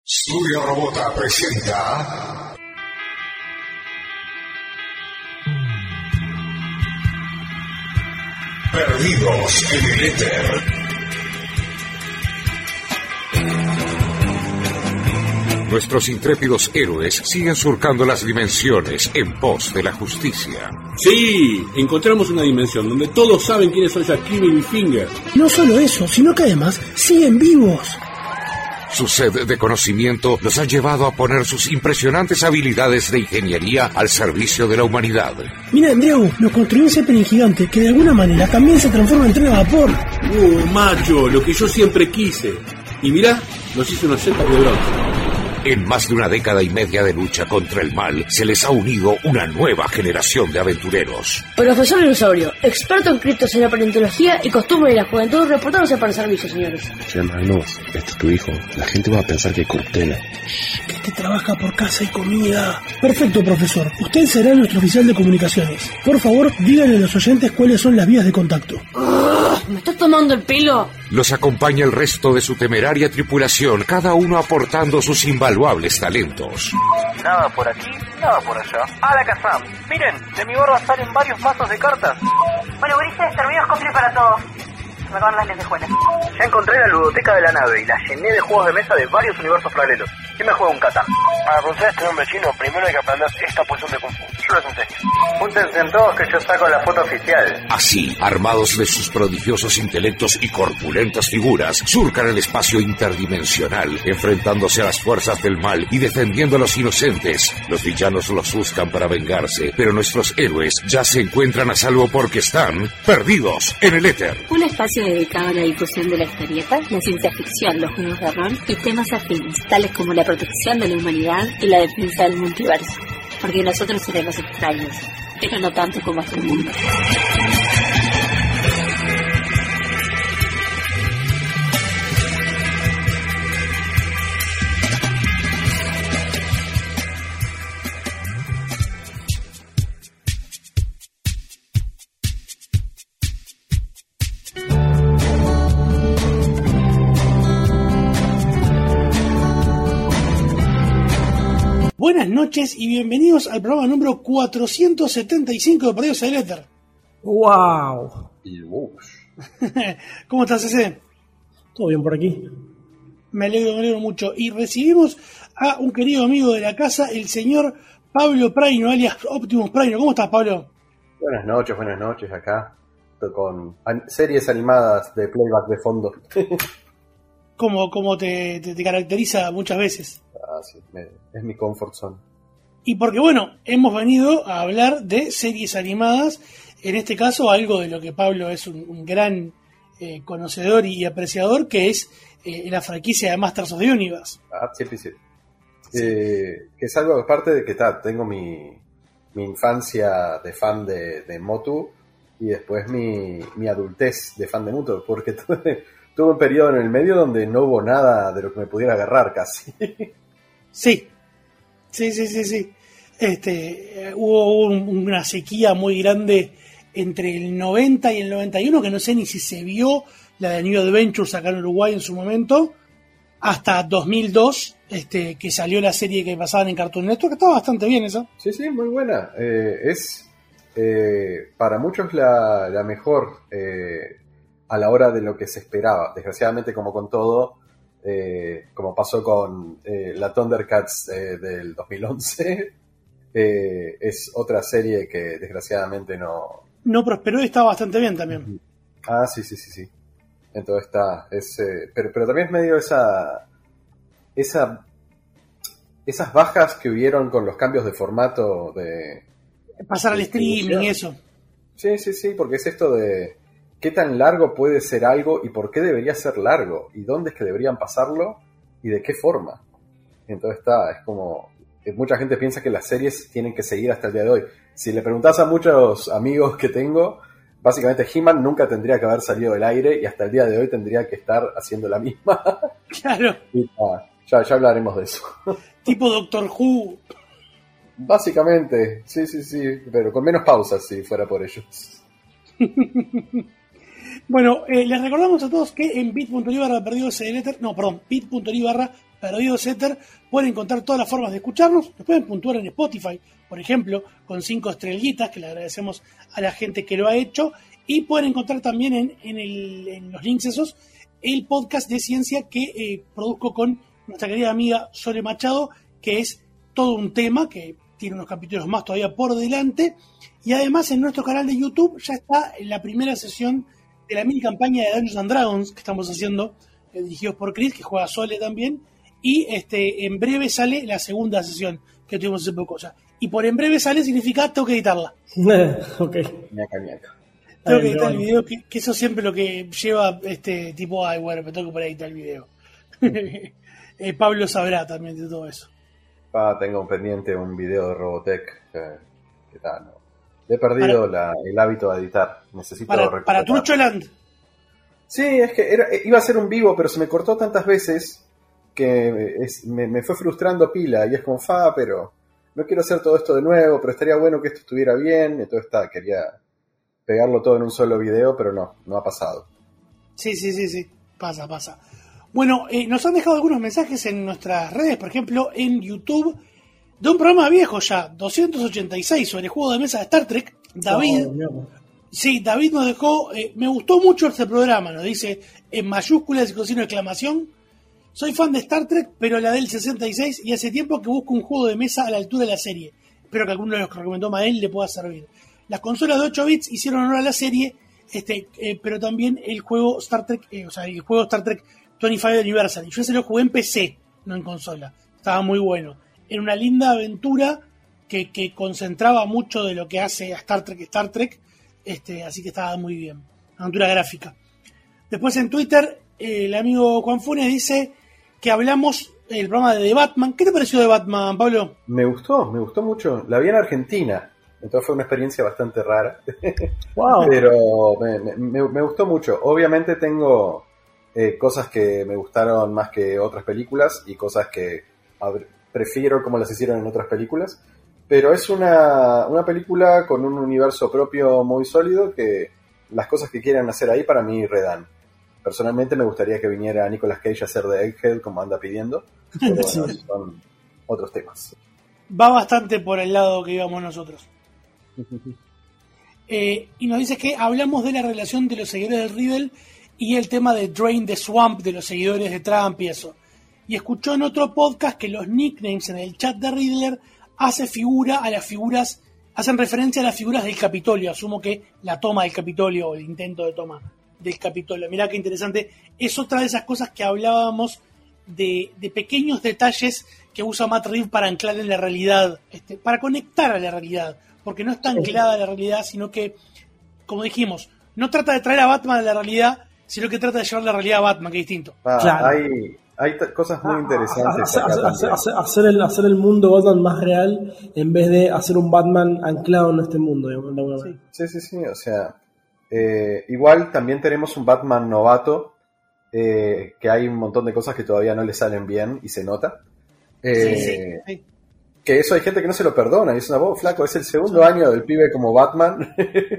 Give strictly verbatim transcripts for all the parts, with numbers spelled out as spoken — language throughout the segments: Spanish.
Studio Robota presenta Perdidos en el Éter. Nuestros intrépidos héroes siguen surcando las dimensiones en pos de la justicia. Sí, encontramos una dimensión donde todos saben quiénes son Jackini y Finger. No solo eso, sino que además siguen vivos. Su sed de conocimiento los ha llevado a poner sus impresionantes habilidades de ingeniería al servicio de la humanidad. Mira, Andreu, nos construyó un Zeppelin gigante que de alguna manera también se transforma en tren a vapor. Uh, macho, lo que yo siempre quise. Y mirá, nos hizo unos setas de bronce. En más de una década y media de lucha contra el mal, se les ha unido una nueva generación de aventureros. Profesor Dinosaurio, experto en criptoseña, paleontología y costumbre de la juventud, reportándose para el servicio, señores. Hermanos, este es tu hijo. La gente va a pensar que es cortela. Que este trabaja por casa y comida. Perfecto, profesor. Usted será nuestro oficial de comunicaciones. Por favor, díganle a los oyentes cuáles son las vías de contacto. Uh, ¿Me estás tomando el pelo? Los acompaña el resto de su temeraria tripulación, cada uno aportando sus invaluables talentos. Nada por aquí, nada por allá. ¡A la Kazam! Miren, de mi barba salen varios mazos de cartas. Bueno, Ulises, servidos cofres para todos. Me acaban las lentejuelas. Ya encontré la ludoteca de la nave y la llené de juegos de mesa de varios universos paralelos. ¿Quién me juega un Catán? Para conocer a este hombre chino, primero hay que aprender esta posición de Kung Fu. Yo les enseño. Júntense en todos que yo saco la foto oficial. Así, armados de sus prodigiosos intelectos y corpulentas figuras, surcan el espacio interdimensional, enfrentándose a las fuerzas del mal y defendiendo a los inocentes. Los villanos los buscan para vengarse, pero nuestros héroes ya se encuentran a salvo porque están perdidos en el éter. Un espacio dedicado a la difusión de la historieta, la ciencia ficción, los juegos de rol y temas afines, tales como la protección de la humanidad y la defensa del multiverso. Porque nosotros seremos extraños, pero no tanto como este mundo. Buenas noches y bienvenidos al programa número cuatrocientos setenta y cinco de Perdidos en el Éter. ¡Wow! ¿Cómo estás, ese? Todo bien por aquí. Me alegro, me alegro mucho. Y recibimos a un querido amigo de la casa, el señor Pablo Praino, alias Optimus Praino. ¿Cómo estás, Pablo? Buenas noches, buenas noches acá. Estoy con an- series animadas de playback de fondo. Como, como te, te, te caracteriza muchas veces. Ah, sí, me, es mi comfort zone. Y porque, bueno, hemos venido a hablar de series animadas, en este caso algo de lo que Pablo es un, un gran eh, conocedor y apreciador, que es eh, la franquicia de Masters of the Universe. Ah, sí, sí. sí. Eh, que es algo aparte de que ta, tengo mi, mi infancia de fan de, de Motu y después mi, mi adultez de fan de Motu, porque tuve, tuve un periodo en el medio donde no hubo nada de lo que me pudiera agarrar casi. Sí, sí, sí, sí, sí. Este, hubo un, una sequía muy grande entre el noventa y el noventa y uno, que no sé ni si se vio la de New Adventures acá en Uruguay en su momento, hasta dos mil dos, este, que salió la serie que pasaban en Cartoon Network, que estaba bastante bien esa. Sí, sí, muy buena. Eh, es eh, para muchos la, la mejor eh, a la hora de lo que se esperaba. Desgraciadamente, como con todo, Eh, como pasó con eh, la Thundercats eh, del dos mil once, eh, es otra serie que desgraciadamente no... No prosperó y está bastante bien también. Ah, sí, sí, sí, sí. Entonces está... Es, eh, pero, pero también es medio esa, esa... Esas bajas que hubieron con los cambios de formato de... Pasar al streaming y eso. Sí, sí, sí, porque es esto de... ¿Qué tan largo puede ser algo y por qué debería ser largo? ¿Y dónde es que deberían pasarlo? ¿Y de qué forma? Entonces está, es como... Mucha gente piensa que las series tienen que seguir hasta el día de hoy. Si le preguntás a muchos amigos que tengo, básicamente He-Man nunca tendría que haber salido del aire y hasta el día de hoy tendría que estar haciendo la misma. Claro. Y, ah, ya, ya hablaremos de eso. Tipo Doctor Who. Básicamente, sí, sí, sí, pero con menos pausas si fuera por ellos. Bueno, eh, les recordamos a todos que en bit punto l y barra perdidos en el éter, no, perdón, bit punto l y barra Perdidos Éter, pueden encontrar todas las formas de escucharnos. Nos pueden puntuar en Spotify, por ejemplo, con cinco estrellitas, que le agradecemos a la gente que lo ha hecho. Y pueden encontrar también en, en, el, en los links esos el podcast de ciencia que eh, produzco con nuestra querida amiga Sole Machado, que es todo un tema, que tiene unos capítulos más todavía por delante. Y además en nuestro canal de YouTube ya está la primera sesión de la mini campaña de Dungeons and Dragons que estamos haciendo, eh, dirigidos por Chris, que juega Sole también. Y este en breve sale la segunda sesión que tuvimos hace poco ya. Y por en breve sale significa tengo que editarla. Ok. Ñaca, ñaca. Tengo que editar el video, que, que eso siempre lo que lleva este tipo, ay bueno, me tengo que poner a editar el video. eh, Pablo sabrá también de todo eso. Ah, tengo pendiente un video de Robotech que, que tal, no. He perdido Para- la, el hábito de editar. Necesito Para, recuperar. para Trucholand. Sí, es que era, iba a ser un vivo, pero se me cortó tantas veces que es- me, me fue frustrando pila. Y es como, fa, pero no quiero hacer todo esto de nuevo, pero estaría bueno que esto estuviera bien. Entonces está, quería pegarlo todo en un solo video, pero no, no ha pasado. Sí, sí, sí, sí. Pasa, pasa. Bueno, eh, nos han dejado algunos mensajes en nuestras redes, por ejemplo, en YouTube, de un programa viejo ya, doscientos ochenta y seis, sobre juego de mesa de Star Trek. David, Oh, mierda. sí, David nos dejó, eh, me gustó mucho este programa, nos dice en mayúsculas y con signo de exclamación. Soy fan de Star Trek, pero la del sesenta y seis, y hace tiempo que busco un juego de mesa a la altura de la serie. Espero que alguno de los que recomendó Mael le pueda servir. Las consolas de ocho bits hicieron honor a la serie, este, eh, pero también el juego Star Trek, eh, o sea, el juego Star Trek veinticinco Anniversary. Yo ese lo jugué en P C, no en consola. Estaba muy bueno. Era una linda aventura que, que concentraba mucho de lo que hace a Star Trek Star Trek, este, así que estaba muy bien. Una aventura gráfica. Después en Twitter, eh, el amigo Juan Funes dice que hablamos del programa de The Batman. ¿Qué te pareció de Batman, Pablo? Me gustó, me gustó mucho. La vi en Argentina, entonces fue una experiencia bastante rara. Wow. Pero me, me- me gustó mucho. Obviamente tengo eh, cosas que me gustaron más que otras películas y cosas que ab- prefiero como las hicieron en otras películas. Pero es una, una película con un universo propio muy sólido que las cosas que quieran hacer ahí para mí redan. Personalmente me gustaría que viniera Nicolas Cage a hacer de Egghead como anda pidiendo. Pero bueno, Sí. son otros temas. Va bastante por el lado que íbamos nosotros. Eh, y nos dice que hablamos de la relación de los seguidores de Riddle y el tema de Drain the Swamp de los seguidores de Trump y eso. Y escuchó en otro podcast que los nicknames en el chat de Riddler hace figura a las figuras, hacen referencia a las figuras del Capitolio. Asumo que la toma del Capitolio o el intento de toma del Capitolio. Mirá qué interesante. Es otra de esas cosas que hablábamos de, de pequeños detalles que usa Matt Reeves para anclar en la realidad, este, para conectar a la realidad, porque no está anclada a la realidad, sino que, como dijimos, no trata de traer a Batman a la realidad, sino que trata de llevar la realidad a Batman, que es distinto. Ah, Claro. Hay, hay t- cosas muy interesantes Hacer, acá hacer- también. hacer- hacer el, hacer el mundo Batman más real en vez de hacer un Batman anclado en este mundo, digamos, de alguna manera. Sí, sí, sí, o sea, eh, igual también tenemos un Batman novato, eh, que hay un montón de cosas que todavía no le salen bien y se nota. Eh, Sí, sí, sí. Que eso hay gente que no se lo perdona y es una voz, flaco, es el segundo año del pibe como Batman.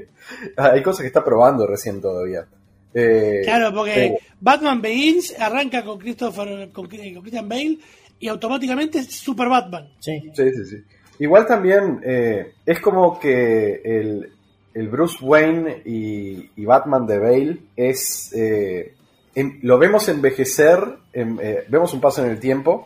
Hay cosas que está probando recién todavía. Eh, Claro, porque pero- Batman Begins arranca con Christopher, con, con Christian Bale y automáticamente es Super Batman. Sí. Sí, sí, sí. Igual también eh, es como que el, el Bruce Wayne y, y Batman de Bale es... eh, em- lo vemos envejecer, em- eh, vemos un paso en el tiempo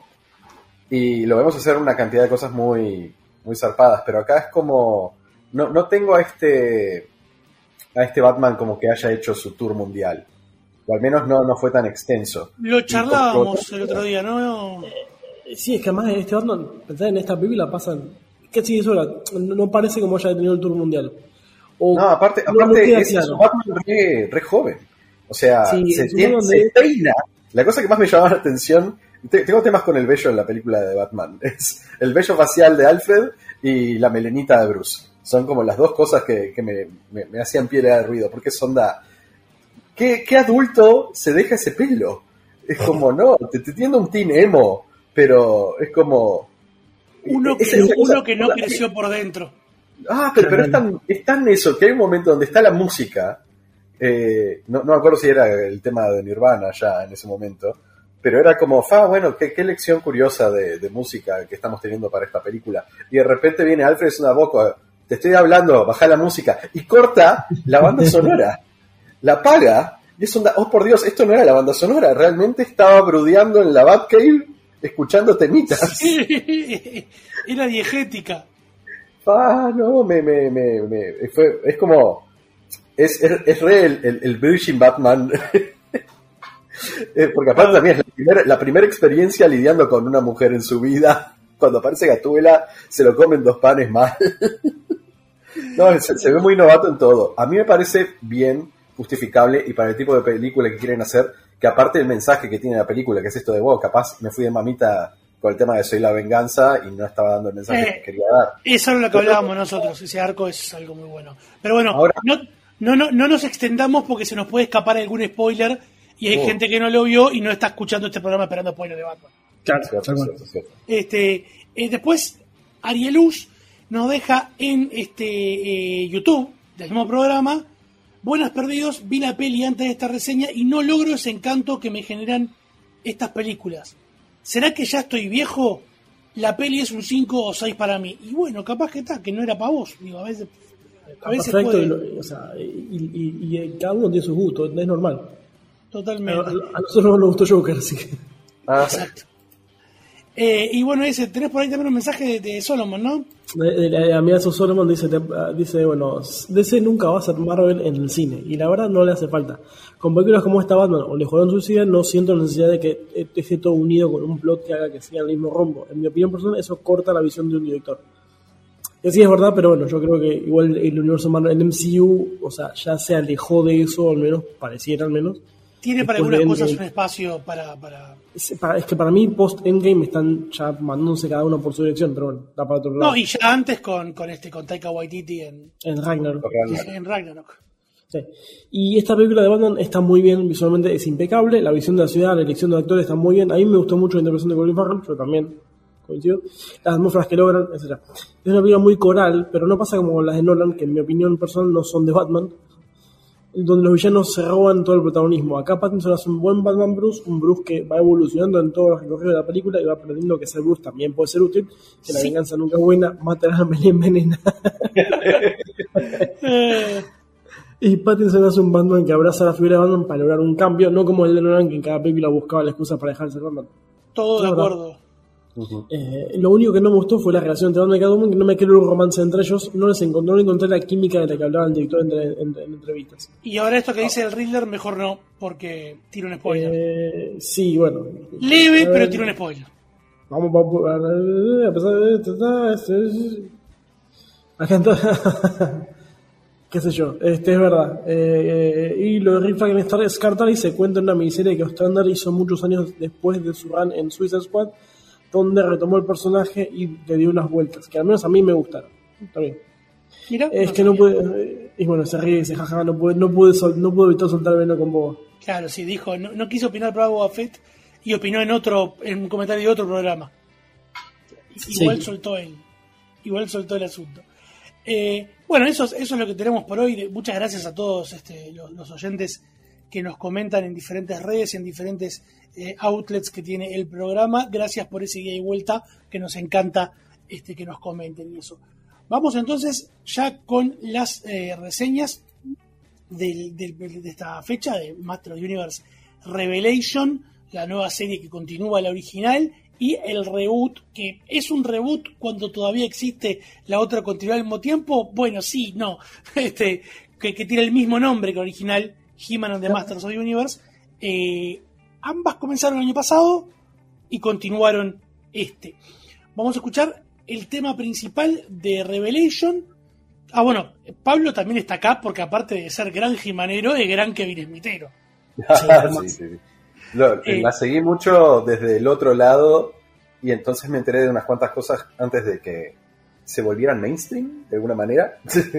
y lo vemos hacer una cantidad de cosas muy, muy zarpadas, pero acá es como... No, no tengo a este, a este Batman como que haya hecho su tour mundial. O al menos no, no fue tan extenso. Lo Y charlábamos por- el otro día, ¿no? Sí, es que además este Batman, pensá en esta película pasan casi diez horas, no, no parece como haya tenido el tour mundial. O No, aparte, no- no aparte queda es, es claro. un Batman re, re joven. O sea, Sí, se, es un tiene- Batman se de- peina. La cosa que más me llamaba la atención, te- tengo temas con el vello en la película de Batman, es el vello facial de Alfred y la melenita de Bruce. Son como las dos cosas que, que me, me, me hacían piedra de ruido, porque son da... ¿Qué, ¿Qué adulto se deja ese pelo? Es como, no, te, te tiendo un teen emo, pero es como... Uno que, esa- esa cosa- uno que no creció por dentro. Ah, pero, pero es, tan, es tan eso, que hay un momento donde está la música, eh, no, no me acuerdo si era el tema de Nirvana ya en ese momento, pero era como, fa, bueno, qué, qué lección curiosa de, de música que estamos teniendo para esta película. Y de repente viene Alfred es una boca, te estoy hablando, baja la música, y corta la banda sonora, la apaga, y es onda, oh por Dios, esto no era la banda sonora, realmente estaba brudeando en la Batcave, escuchando temitas. Sí, era diegética. Ah, no, me, me, me, me fue, es como, es, es, es re el, el, el Virgin Batman. Porque aparte también es la primera, la primera experiencia lidiando con una mujer en su vida. Cuando aparece Gatúbela, se lo comen dos panes mal. No, se, se ve muy novato en todo. A mí me parece bien justificable, y para el tipo de película que quieren hacer, que aparte del mensaje que tiene la película, que es esto de, wow, capaz me fui de mamita con el tema de soy la venganza y no estaba dando el mensaje eh, que quería dar. Eso es lo que hablábamos nosotros, ese arco es algo muy bueno. Pero bueno, ahora, no, no, no, no nos extendamos porque se nos puede escapar algún spoiler y hay oh. gente que no lo vio y no está escuchando este programa esperando spoiler de Batman. Claro, cierto, cierto, cierto. Este, eh, después, Arieluz nos deja en este eh, YouTube del mismo programa: buenas perdidos, vi la peli antes de esta reseña y no logro ese encanto que me generan estas películas. ¿Será que ya estoy viejo? La peli es un cinco o seis para mí. Y bueno, capaz que está, que no era para vos. Digo, a veces, a veces perfecto, puede... y, lo, o sea, y, y, y cada uno tiene sus gustos, es normal. Totalmente. A, a nosotros no nos gustó Joker, así que... Ah. Exacto. Eh, y bueno, ese, tenés por ahí también un mensaje de, de Solomon, ¿no? De, de, a mí eso Solomon dice, te, dice, bueno, D C nunca va a ser Marvel en el cine, y la verdad no le hace falta. Con películas como esta Batman o El Escuadrón Suicida no siento necesidad de que esté todo unido con un plot que haga que siga el mismo rombo. En mi opinión personal, eso corta la visión de un director. Que sí es verdad, pero bueno, yo creo que igual el universo Marvel, el M C U, o sea, ya se alejó de eso, al menos, pareciera al menos. Tiene para algunas cosas un espacio para... para... Es, para, es que para mí post-Endgame están ya mandándose cada uno por su dirección, pero bueno, da para otro lado. No, y ya antes con, con este con Taika Waititi en, en Ragnarok. En Ragnarok. Sí. Y esta película de Batman está muy bien, visualmente es impecable, la visión de la ciudad, la elección de actores está muy bien. A mí me gustó mucho la interpretación de Colin Farrell, yo también coincido. Las atmósferas que logran, etcétera. Es una película muy coral, pero no pasa como las de Nolan, que en mi opinión personal no son de Batman, donde los villanos se roban todo el protagonismo. Acá Pattinson hace un buen Batman Bruce, un Bruce que va evolucionando en todos los recorridos de la película y va aprendiendo que ser Bruce también puede ser útil, que sí. La venganza nunca es buena, matar a la envenena. Y Pattinson hace un Batman que abraza la figura de Batman para lograr un cambio, no como el de Nolan, que en cada película buscaba la excusa para dejar de ser Batman. Todo de acuerdo. Uh-huh. Eh, lo único que no me gustó fue la relación entre Batman y Catwoman, que no me quedó un romance entre ellos, no les encontré, no encontré la química de la que hablaba el director en, en, en, en entrevistas. Y ahora esto que dice el Riddler, mejor no, porque tira un spoiler. Eh, sí, bueno. Leve, eh, pero tira un spoiler. Vamos a, a pesar de esto, acá está. Qué sé yo, este es verdad. Eh, y lo de Rick Flag Scartari se cuenta en una miniserie que Ostrander hizo muchos años después de su run en Suicide Squad, donde retomó el personaje y le dio unas vueltas, que al menos a mí me gustaron. Está bien. Mira, es no que no puede... Y bueno, se ríe y dice, jaja, no puede, no puede, sol, no puede evitar soltar veneno con Boba. Claro, sí, dijo, no, no quiso opinar para Boba Fett y opinó en otro, en un comentario de otro programa. Igual sí. soltó él. Igual soltó el asunto. Eh, bueno, eso, eso es lo que tenemos por hoy. Muchas gracias a todos este, los, los oyentes que nos comentan en diferentes redes y en diferentes eh, outlets que tiene el programa. Gracias por ese ida y vuelta, que nos encanta este, que nos comenten y eso. Vamos entonces ya con las eh, reseñas del, del, de esta fecha de Master of the Universe Revelation, la nueva serie que continúa la original, y el reboot, que es un reboot cuando todavía existe la otra continuidad al mismo tiempo. Bueno, sí, no, este, que, que tiene el mismo nombre que el original, He-Man and the Masters of the Universe. Eh, ambas comenzaron el año pasado y continuaron este. Vamos a escuchar el tema principal de Revelation. Ah, bueno, Pablo también está acá porque aparte de ser gran He-Manero, es gran Kevin Smithero. Sí, sí, sí. Lo, eh, la seguí mucho desde el otro lado y entonces me enteré de unas cuantas cosas antes de que se volvieran mainstream de alguna manera.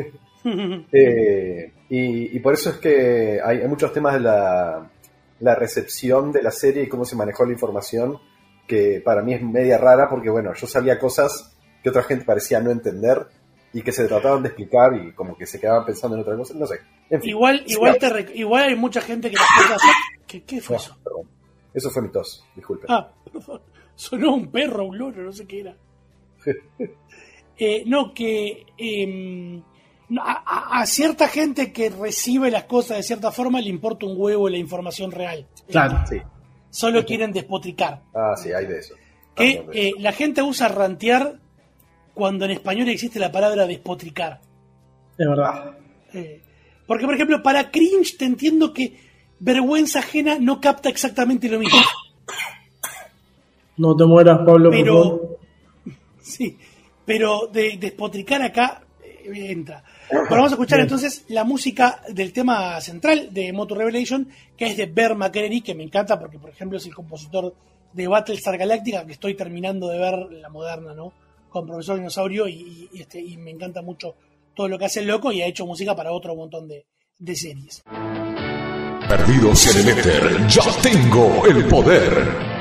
eh, y, y por eso es que hay, hay muchos temas de la, la recepción de la serie y cómo se manejó la información que para mí es media rara porque bueno, yo sabía cosas que otra gente parecía no entender y que se trataban de explicar y como que se quedaban pensando en otra cosa, no sé. En fin. Igual, igual, te rec- igual hay mucha gente que las cosas... ¿Qué, qué fue eso? Perdón. Eso fue mi tos, disculpe. Ah, perdón. Sonó un perro, un loro, no sé qué era. eh, no, que eh, a, a cierta gente que recibe las cosas de cierta forma le importa un huevo la información real. Claro. Sí. Solo quieren despotricar. Ah, sí, hay de eso. Que eh, la gente usa rantear cuando en español existe la palabra despotricar. Es verdad. Eh, porque, por ejemplo, para cringe te entiendo que vergüenza ajena no capta exactamente lo mismo. No te mueras, Pablo, pero, por favor. Sí, pero de despotricar acá eh, entra. Bueno, vamos a escuchar entonces la música del tema central de Moto Revelation, que es de Bear McCreary, que me encanta porque, por ejemplo, es el compositor de Battlestar Galactica, que estoy terminando de ver la moderna, ¿no? Con Profesor Dinosaurio, y, y, este, y me encanta mucho todo lo que hace el loco, y ha hecho música para otro montón de, de series. Perdidos en el éter, ya tengo el poder.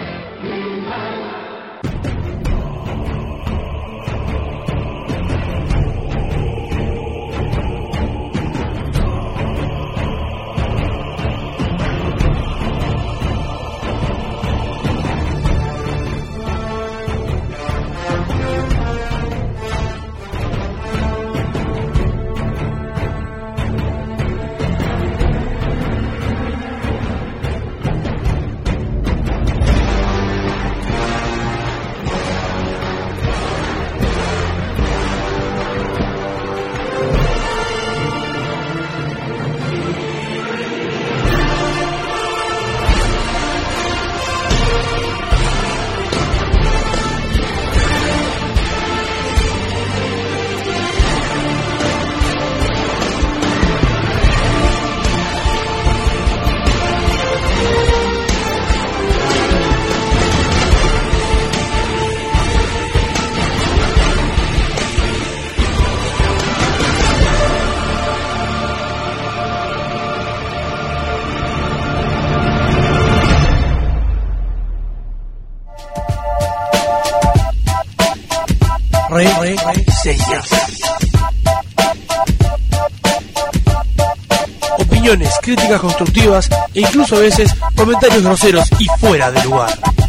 Re, re, reseñas. Opiniones, críticas constructivas e incluso a veces comentarios groseros y fuera de lugar.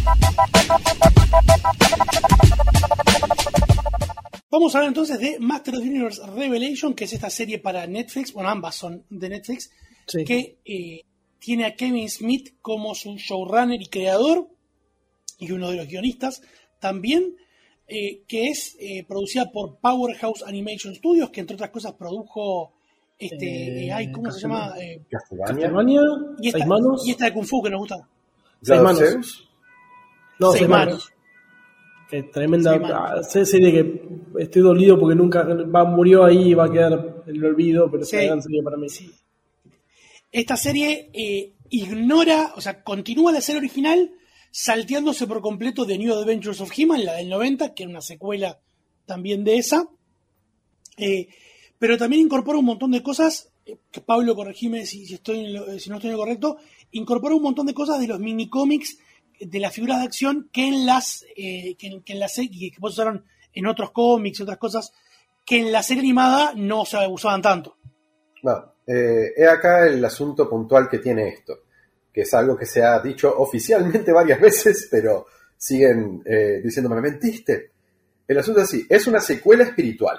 Vamos a hablar entonces de Master of the Universe Revelation, que es esta serie para Netflix, bueno, ambas son de Netflix, sí. que eh, tiene a Kevin Smith como su showrunner y creador, y uno de los guionistas también, eh, que es eh, producida por Powerhouse Animation Studios, que entre otras cosas produjo este, eh, ay, ¿cómo se llama? Eh, Castlevania, y esta, Seis Manos. Y esta de Kung Fu que nos gusta. Seis Manos. No, Seis, Seis manos. manos. Que tremenda ah, serie que estoy dolido porque nunca va, murió ahí y va a quedar en el olvido, pero sí. es una gran serie para mí. Sí. Esta serie eh, ignora, o sea, continúa la serie original salteándose por completo de New Adventures of He-Man, la del noventa, que era una secuela también de esa, eh, pero también incorpora un montón de cosas, eh, que Pablo, corregime si, si, estoy en lo, si no estoy en lo correcto, incorpora un montón de cosas de los minicómics, de las figuras de acción que en las eh, que, en, que en la serie, que después usaron en otros cómics y otras cosas, que en la serie animada no se usaban tanto. Bueno, eh, he acá el asunto puntual que tiene esto, que es algo que se ha dicho oficialmente varias veces, pero siguen eh, diciéndome, ¿me mentiste? El asunto es así, es una secuela espiritual.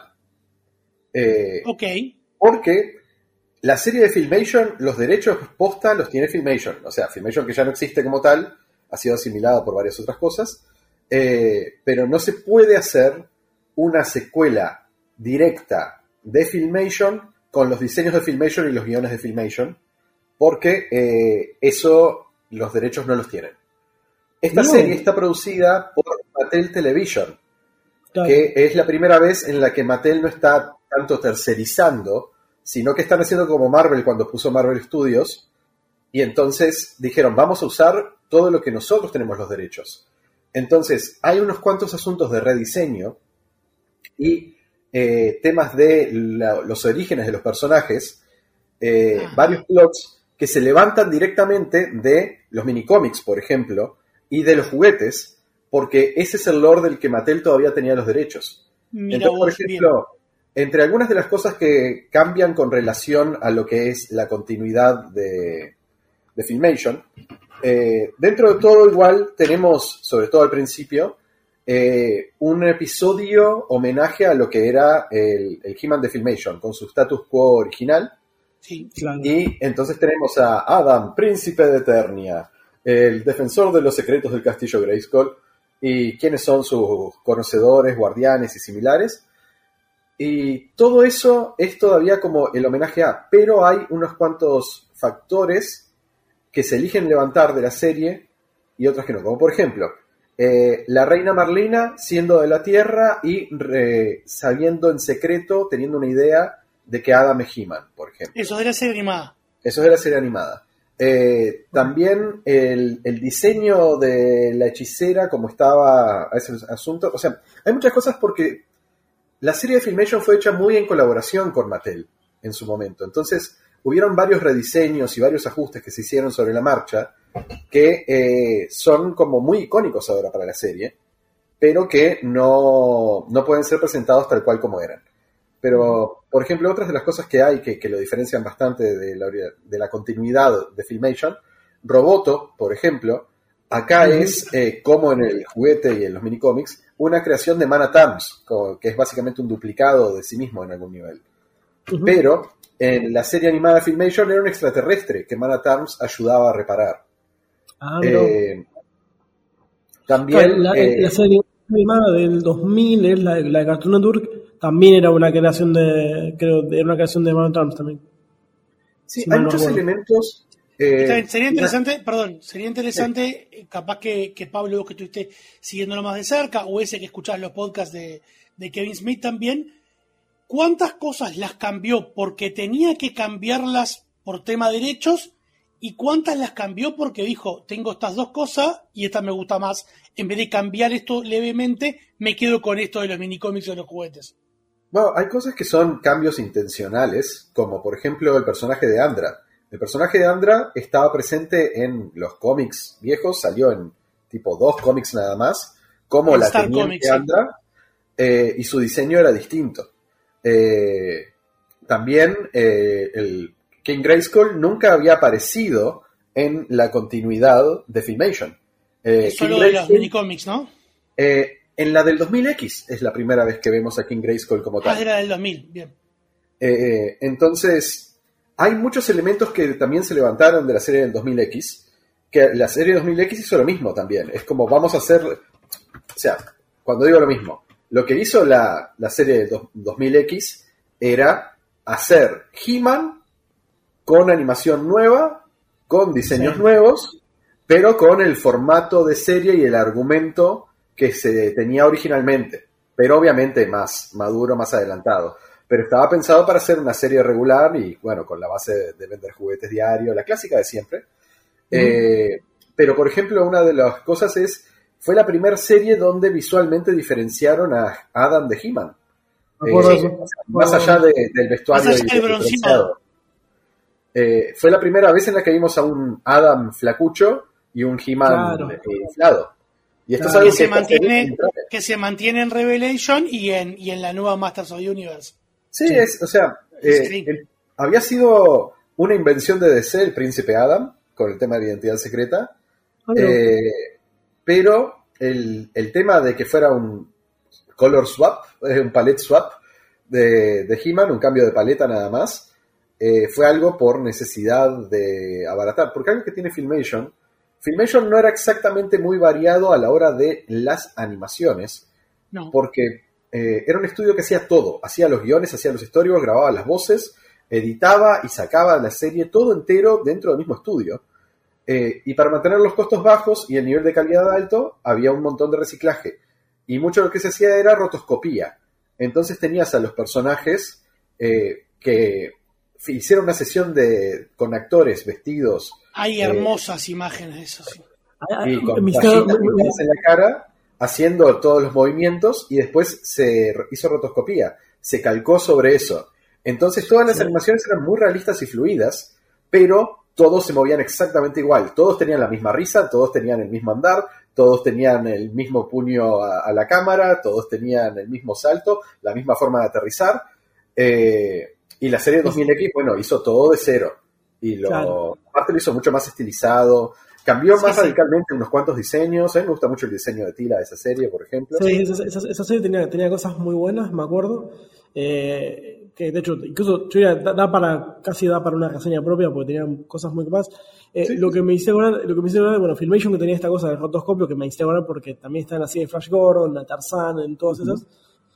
Eh, ok. Porque la serie de Filmation, los derechos posta los tiene Filmation. O sea, Filmation, que ya no existe como tal, ha sido asimilada por varias otras cosas, eh, pero no se puede hacer una secuela directa de Filmation con los diseños de Filmation y los guiones de Filmation, porque eh, eso, los derechos no los tienen. Esta no. serie está producida por Mattel Television, claro. que es la primera vez en la que Mattel no está tanto tercerizando, sino que están haciendo como Marvel cuando puso Marvel Studios, y entonces dijeron, vamos a usar todo lo que nosotros tenemos los derechos. Entonces, hay unos cuantos asuntos de rediseño y eh, temas de la, los orígenes de los personajes, eh, ah. varios plots que se levantan directamente de los minicómics, por ejemplo, y de los juguetes, porque ese es el lore del que Mattel todavía tenía los derechos. Mira, entonces, por ejemplo, bien. entre algunas de las cosas que cambian con relación a lo que es la continuidad de, de Filmation, Eh, dentro de todo igual tenemos, sobre todo al principio, eh, un episodio homenaje a lo que era el, el He-Man de Filmation, con su status quo original. Sí, claro. Y entonces tenemos a Adam, príncipe de Eternia, el defensor de los secretos del castillo Grayskull, y quiénes son sus conocedores, guardianes y similares. Y todo eso es todavía como el homenaje a, pero hay unos cuantos factores que se eligen levantar de la serie y otros que no, como por ejemplo, eh, la reina Marlena siendo de la Tierra y re, sabiendo en secreto, teniendo una idea de que Adam es He-Man, por ejemplo. Eso es de la serie animada. Eso es de la serie animada. Eh, también el, el diseño de la hechicera, como estaba ese asunto, o sea, hay muchas cosas porque la serie de Filmation fue hecha muy en colaboración con Mattel en su momento. Entonces, hubieron varios rediseños y varios ajustes que se hicieron sobre la marcha que eh, son como muy icónicos ahora para la serie, pero que no, no pueden ser presentados tal cual como eran. Pero, por ejemplo, otras de las cosas que hay que, que lo diferencian bastante de la, de la continuidad de Filmation, Roboto, por ejemplo, acá uh-huh. es, eh, como en el juguete y en los minicómics, una creación de Man at Arms, que es básicamente un duplicado de sí mismo en algún nivel. Uh-huh. Pero en la serie animada Filmation era un extraterrestre que Man at Arms ayudaba a reparar. Ah, eh, también la, eh, la serie animada del dos mil, es la, la de Cartoon Network, también era una creación de, creo, era una creación de Man at Arms también. Sí, si hay muchos no elementos. Eh, sería interesante, una... perdón, sería interesante, sí. capaz que, que Pablo, vos que estuviste siguiéndolo más de cerca, o ese que escuchás los podcasts de, de Kevin Smith también, ¿cuántas cosas las cambió porque tenía que cambiarlas por tema de derechos? ¿Y cuántas las cambió porque dijo, tengo estas dos cosas y esta me gusta más? En vez de cambiar esto levemente, me quedo con esto de los minicómics o de los juguetes. Bueno, hay cosas que son cambios intencionales, como por ejemplo el personaje de Andra. El personaje de Andra estaba presente en los cómics viejos, salió en tipo dos cómics nada más, como el la teniente Andra, eh, y su diseño era distinto. Eh, también eh, el King Grayskull nunca había aparecido en la continuidad de Filmation. Eh, es solo de los minicómics, ¿no? Eh, en la del dos mil equis es la primera vez que vemos a King Grayskull como tal. Ah, era del dos mil, bien. Eh, entonces, hay muchos elementos que también se levantaron de la serie del dos mil equis, que la serie del dos mil equis hizo lo mismo también. Es como vamos a hacer... O sea, cuando digo lo mismo, lo que hizo la, la serie del dos mil equis era hacer He-Man con animación nueva, con diseños sí. nuevos, pero con el formato de serie y el argumento que se tenía originalmente, pero obviamente más maduro, más adelantado. Pero estaba pensado para ser una serie regular y, bueno, con la base de, de vender juguetes diario, la clásica de siempre. Mm. Eh, pero, por ejemplo, una de las cosas es, fue la primera serie donde visualmente diferenciaron a Adam de He-Man. Eh, más allá de, del vestuario y del bronceado. Eh, fue la primera vez en la que vimos a un Adam flacucho y un He-Man claro. inflado. Y esto claro. es algo que, que, se mantiene, que se mantiene en Revelation y en, y en la nueva Masters of the Universe. Sí, sí. Es, o sea, eh, el, había sido una invención de D C el príncipe Adam, con el tema de la identidad secreta, oh, no. eh, pero el, el tema de que fuera un color swap, un palette swap de, de He-Man, un cambio de paleta nada más, eh, fue algo por necesidad de abaratar, porque algo que tiene Filmation, Filmation no era exactamente muy variado a la hora de las animaciones, no. porque eh, era un estudio que hacía todo, hacía los guiones, hacía los storyboards, grababa las voces, editaba y sacaba la serie todo entero dentro del mismo estudio, eh, y para mantener los costos bajos y el nivel de calidad alto, había un montón de reciclaje, y mucho de lo que se hacía era rotoscopía. Entonces tenías a los personajes eh, que hicieron una sesión de con actores vestidos. Hay hermosas eh, imágenes de eso, sí. Y con toallitas en la cara, haciendo todos los movimientos, y después se hizo rotoscopía. Se calcó sobre eso. Entonces todas las sí. animaciones eran muy realistas y fluidas, pero todos se movían exactamente igual. Todos tenían la misma risa, todos tenían el mismo andar, todos tenían el mismo puño a, a la cámara, todos tenían el mismo salto, la misma forma de aterrizar. Eh, y la serie dos mil equis, bueno, hizo todo de cero. Y lo, claro. aparte lo hizo mucho más estilizado. Cambió Sí, más sí. radicalmente unos cuantos diseños. A mí me gusta mucho el diseño de Tila de esa serie, por ejemplo. Sí, esa, esa- esa serie tenía, tenía cosas muy buenas, me acuerdo. Eh, que de hecho, incluso yo diría, da, da para, casi da para una reseña propia porque tenía cosas muy capaz. Eh, Sí, lo sí, que me hice acordar, lo que me hice acordar, bueno, Filmation que tenía esta cosa del rotoscopio, que me hice acordar porque también está en la serie de Flash Gordon, en Tarzan, en todas esas.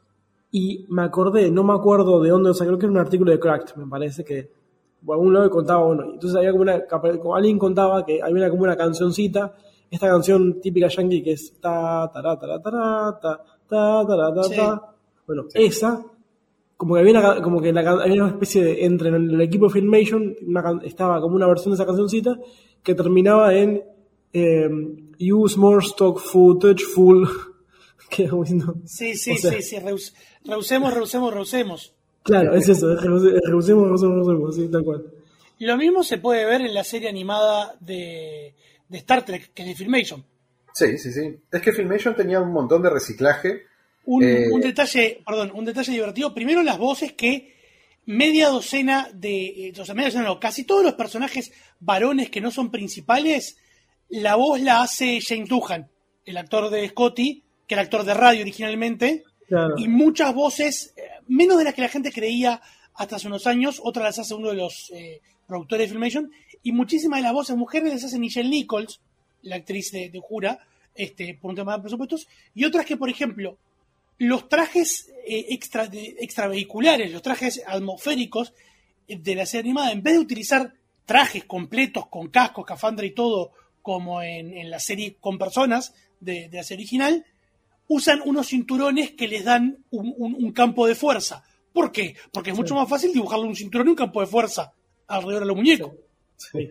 Y me acordé, no me acuerdo de dónde lo saqué, creo que era un artículo de Cracked, me parece que por algún lado contaba, bueno, entonces había como una, como alguien contaba que había una, como una cancioncita, esta canción típica yankee que es ta, ta, ta, ta, ta, ta, ta, ta, ta, ta, Sí. ta. Bueno, esa, como que había una, como que la, había una especie de, entre el, el equipo de Filmation, una, can- estaba como una versión de esa cancioncita que terminaba en eh, use more stock footage full, que como diciendo, Sí, sí, o sea, sí, sí. Reus- Rehusemos, rehusemos, rehusemos. claro, es eso, reducimos, reducimos, reducimos, sí, tal cual. Lo mismo se puede ver en la serie animada de, de Star Trek, que es de Filmation. sí, sí, sí. Es que Filmation tenía un montón de reciclaje. Un, Eh, un detalle, perdón, un detalle divertido. Primero las voces que media docena de, eh, o sea, media docena no, casi todos los personajes varones que no son principales, la voz la hace James Doohan, el actor de Scotty, que era actor de radio originalmente, Claro. y muchas voces, eh, menos de las que la gente creía hasta hace unos años, otras las hace uno de los eh, productores de Filmation, y muchísimas de las voces mujeres las hace Nichelle Nichols, la actriz de, de Uhura, este, por un tema de presupuestos, y otras que, por ejemplo, los trajes eh, extra, de, extravehiculares, los trajes atmosféricos eh, de la serie animada, en vez de utilizar trajes completos con cascos, escafandra y todo, como en, en la serie con personas de, de la serie original, usan unos cinturones que les dan un, un, un campo de fuerza. ¿Por qué? Porque es mucho más fácil dibujarle un cinturón y un campo de fuerza alrededor de los muñecos. Sí.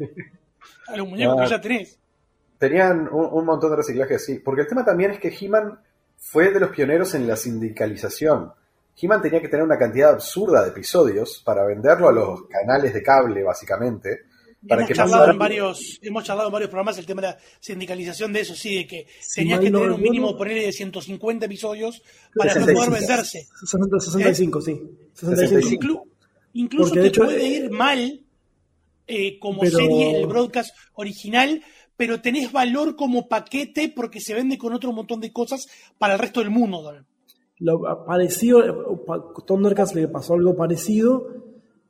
A los muñecos Ah. que ya tenés. Tenían un, un montón de reciclaje así. Porque el tema también es que He-Man fue de los pioneros en la sindicalización. He-Man tenía que tener una cantidad absurda de episodios para venderlo a los canales de cable, básicamente. Para Hemos que charlado, pasara- en varios, hemos charlado en varios programas el tema de la sindicalización de eso, sí, de que Si tenías mal que no tener un mínimo, recuerdo- ponerle de ciento cincuenta episodios para sesenta y poder cinco. venderse. sesenta, sesenta y cinco, sí. sesenta y sesenta y cinco. cinco. Inclu- incluso Porque, te de hecho, puede eh, ir mal eh, como pero- serie el broadcast original, pero tenés valor como paquete porque se vende con otro montón de cosas para el resto del mundo también. Lo parecido, Thundercats le pasó algo parecido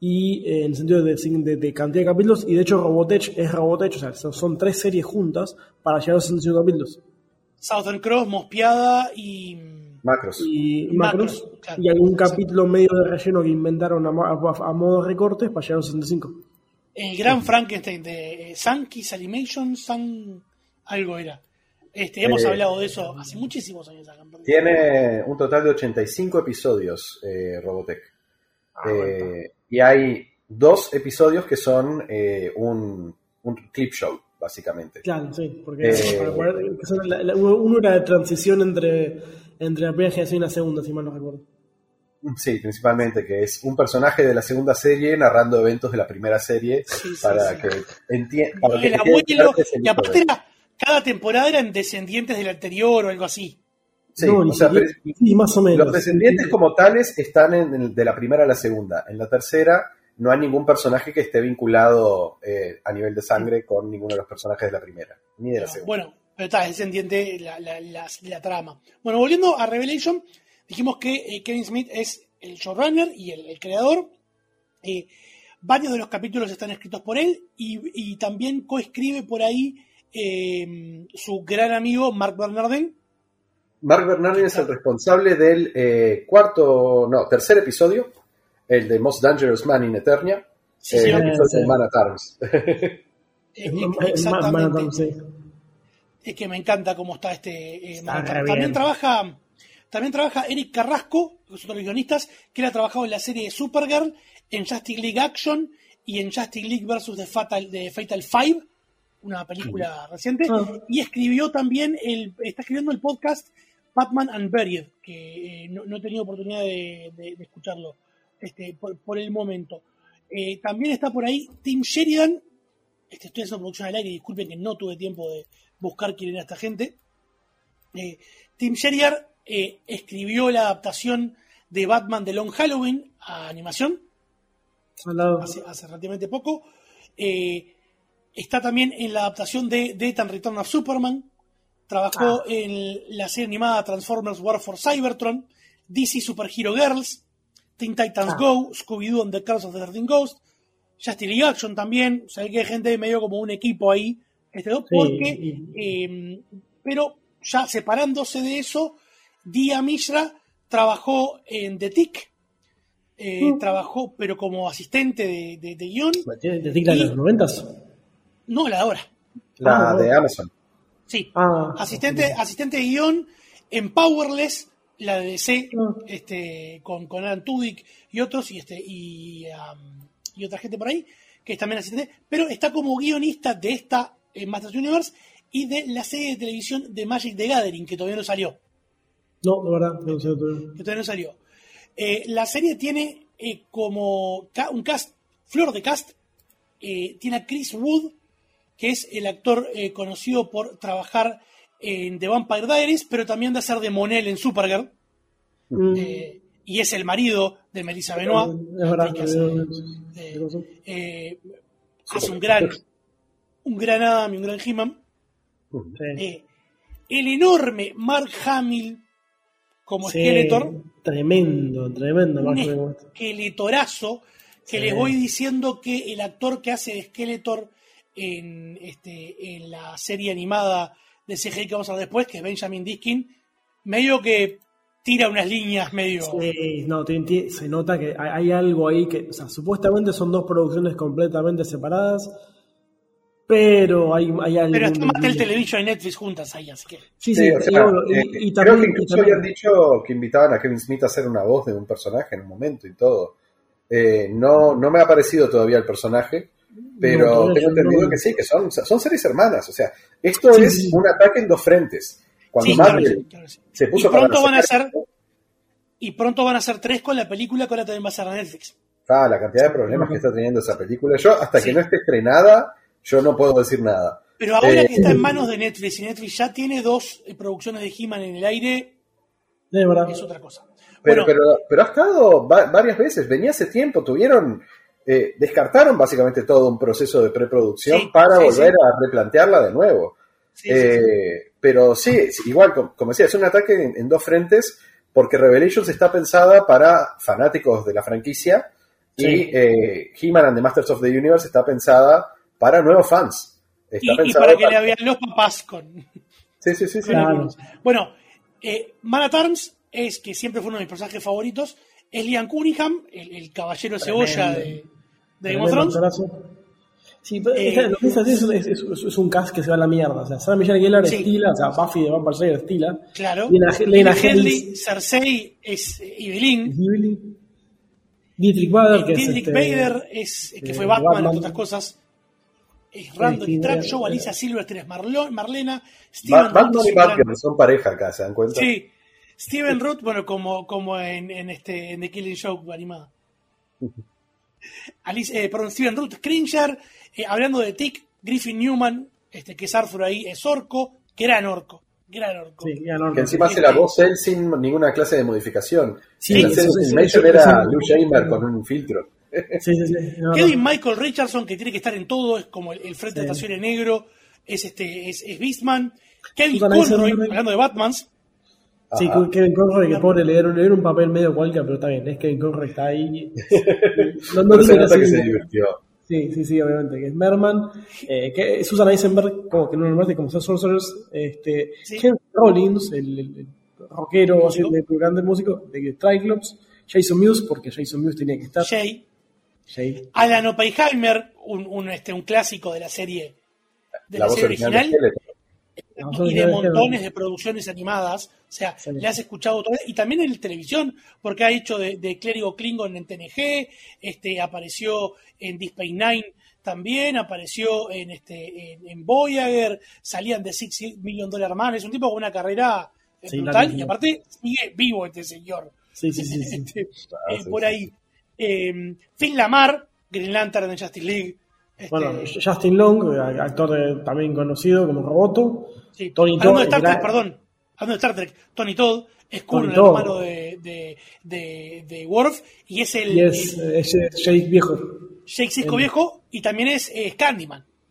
y eh, en el sentido de, de- de cantidad de capítulos, y de hecho Robotech es Robotech, o sea, son, son tres series juntas para llegar a los sesenta y cinco capítulos. Southern Cross, Mospiada y... Macros. Y Y Macros, Macros, claro. y algún capítulo medio de relleno que inventaron a, mo- a, a modo de recortes para llegar a los sesenta y cinco. El gran Frankenstein de eh, Sankey's Animation, San... algo era. Este, hemos Eh, hablado de eso hace muchísimos años acá. en Perdido. Tiene un total de ochenta y cinco episodios, eh, Robotech. Ah, Eh, y hay dos episodios que son eh, un, un clip show, básicamente. Claro, sí, porque Eh, para poder- que son la- la- uno, uno era de transición entre, entre la primera generación y la segunda, si mal no recuerdo. Sí, principalmente, que es un personaje de la segunda serie narrando eventos de la primera serie Sí, sí, para sí. que entiendan. Para que El te quede abuelo, claro que es el y hijo aparte de- era, cada temporada eran descendientes del anterior o algo así. Sí, No, o ni sea, siquiera- pero- sí, más o menos. los descendientes como tales están en, en- de la primera a la segunda. En la tercera no hay ningún personaje que esté vinculado eh, a nivel de sangre con ninguno de los personajes de la primera, ni de la Pero, segunda. bueno, pero está, es descendiente la, la, la, la trama. Bueno, volviendo a Revelation, dijimos que eh, Kevin Smith es el showrunner y el, el creador. Eh, varios de los capítulos están escritos por él y, y también coescribe por ahí eh, su gran amigo Mark Bernardin. Mark Bernardin es el responsable del eh, cuarto, no, tercer episodio, el de Most Dangerous Man in Eternia, Sí, eh, sí, el episodio sí. de Man at Arms. Eh, Es eh, ma- ma- exactamente. Manhattan, sí. Es que me encanta cómo está este eh, Está Manhattan. re También bien. trabaja, también trabaja Eric Carrasco, que es otro de los guionistas, que él ha trabajado en la serie de Supergirl, en Justice League Action y en Justice League versus The Fatal, de Fatal Five, una película reciente, Ah. y escribió también el, está escribiendo el podcast Batman Unburied, que eh, no, no he tenido oportunidad de, de- de escucharlo este, por, por el momento. Eh, también está por ahí Tim Sheridan. Este, estoy haciendo producción al aire, disculpen que no tuve tiempo de buscar quién era esta gente. Eh, Tim Sheridan eh, escribió la adaptación de Batman de Long Halloween a animación Al lado. hace, hace relativamente poco. Eh, está también en la adaptación de Death and Return of Superman. Trabajó Ah. en la serie animada Transformers War for Cybertron, D C Super Hero Girls, Teen Titans Ah. Go, Scooby-Doo and the Curse of the thirteen Ghosts, Justice League Action también. O sea, que hay gente medio como un equipo ahí. Este, ¿no? Sí, Porque, y- eh, pero ya separándose de eso, Dia Mishra trabajó en The Tick, eh, Mm. trabajó pero como asistente de, de, de guión. ¿De Tic de los noventas? No, la de ahora. La Ah, de Amazon. Sí. Ah, Asistente, asistente de guión en Powerless, la de D C, Ah. este, con, con Alan Tudyk y otros, y este, y, um, y otra gente por ahí, que es también asistente, pero está como guionista de esta eh, Masters Universe y de la serie de televisión de Magic the Gathering, que todavía no salió. No, de verdad, no sé todavía. Que todavía no salió. Eh, la serie tiene eh, como ca- un cast, flor de cast, eh, tiene a Chris Wood, que es el actor eh, conocido por trabajar en The Vampire Diaries, pero también de hacer de Monel en Supergirl, Mm. eh, y es el marido de Melissa Benoist. Es verdad, que hace, eh, eh, hace un gran un gran Adam y un gran He-Man. Sí. Eh, el enorme Mark Hamill como Sí, Skeletor, Tremendo, tremendo. un Mark Hamill. esqueletorazo, que Sí. les voy diciendo que el actor que hace de Skeletor en, este, en la serie animada de C G I que vamos a ver después, que es Benjamin Diskin, medio que tira unas líneas medio... Sí, no, tiene- tiene- se nota que hay, hay algo ahí que, o sea, supuestamente son dos producciones completamente separadas, pero hay, hay algo. Pero está Mattel Television y Netflix juntas ahí, así que... Sí, Sí, sí, o y, sea, bueno, y- eh, y creo también- que y incluso también- habían dicho que invitaban a Kevin Smith a hacer una voz de un personaje en un momento y todo. Eh, no, no me ha aparecido todavía el personaje, pero No, todavía tengo yo entendido no. que sí, que son, son series hermanas. O sea, esto Sí, es sí. un ataque en dos frentes. Cuando Sí, claro Marvel que sí, claro que sí. se Y puso para pronto van a sacar- hacer... Y pronto van a ser tres con la película, que ahora también va a ser a Netflix. Ah, la cantidad de problemas que está teniendo esa película. Yo, hasta Sí. que no esté estrenada, yo no puedo decir nada. Pero ahora Eh, que está en manos de Netflix y Netflix ya tiene dos eh, producciones de He-Man en el aire, Es verdad. es otra cosa. Pero, Bueno, pero, pero ha estado va- varias veces, venía hace tiempo, tuvieron, eh, descartaron básicamente todo un proceso de preproducción Sí, para sí, volver sí. a replantearla de nuevo. sí, sí, Eh, Pero sí, sí, igual, como, como decía, es un ataque en, en dos frentes, porque Revelations está pensada para fanáticos de la franquicia Sí. y eh, He-Man and the Masters of the Universe está pensada para nuevos fans. Está y, y pensado para que le vean los papás con... Sí, sí, sí, sí. Claro. Bueno, eh, Man at Arms es, que siempre fue uno de mis personajes favoritos, es Liam Cunningham, el, el caballero de cebolla de, de Game of Tremendo Thrones. actorazo. Sí, pero Eh, esta- lo que es así es, es, es- es un cast que se va a la mierda. O sea, Sarah Michelle Gellar Sí. estila, o sea, Buffy de Vampire Slayer estila. Claro. Lena, Lena Headley, Headey, Cersei es eh, Evelyn. Evelyn, Dietrich Bader, que Dietrich es este, Bader, es, que eh, fue Batman, Batman. entre otras cosas. Es Randall sí, Trapshaw, eh, Alicia Silverstone es Marlo- Marlena. Ba- Steven Root Batman es y un gran- Batgirl son pareja acá, ¿se dan cuenta? Sí. Steven Root, bueno, como, como en, en este en The Killing Joke animada. Alice, eh, perdón, Steven Root, Cringer, eh, hablando de Tick, Griffin Newman, este, que es Arthur ahí, es Orco, gran Orco, gran Orco. Sí, ya no, Que encima hace la voz él sin ninguna clase de modificación. Sí, en la eso- serie eso- de Animation eso- era eso- Lou Shamer con un filtro. Sí, sí, sí. no, no. Kevin Michael Richardson, que tiene que estar en todo, es como el, el frente Sí. de estación en negro, es este, es, es Beastman. Kevin Susan Conroy, Eisenberg. hablando de Batmans, Sí, Ajá. Kevin Conroy, que pobre, le dieron, le dieron un papel medio cualquiera, pero está bien, es Kevin Conroy, está ahí. No, no Pero se tiene nota que así- se divirtió. Sí, sí, sí, obviamente, que es Merman, eh, que Susan Eisenberg, como que no nombraste como Sorcerers, este, Sí. Ken Rollins, el, el, el rockero, así, Músico. el grande músico de Triclops, Jason Mewes, porque Jason Mewes tenía que estar. Jay, Jay. Alan Oppenheimer, un, un, este, un clásico de la serie, de La la, voz serie original de original, Skeletor. y de montones de producciones animadas, o sea, Sí. le has escuchado todo, y también en televisión, porque ha hecho de, de clérigo Klingon en T N G, este, apareció en Deep Space Nine también, apareció en, este, en, en Voyager, salían de Six Million Dollar Man, es un tipo con una carrera eh, Sí, brutal, claro. y aparte sigue vivo este señor. Sí, sí, sí. sí. Este, Ah, eh, sí, por sí. ahí. Eh, Finn Lamar, Green Lantern en Justice League. Este, Bueno, Justin Long, eh, actor de- también conocido como Roboto. sí. Tony Hablando Todd, de Star el gran- Trek, perdón. Hablando de Star Trek, Tony Todd es Kurn, Tony el Todd. hermano de, de, de, de Worf, y es el, Y es, el es, es Jake viejo. Jake Sisko el- viejo, y también es, es Candyman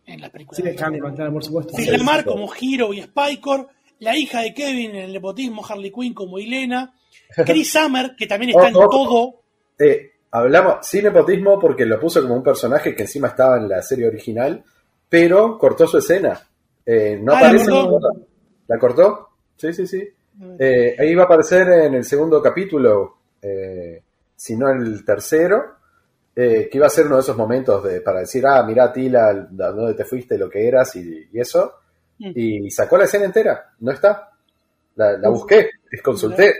en las películas. Sí, de Candyman, claro, por supuesto. Phil LaMarr como Hero y Spycore, la hija de Kevin en el nepotismo, Harley Quinn como Helena, Chris Summer, que también está en oh, oh, todo. Eh, hablamos sin nepotismo porque lo puso como un personaje que encima estaba en la serie original, pero cortó su escena. Eh, no ah, aparece. ¿la cortó? ¿La cortó? Sí, sí, sí. Eh, ahí va a aparecer en el segundo capítulo, eh, si no en el tercero, eh, que iba a ser uno de esos momentos de, para decir, ah, mirá, Tila, dónde te fuiste, lo que eras y, y eso. Mm. Y sacó la escena entera, no está. La, la busqué, consulté.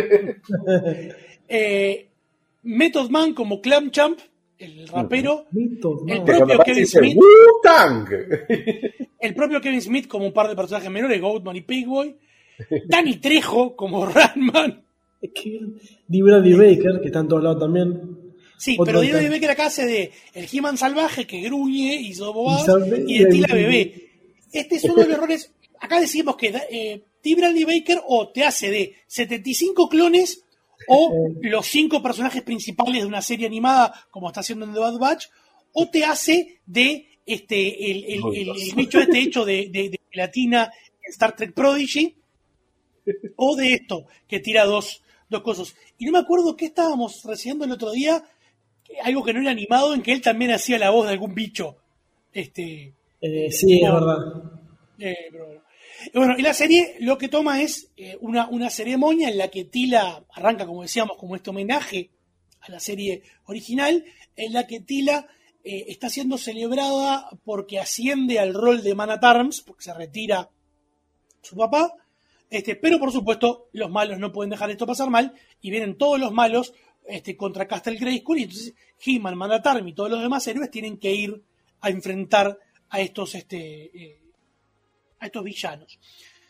eh, Method Man como Clam Champ, el rapero. Uh-huh. El propio Kevin dice, Smith. ¡Wu-Tang! El propio Kevin Smith como un par de personajes menores, Goatman y Pigboy. Danny Trejo como Ratman. Es que D. Bradley Baker, que está en todos lados también. Sí, Otro pero D. Bradley acá. Baker acá hace de el He-Man salvaje que gruñe y sobobás Y y de Tila sabe- bebé. Este es uno de los errores. Acá decimos que eh, D. Bradley Baker o te hace de setenta y cinco clones o los cinco personajes principales de una serie animada, como está haciendo en The Bad Batch, o te hace de este el, el, el, el bicho este hecho de, de, de gelatina en Star Trek Prodigy, o de esto, que tira dos, dos cosas. Y no me acuerdo qué estábamos recibiendo el otro día, algo que no era animado, en que él también hacía la voz de algún bicho. Este, Eh, sí, es no, verdad. eh, pero bueno. Y bueno, y la serie lo que toma es eh, una, una ceremonia en la que Tila arranca, como decíamos, como este homenaje a la serie original, en la que Tila eh, está siendo celebrada porque asciende al rol de Man at Arms, porque se retira su papá, este, pero por supuesto los malos no pueden dejar esto pasar mal, y vienen todos los malos este, contra Castle Grayskull, y entonces He-Man, Man at Arms y todos los demás héroes tienen que ir a enfrentar a estos este, eh, a estos villanos.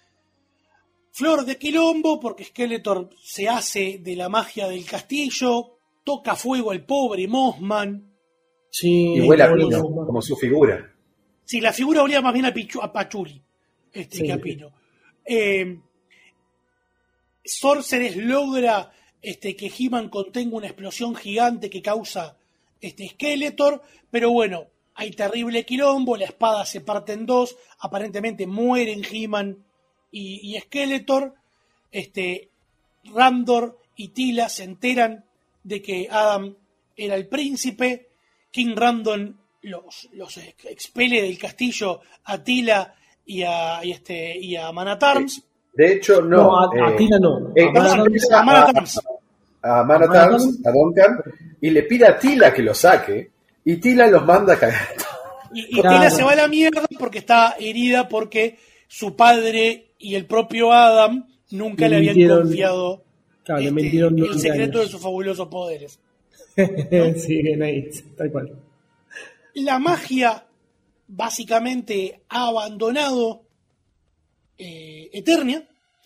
Flor de quilombo, porque Skeletor se hace de la magia del castillo, toca fuego al pobre Mothman. Sí, Y huele a pobre pino, Mothman. como su figura. Sí, la figura olía más bien a, pichu, a Pachuli este, Sí. que a Pino. Eh, Sorceress logra este, que He-Man contenga una explosión gigante que causa este, Skeletor, pero bueno, hay terrible quilombo, la espada se parte en dos, aparentemente mueren He-Man y, y Skeletor, este, Randor y Tila se enteran de que Adam era el príncipe, King Random los, los expele del castillo a Tila y a, y este, y a Man at Arms. De hecho, no. No, a, a eh, Tila no. eh, A Man at Arms. A Man at Arms. a Man at Arms, a Duncan, y le pide a Tila que lo saque, y Tila los manda a cagar. Y, y Claro. Tila se va a la mierda porque está herida porque su padre y el propio Adam nunca Le le habían mintieron. confiado Claro, le este, mintieron el durante secreto años. de sus fabulosos poderes. Sí, Nate, tal cual. La magia básicamente ha abandonado eh, Eternia,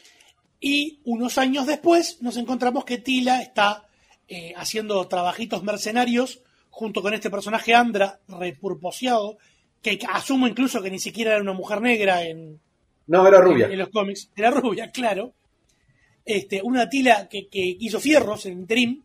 y unos años después nos encontramos que Tila está eh, haciendo trabajitos mercenarios junto con este personaje Andra repurposeado, que asumo incluso que ni siquiera era una mujer negra en, No, era rubia. en, en los cómics, era rubia, claro. Este, una Tila que, que hizo fierros en Dream.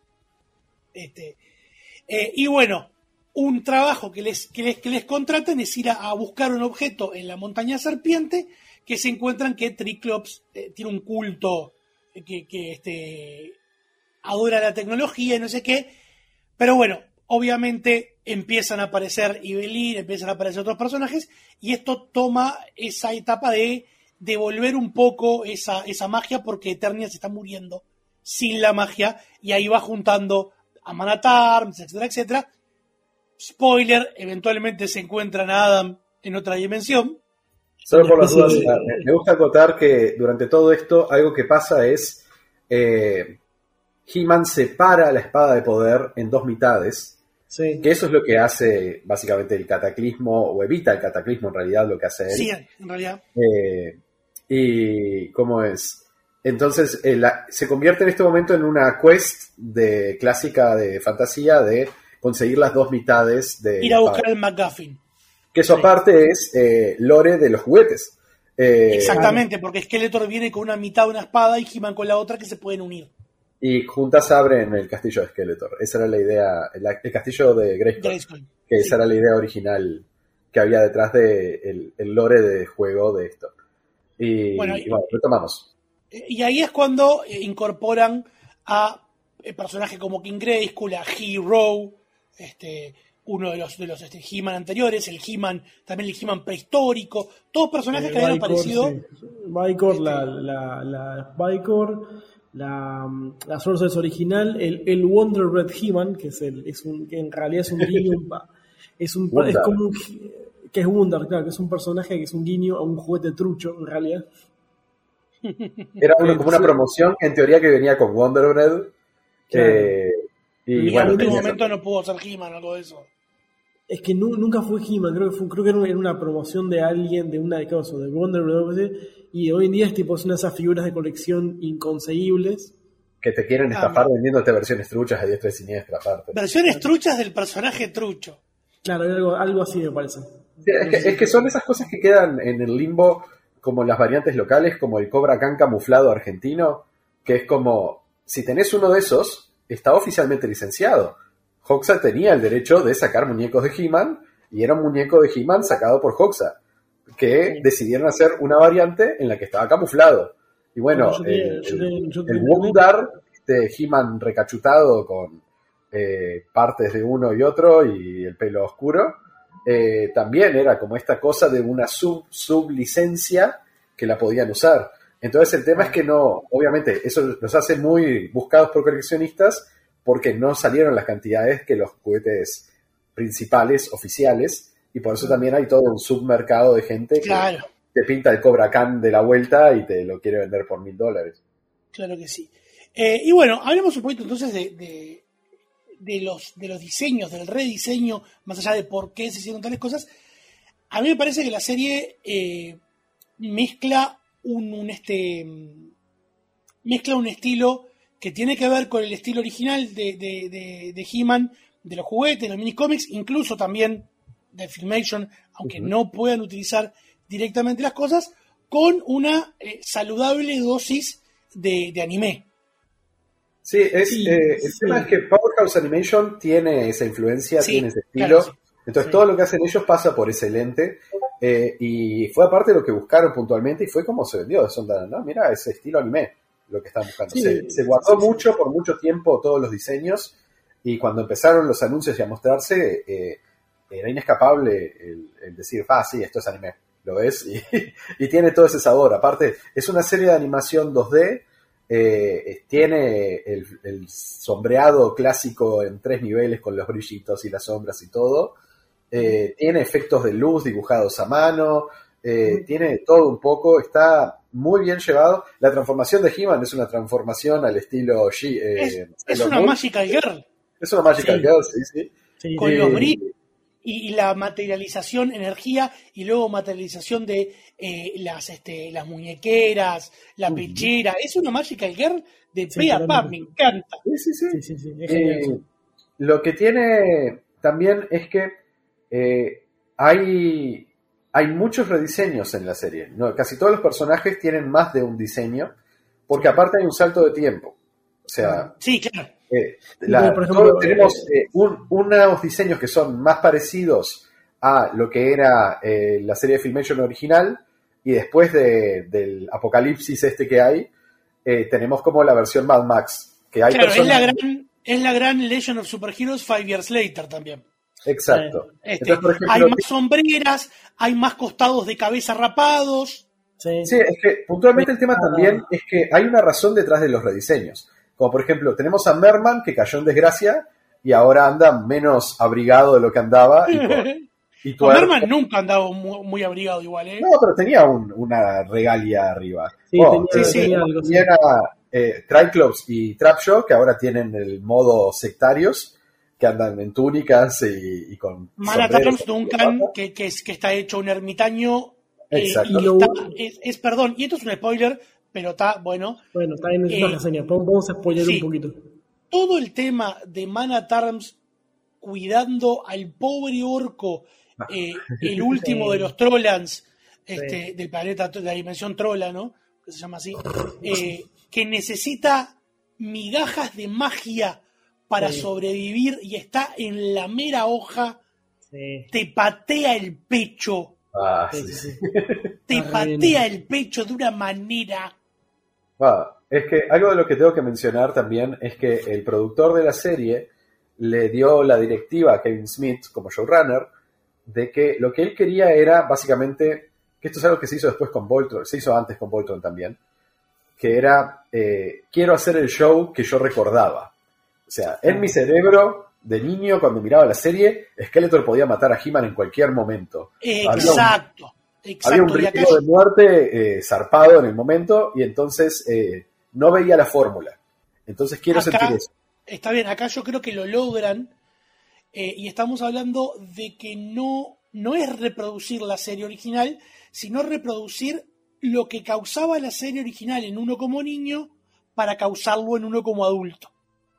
Este, eh, y bueno, un trabajo que les, que les, que les contratan es ir a, a buscar un objeto en la montaña serpiente, que se encuentran que Triclops eh, tiene un culto eh, que, que este, adora la tecnología y no sé qué. Pero bueno, obviamente empiezan a aparecer Ibelín, empiezan a aparecer otros personajes, y esto toma esa etapa de devolver un poco esa, esa magia, porque Eternia se está muriendo sin la magia, y ahí va juntando a Man at Arms, etcétera, etcétera. Spoiler, eventualmente se encuentran a Adam en otra dimensión. Solo por las Sí, dudas, sí. me- me gusta acotar que durante todo esto algo que pasa es eh, He-Man separa la espada de poder en dos mitades, Sí. que eso es lo que hace básicamente el cataclismo, o evita el cataclismo en realidad lo que hace él. Sí, en realidad. Eh, y ¿cómo es? Entonces eh, la- se convierte en este momento en una quest de clásica de fantasía de conseguir las dos mitades de Ir a la buscar espada. el McGuffin. Que eso aparte es eh, lore de los juguetes. Eh, Exactamente, porque Skeletor viene con una mitad de una espada y He-Man con la otra, que se pueden unir. Y juntas abren el castillo de Skeletor. Esa era la idea, la- el castillo de Grayskull. Grayskull. Que Sí. esa era la idea original. Que que había detrás del de el, el lore de juego de esto. Y bueno, y, y bueno, retomamos. Y ahí es cuando incorporan a personajes como King Grayskull, a Hero, este, uno de los de los este, He-Man anteriores, el He-Man, también el He-Man prehistórico, todos personajes eh, que habían Vicor, aparecido. Sí. Vicor, este, la, la, la Vicor, la, la Sorceress original, el, el Wonder Red He-Man, que es el, es un, que en realidad es un guiño, es un es como un, que es Wonder, claro, que es un personaje que es un guiño a un juguete trucho, en realidad. Era uno, como una promoción, en teoría, que venía con Wonder Bread. Claro. Eh, y, y bueno, en algún momento no pudo ser He-Man o algo de eso. Es que nu, nunca fue He-Man, creo que, fue, creo que era una promoción de alguien, de una de cosas, de Wonder Bread, y hoy en día es tipo, es una de esas figuras de colección inconseguibles. Que te quieren estafar ah, vendiéndote versiones truchas a diestra y siniestra, aparte. Versiones truchas del personaje trucho. Claro, algo, algo así me parece. Sí, es, que, es que son esas cosas que quedan en el limbo, como las variantes locales, como el Cobra Khan camuflado argentino, que es como, si tenés uno de esos, está oficialmente licenciado. Hoxa tenía el derecho de sacar muñecos de He-Man, y era un muñeco de He-Man sacado por Hoxa, que sí. decidieron hacer una variante en la que estaba camuflado. Y bueno, bueno el, el, el Wundar, de He-Man recachutado con eh, partes de uno y otro y el pelo oscuro, eh, también era como esta cosa de una sub, sublicencia que la podían usar. Entonces el tema es que no, obviamente, eso los hace muy buscados por coleccionistas porque no salieron las cantidades que los juguetes principales, oficiales, y por eso también hay todo un submercado de gente claro. que te pinta el Cobra Khan de la vuelta y te lo quiere vender por mil dólares. Claro que sí. Eh, y bueno, hablemos un poquito entonces de, de, de, los, de los diseños, del rediseño, más allá de por qué se hicieron tales cosas. A mí me parece que la serie eh, mezcla un, un este mezcla un estilo que tiene que ver con el estilo original de, de, de, de He-Man, de los juguetes, de los minicómics, incluso también de Filmation, aunque uh-huh. no puedan utilizar directamente las cosas, con una eh, saludable dosis de, de anime. Sí, es, sí, eh, el sí. tema es que Powerhouse Animation tiene esa influencia, sí, tiene ese estilo, claro, sí. entonces sí. todo lo que hacen ellos pasa por ese lente, eh, y fue aparte de lo que buscaron puntualmente, y fue como se vendió, de sonda, ¿no? Mira, ese estilo anime, lo que están buscando. Sí, se, se guardó sí, mucho, sí. por mucho tiempo, todos los diseños, y cuando empezaron los anuncios y a mostrarse, eh, era inescapable el, el decir, ah, sí, esto es anime, lo ves, y, y tiene todo ese sabor. Aparte, es una serie de animación dos D, eh, tiene el, el sombreado clásico en tres niveles con los brillitos y las sombras y todo, eh, tiene efectos de luz dibujados a mano, eh, tiene todo un poco, está muy bien llevado. La transformación de He-Man es una transformación al estilo G, eh, es, es una Magical Girl. Es una Magical sí. Girl, sí, sí. sí. Con eh, los brillos y, y la materialización, energía, y luego materialización de eh, las este, las muñequeras, la uh-huh. pechera. Es una Magical Girl de sí, pe a pa, me encanta. Sí, sí, sí. sí, sí, sí. Es eh, lo que tiene también es que eh, hay... Hay muchos rediseños en la serie, ¿no? Casi todos los personajes tienen más de un diseño, porque aparte hay un salto de tiempo. O sea, sí, claro. Eh, la, por ejemplo, todos tenemos eh, un, unos diseños que son más parecidos a lo que era eh, la serie de Filmation original, y después de, del apocalipsis este que hay, eh, tenemos como la versión Mad Max. Que hay claro, personas... es, la gran, es la gran Legend of Superheroes Five Years Later también. Exacto. Este, Entonces, por ejemplo, hay más sombreras, hay más costados de cabeza rapados. Sí, sí es que puntualmente el tema también es que hay una razón detrás de los rediseños. Como por ejemplo, tenemos a Merman, que cayó en desgracia y ahora anda menos abrigado de lo que andaba. Y por, y Con Merman nunca andaba muy, muy abrigado igual, ¿eh? No, pero tenía un, una regalia arriba. Sí, oh, tenía, sí, tenía sí. algo. Y era eh, Triclops y Trapjaw, que ahora tienen el modo sectarios, que andan en túnicas y, y con Mana-Trunks Duncan, que, que, es, que está hecho un ermitaño. Exacto. Eh, y está, es, es, perdón, y esto es un spoiler, pero está, bueno. Bueno, está en esa reseña. Vamos a spoiler sí, un poquito. Todo el tema de Mana-Trunks cuidando al pobre orco, eh, el último de los Trollans, este, sí. del planeta, de la dimensión Trolla, ¿no? Que se llama así. Eh, que necesita migajas de magia para sí. sobrevivir y está en la mera hoja sí. te patea el pecho. Ah, sí, sí. Te patea el pecho de una manera. Ah, es que algo de lo que tengo que mencionar también es que el productor de la serie le dio la directiva a Kevin Smith como showrunner de que lo que él quería era básicamente, que esto es algo que se hizo después con Voltron, se hizo antes con Voltron también, que era, eh, quiero hacer el show que yo recordaba. O sea, en mi cerebro de niño, cuando miraba la serie, Skeletor podía matar a He-Man en cualquier momento. Exacto. Había un, exacto. Había un ritmo de muerte eh, zarpado en el momento y entonces eh, no veía la fórmula. Entonces quiero acá, sentir eso. Está bien, acá yo creo que lo logran eh, y estamos hablando de que no, no es reproducir la serie original, sino reproducir lo que causaba la serie original en uno como niño para causarlo en uno como adulto.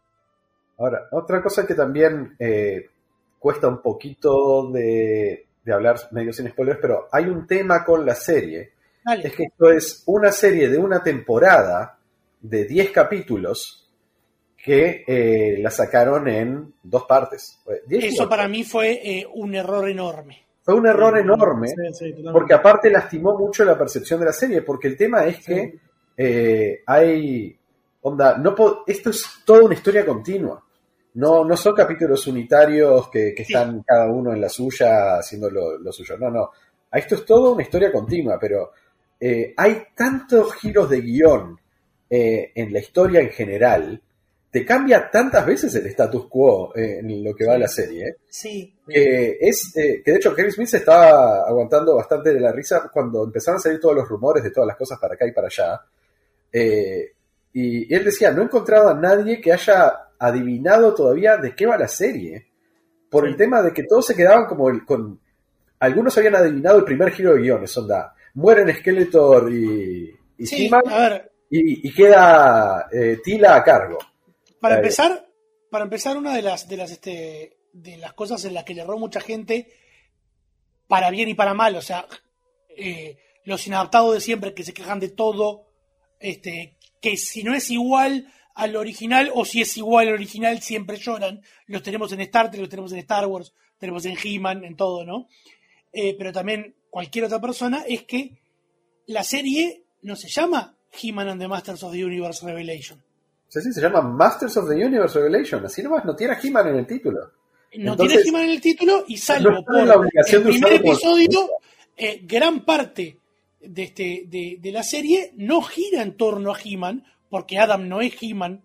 Ahora, otra cosa que también eh, cuesta un poquito de, de hablar medio sin spoilers, pero hay un tema con la serie. Dale. Es que esto es una serie de una temporada de diez capítulos que eh, la sacaron en dos partes. Eso para mí fue eh, un error enorme. Fue un error sí, enorme, sí, sí, porque aparte lastimó mucho la percepción de la serie, porque el tema es que sí. eh, hay... Onda, no po- esto es toda una historia continua. No, no son capítulos unitarios que, que están sí. cada uno en la suya haciendo lo, lo suyo. No, no. Esto es toda una historia continua, pero eh, hay tantos giros de guión eh, en la historia en general. Te cambia tantas veces el status quo eh, en lo que va sí. la serie. Sí. Que, es, eh, que de hecho Kevin Smith se estaba aguantando bastante de la risa cuando empezaron a salir todos los rumores de todas las cosas para acá y para allá. Eh, y, y él decía, no he encontrado a nadie que haya adivinado todavía de qué va la serie, por sí. el tema de que todos se quedaban como el, con... Algunos habían adivinado el primer giro de guiones, onda, mueren Skeletor y, y sí, He-Man, a ver. Y, y queda eh, Tila a cargo. Para eh, empezar, para empezar una de las de las este de las cosas en las que le erró mucha gente, para bien y para mal, o sea, eh, los inadaptados de siempre que se quejan de todo, este, que si no es igual al original o si es igual al original siempre lloran. Los tenemos en Star Trek, los tenemos en Star Wars, tenemos en He-Man, en todo, ¿no? Eh, pero también cualquier otra persona, es que la serie no se llama He-Man and the Masters of the Universe Revelation. Sí, sí, se llama Masters of the Universe Revelation, así nomás, no tiene a He-Man en el título. No Entonces, tiene He-Man en el título y salvo no por la obligación el de primer usarlo episodio, por... eh, gran parte de, este, de, de la serie no gira en torno a He-Man, porque Adam no es He-Man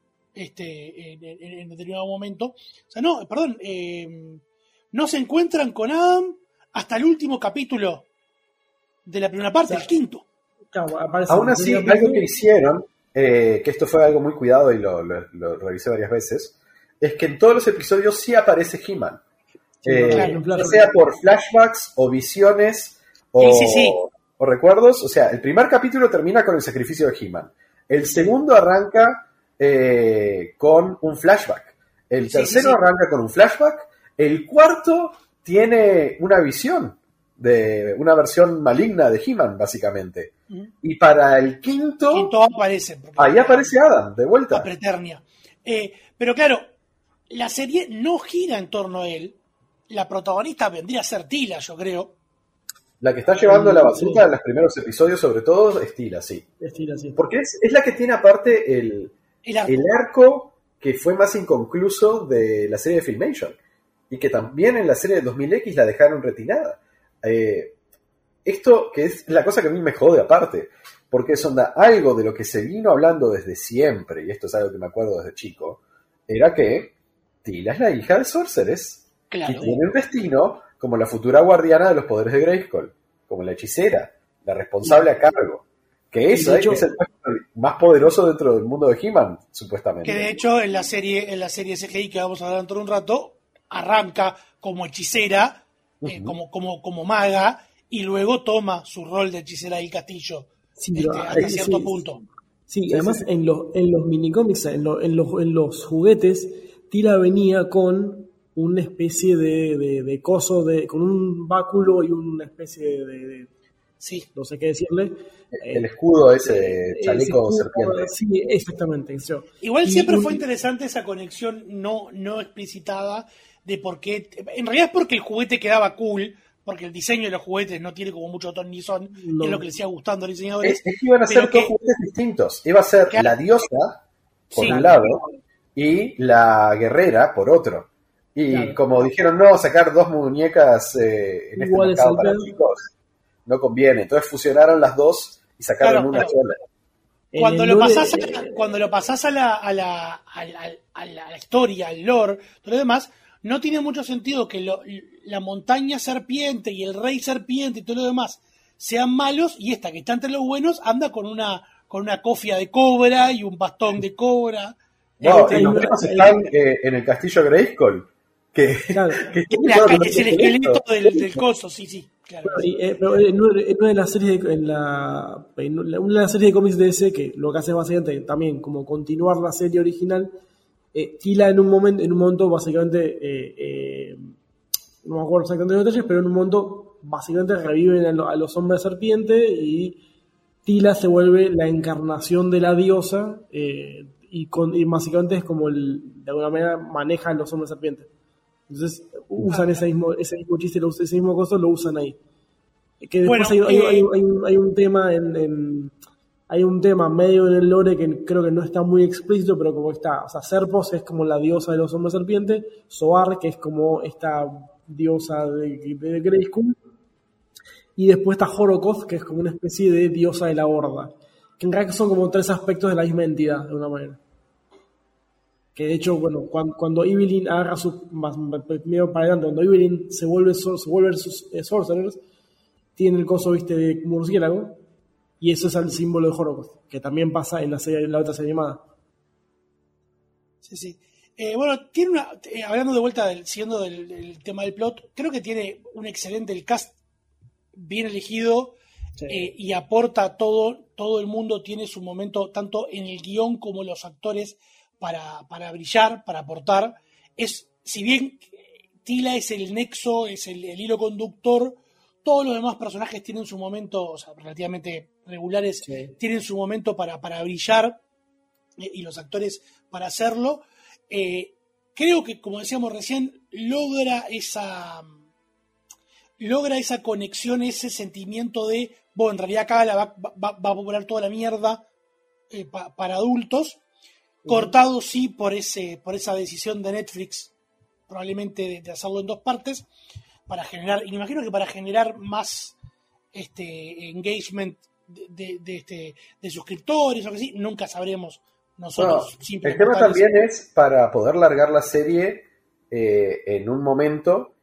este, en, en, en determinado momento. O sea, no, perdón, eh, no se encuentran con Adam hasta el último capítulo de la primera parte, o sea, el quinto. Claro, aún así, algo que hicieron, eh, que esto fue algo muy cuidado y lo, lo, lo revisé varias veces, es que en todos los episodios sí aparece He-Man. Sí, eh, claro, claro. Ya sea por flashbacks o visiones o, sí, sí, sí. o recuerdos. O sea, el primer capítulo termina con el sacrificio de He-Man. El segundo arranca eh, con un flashback. El tercero sí, sí, sí. arranca con un flashback. El cuarto tiene una visión de una versión maligna de He-Man, básicamente. Mm. Y para el quinto... Quinto aparece. Ahí aparece Adam, de vuelta. A Preternia. Eh, pero claro, la serie no gira en torno a él. La protagonista vendría a ser Tila, yo creo. La que está llevando la batuta sí. en los primeros episodios, sobre todo, es Tila, sí. Es Tila, sí. Porque es, es la que tiene aparte el, el, arco. el arco que fue más inconcluso de la serie de Filmation. Y que también en la serie de dos mil equis la dejaron retirada. Eh, esto que es la cosa que a mí me jode aparte, porque es onda, algo de lo que se vino hablando desde siempre, y esto es algo que me acuerdo desde chico, era que Tila es la hija de Sorceress, claro. y tiene un destino como la futura guardiana de los poderes de Grayskull, como la hechicera, la responsable a cargo, que eso hecho, es el más poderoso dentro del mundo de He-Man, supuestamente. Que de hecho en la serie, en la serie C G I que vamos a hablar dentro de un rato, arranca como hechicera, Eh, uh-huh. como, como, como maga, y luego toma su rol de hechicera del castillo sí, este, hasta sí, cierto sí, punto. Sí, sí además sí, sí. En, los, en los minicómics, en, lo, en, los, en los juguetes, Tila venía con una especie de, de, de coso, de, con un báculo y una especie de, de, Sí. No sé qué decirle. El escudo ese, chaleco ese escudo, serpiente. Sí, exactamente. Eso. Igual Y siempre un- fue interesante esa conexión no, no explicitada de por qué. En realidad es porque el juguete quedaba cool, porque el diseño de los juguetes no tiene como mucho ton ni son, No. es lo que les iba gustando a los diseñadores. Es, es que iban a pero ser que- dos juguetes distintos. Iba a ser Claro. la diosa por Sí. un lado y la guerrera por otro. Y Claro. como dijeron, no, sacar dos muñecas eh, en este Iguales mercado al para pedo. chicos no conviene. Entonces fusionaron las dos y sacaron Claro, una pero- sola. Cuando en lo, el lore- pasás a, cuando lo pasás a la, a, la, a, la, a la- a la historia, al lore, todo lo demás, no tiene mucho sentido que lo- la montaña serpiente y el rey serpiente y todo lo demás sean malos y esta que está entre los buenos anda con una con una cofia de cobra y un bastón de cobra. No, Este, y los menos están eh, en el castillo Grayskull. Que, Claro. que- la- claro, es el esqueleto del, del coso, sí, sí. Claro. Bueno, y, eh, pero en una, en una de las series de, en la, en una de las series de cómics de D C, que lo que hace básicamente también como continuar la serie original, eh, Tila en un momento, en un momento básicamente eh, eh, no me acuerdo exactamente los detalles, pero en un momento básicamente reviven a, lo- a los hombres serpiente y Tila se vuelve la encarnación de la diosa eh, y, con, y básicamente es como el, de alguna manera maneja a los hombres serpiente. Entonces usan ese mismo, ese mismo chiste, lo- ese mismo costo lo usan ahí. Que después Bueno, hay, hay- eh, hay- hay un, hay un tema en, en- hay un tema medio en el lore que creo que no está muy explícito, pero como está, o sea, Serpos es como la diosa de los hombres serpiente, Zoar, que es como esta diosa de, de Grayskull, y después está Horokoth, que es como una especie de diosa de la horda, que en realidad son como tres aspectos de la misma entidad, de una manera. Que de hecho, bueno, cuando, cuando Evelyn agarra su, más, medio para adelante, cuando Evelyn se vuelve, sor- se vuelve sus eh, sorcerers, tiene el coso, viste, de murciélago, y eso es el símbolo de Horokoth, que también pasa en la serie, en la otra serie animada. Sí, sí. Eh, bueno, tiene una. eh, hablando de vuelta, del, siguiendo del, del tema del plot, creo que tiene un excelente. El cast bien elegido Sí. eh, y aporta todo. Todo el mundo tiene su momento, tanto en el guión como los actores, para, para brillar, para aportar. Es, si bien Tila es el nexo, es el, el hilo conductor, todos los demás personajes tienen su momento, o sea, relativamente regulares, Sí. tienen su momento para, para brillar eh, y los actores para hacerlo. Eh, creo que, como decíamos recién, logra esa logra esa conexión, ese sentimiento de, bueno, en realidad acá la va, va, va a popular toda la mierda eh, pa, para adultos, cortado sí por ese por esa decisión de Netflix, probablemente de, de hacerlo en dos partes, para generar, y me imagino que para generar más este engagement de, de, de, este, de suscriptores o algo así, nunca sabremos nosotros. No, simples el tema mortales. también es para poder largar la serie eh, en un momento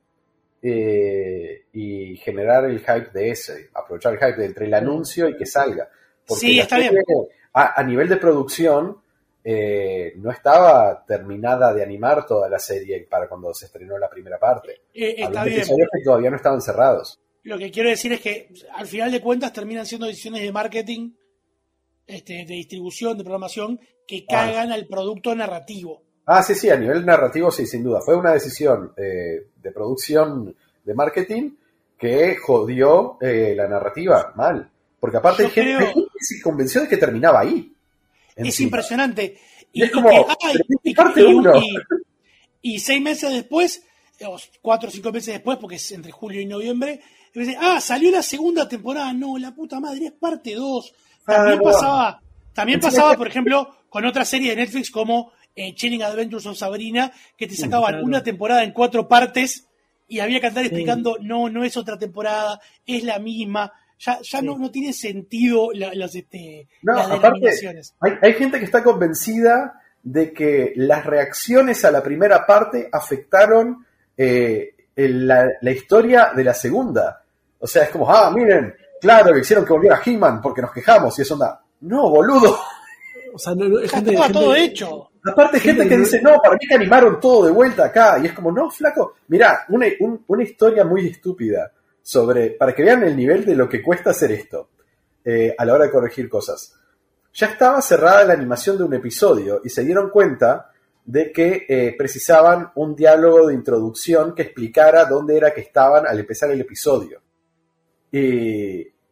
eh, y generar el hype de ese, aprovechar el hype de entre el anuncio y que salga. Porque Sí, la está serie, bien. A, a nivel de producción, eh, no estaba terminada de animar toda la serie para cuando se estrenó la primera parte. Eh, está Había bien. episodios que todavía no estaban cerrados. Lo que quiero decir es que al final de cuentas terminan siendo decisiones de marketing, este, de distribución, de programación, que cagan al producto narrativo. Ah, sí, sí, a nivel narrativo, sí, sin duda. Fue una decisión eh, de producción de marketing que jodió eh, la narrativa mal. Porque aparte Yo hay gente, creo- hay gente que se convenció de que terminaba ahí. Es encima. impresionante. Y es como, que, ay, pero es y- parte y- uno. y- y seis meses después, o cuatro o cinco meses después, porque es entre julio y noviembre, y me dicen, ah, salió la segunda temporada. No, la puta madre, es parte dos. También Ah, no. pasaba, también Encima pasaba, que- por ejemplo, con otra serie de Netflix como eh, Chilling Adventures of Sabrina, que te sacaban claro. una temporada en cuatro partes y había que andar Sí. explicando, no, no es otra temporada, es la misma. Ya, ya Sí. no, no tiene sentido la- las, este, No, las aparte, denominaciones. hay, hay gente que está convencida de que las reacciones a la primera parte afectaron eh, el- la, la historia de la segunda. O sea, es como, ah, miren, claro, que hicieron que volviera He-Man porque nos quejamos y eso onda. No, boludo. O sea, no, no, hay Ya gente, estaba gente- todo hecho. Aparte hay gente que dice, no, para mí que animaron todo de vuelta acá. Y es como, no, flaco. Mirá, una, un- una historia muy estúpida sobre, para que vean el nivel de lo que cuesta hacer esto eh, a la hora de corregir cosas. Ya estaba cerrada la animación de un episodio y se dieron cuenta de que eh, precisaban un diálogo de introducción que explicara dónde era que estaban al empezar el episodio. Y,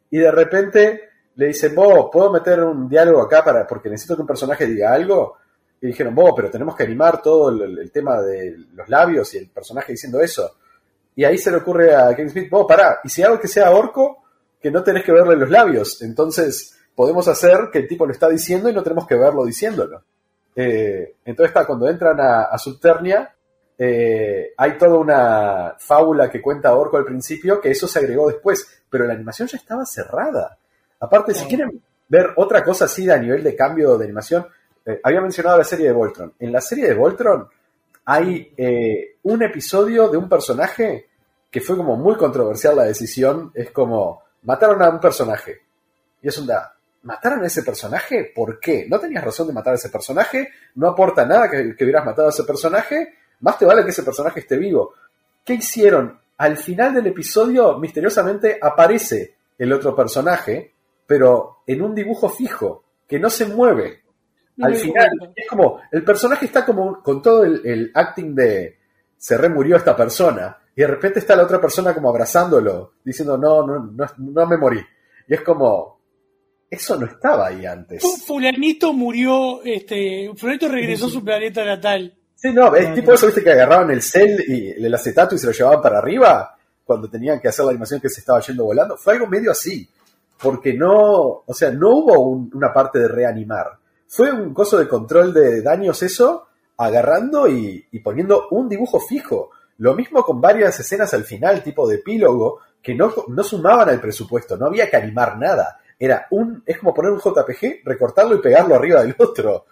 y de repente le dicen, vos, ¿puedo meter un diálogo acá para porque necesito que un personaje diga algo? Y dijeron, vos, pero tenemos que animar todo el, el tema de los labios y el personaje diciendo eso. Y ahí se le ocurre a Kevin Smith, vos, pará, y si hago que sea orco, que no tenés que verle los labios, entonces podemos hacer que el tipo lo está diciendo y no tenemos que verlo diciéndolo. Eh, entonces está, cuando entran a, a Subternia, eh, hay toda una fábula que cuenta Orco al principio, que eso se agregó después, pero la animación ya estaba cerrada. Aparte, si quieren ver otra cosa así de a nivel de cambio de animación, eh, había mencionado la serie de Voltron. En la serie de Voltron hay eh, un episodio de un personaje que fue como muy controversial la decisión, es como, mataron a un personaje, y es un da, ¿mataron a ese personaje? ¿Por qué? No tenías razón de matar a ese personaje, no aporta nada que, que hubieras matado a ese personaje, más te vale que ese personaje esté vivo. ¿Qué hicieron? Al final del episodio, misteriosamente, aparece el otro personaje, pero en un dibujo fijo, que no se mueve. Al final, es como, el personaje está como con todo el, el acting de se remurió esta persona, y de repente está la otra persona como abrazándolo, diciendo, no, no, no, no me morí. Y es como, eso no estaba ahí antes. Fulanito murió, este, Fulanito regresó a su planeta natal. Sí, no, es tipo eso, viste, que agarraban el cel y el acetato y se lo llevaban para arriba cuando tenían que hacer la animación que se estaba yendo volando. Fue algo medio así, porque no, o sea, no hubo un, una parte de reanimar. Fue un coso de control de daños eso, agarrando y, y poniendo un dibujo fijo. Lo mismo con varias escenas al final, tipo de epílogo, que no, no sumaban al presupuesto, no había que animar nada. Era un, es como poner un J P G, recortarlo y pegarlo arriba del otro.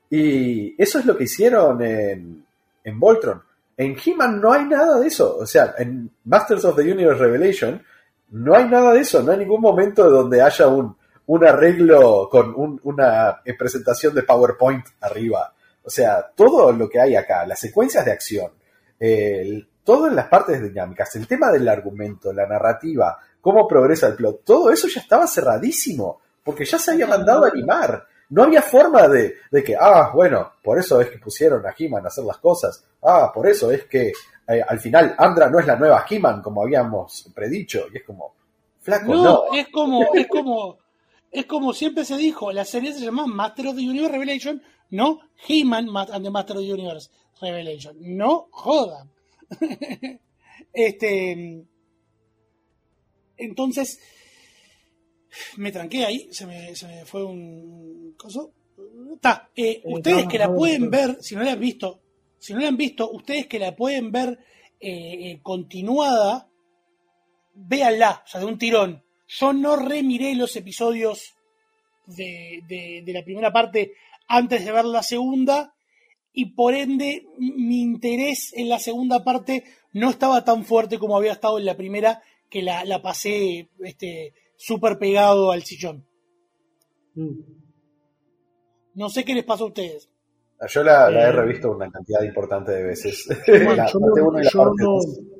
Y eso es lo que hicieron en, en Voltron. En He-Man no hay nada de eso. O sea, en Masters of the Universe Revelation no hay nada de eso. No hay ningún momento donde haya un, un arreglo con un, una presentación de PowerPoint arriba. O sea, todo lo que hay acá, las secuencias de acción, el, todo en las partes dinámicas, el tema del argumento, la narrativa, cómo progresa el plot, todo eso ya estaba cerradísimo, porque ya se había mandado a animar. No había forma de, de que, ah, bueno, por eso es que pusieron a He-Man a hacer las cosas, ah, por eso es que eh, al final Andra no es la nueva He-Man como habíamos predicho, y es como, flaco, no. No, es como, es como, es como siempre se dijo, la serie se llama Master of the Universe Revelation, no He-Man and the Master of the Universe Revelation, no jodan. este, entonces, me tranqué ahí, se me, se me fue un coso. Está, eh, ustedes que la pueden ver, si no la han visto, si no la han visto, ustedes que la pueden ver eh, eh, continuada, véanla, o sea, de un tirón. Yo no remiré los episodios de, de, de la primera parte antes de ver la segunda, y por ende mi interés en la segunda parte no estaba tan fuerte como había estado en la primera, que la, la pasé este, súper pegado al sillón. Mm. No sé qué les pasó a ustedes. Yo la, la he revisto una cantidad importante de veces. Bueno, la, yo, no, la yo, no,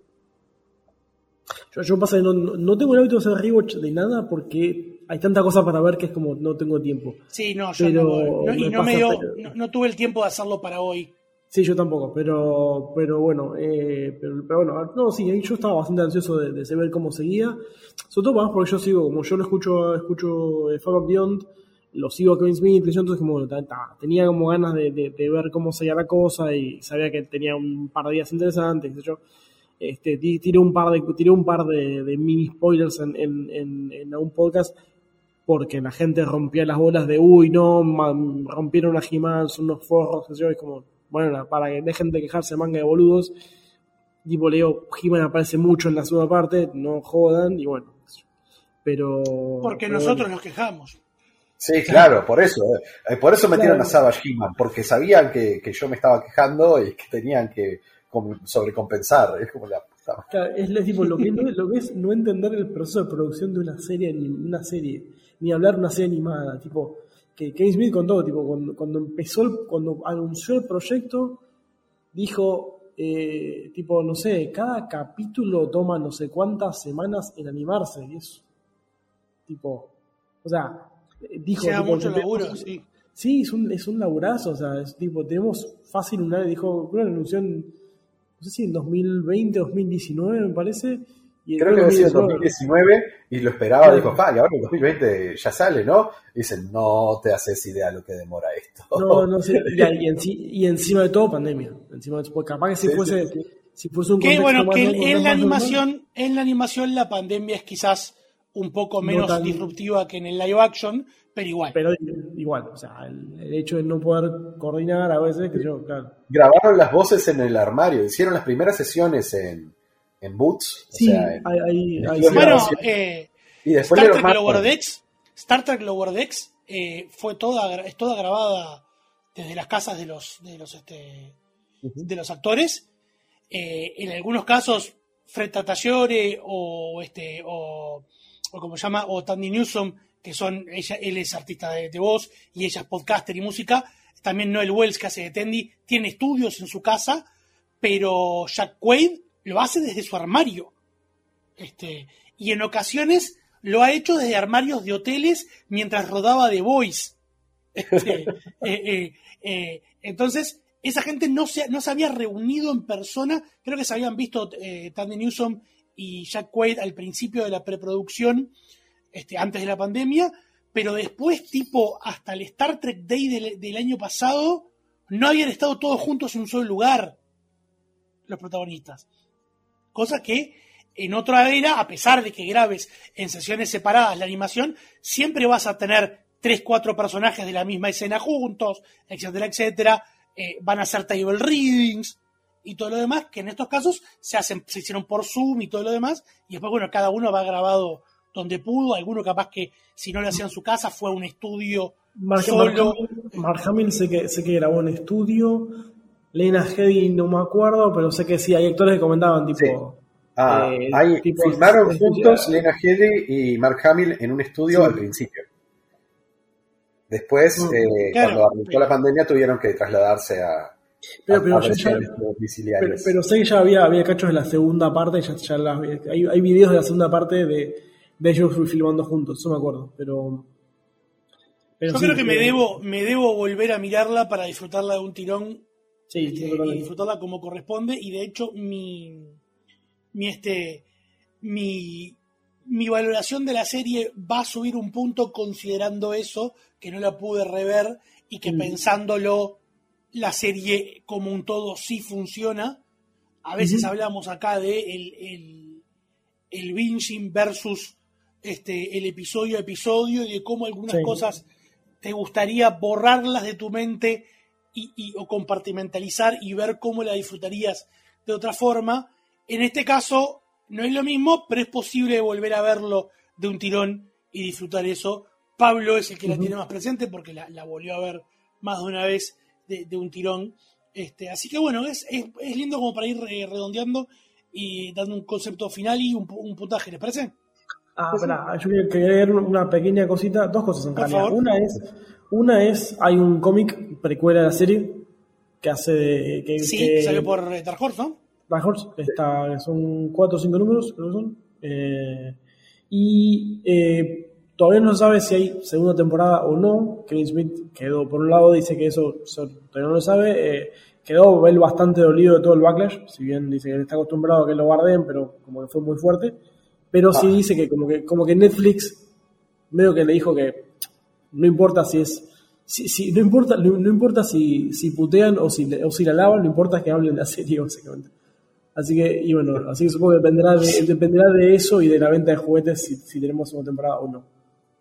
yo, yo pasa que no, no tengo el hábito de hacer rewatch de nada porque hay tanta cosa para ver que es como no tengo tiempo. Sí, no, yo pero no, no, y no, me dio, pero, no, no tuve el tiempo de hacerlo para hoy. Sí, yo tampoco, pero pero bueno, eh, pero, pero bueno, no, sí, yo estaba bastante ansioso de, de saber cómo seguía, sobre todo más porque yo sigo, como yo lo escucho, escucho eh, Far Beyond, lo sigo a Kevin Smith, entonces como bueno, tenía como ganas de, de, de ver cómo seguía la cosa y sabía que tenía un par de días interesantes, qué sé yo. Este, tiré un par de tiré un par de, de mini spoilers en, en, en, en un podcast porque la gente rompía las bolas de uy no, man, rompieron a He-Man, son unos forros, qué sé yo, es como bueno, para que dejen de quejarse manga de boludos, tipo leo, He-Man aparece mucho en la segunda parte, no jodan, y bueno, pero... Porque pero nosotros bueno. nos quejamos. Sí, claro, por eso. Eh. Por eso metieron Claro. a Savage He-Man, porque sabían que, que yo me estaba quejando y que tenían que com- sobrecompensar. Es como la puta madre. Claro, es lo- tipo, lo que, no, lo que es no entender el proceso de producción de una serie, ni una serie, ni hablar de una serie animada, tipo... que Kevin Smith contó, tipo, cuando, cuando empezó, el, cuando anunció el proyecto, dijo, eh, tipo, no sé, cada capítulo toma no sé cuántas semanas en animarse, y es, tipo, o sea, dijo... Lleva tipo, mucho tenemos- laburo, sí. Sí, es un, es un laburazo, o sea, es tipo, tenemos fácil una, dijo, una anunció en, no sé si en dos mil veinte, dos mil diecinueve me parece, Y Creo que después había sido en dos dos mil mil diecinueve y lo esperaba, claro. Dijo, pa, y ahora en dos mil veinte ya sale, ¿no? Y dicen, no te haces idea lo que demora esto. No, no sé, y, y, enci- y encima de todo pandemia. Encima de, pues capaz que si Sí, fuese, sí, sí. si fuese un Que contexto bueno, más que normal, en, en la más animación, normal, en la animación la pandemia es quizás un poco No menos tan- disruptiva que en el live action, pero igual. pero igual, o sea, el, el hecho de no poder coordinar a veces, que yo, claro. Grabaron las voces en el armario, hicieron las primeras sesiones en, en Boots. Sí, o sea, en- hay, hay, en hay- estudios de Bueno, grabación. eh, y después Star le Trek armaron- Lower Decks, Star Trek Lower Decks eh, fue toda, gra- es toda grabada desde las casas de los, de los, este, de los actores. Eh, en algunos casos, Fred Tatasciore o este, o, o como se llama, o Tandy Newsom, que son, ella, él es artista de, de voz y ella es podcaster y música. También Noel Wells, que hace de Tandy, tiene estudios en su casa, pero Jack Quaid lo hace desde su armario. Este, y en ocasiones lo ha hecho desde armarios de hoteles mientras rodaba The Voice. Este, eh, eh, eh, entonces, esa gente no se, no se había reunido en persona. Creo que se habían visto eh, Tandy Newsom y Jack Quaid al principio de la preproducción, este, antes de la pandemia, pero después, tipo, hasta el Star Trek Day del, del año pasado, no habían estado todos juntos en un solo lugar, los protagonistas. Cosa que en otra era, a pesar de que grabes en sesiones separadas la animación, siempre vas a tener tres, cuatro personajes de la misma escena juntos, etcétera, etcétera. Eh, van a hacer table readings y todo lo demás, que en estos casos se hacen, se hicieron por Zoom y todo lo demás, y después, bueno, cada uno va grabado donde pudo. Alguno capaz que, si no lo hacía en su casa, fue a un estudio Mark, solo. Mark, Mark Hamill sé que, sé que grabó en estudio. Lena Headey no me acuerdo, pero sé que sí, hay actores que comentaban, tipo... Sí. Ah, eh, hay, tipo filmaron es- juntos Lena Headey y Mark Hamill en un estudio Sí. al principio. Después, Mm, eh, claro. cuando arrancó la pandemia, tuvieron que trasladarse a, Pero, a, pero a yo ya- versiones Pero, domiciliarias. pero sé que ya había, había cachos de la segunda parte, ya, ya las- hay, hay videos de la segunda parte de, de ellos filmando juntos, eso me acuerdo, pero... pero Yo sí, creo que me eh, debo, me debo volver a mirarla para disfrutarla de un tirón, Sí, este, sí, y totalmente. disfrutarla como corresponde. Y de hecho, mi, mi este, mi, mi valoración de la serie va a subir un punto considerando eso, que no la pude rever y que Mm. pensándolo, la serie como un todo sí funciona. A veces Ujú. hablamos acá de el, el, el binging versus este, el episodio a episodio, y de cómo algunas Sí. cosas te gustaría borrarlas de tu mente y, y- o compartimentalizar y ver cómo la disfrutarías de otra forma. En este caso no es lo mismo, pero es posible volver a verlo de un tirón y disfrutar eso. Pablo es el que la Ujú. tiene más presente porque la, la volvió a ver más de una vez de, de un tirón. Este, así que bueno, es, es, es lindo como para ir eh, redondeando y dando un concepto final y un, pu- un puntaje, ¿les parece? Ah, espera, yo quería quería leer una pequeña cosita, dos cosas en Por realidad. favor. Una es, una es, hay un cómic precuela de la serie que hace de, que, Sí, que- salió por eh, Dark Horse, ¿no? Dark Horse, está, son cuatro o cinco números, creo que son. Eh, y eh, todavía no se sabe si hay segunda temporada o no. Kevin Smith quedó, por un lado, dice que eso, eso todavía no lo sabe. Eh, quedó él bastante dolido de todo el backlash, si bien dice que está acostumbrado a que lo guarden, pero como que fue muy fuerte. Pero sí Ah. dice que como que como que Netflix medio que le dijo que no importa si es si, si no importa no, no importa si, si putean o si o si la lavan, no importa que hablen de la serie básicamente. Así que y bueno, así que supongo que dependerá de, dependerá de eso y de la venta de juguetes si, si tenemos segunda temporada o no.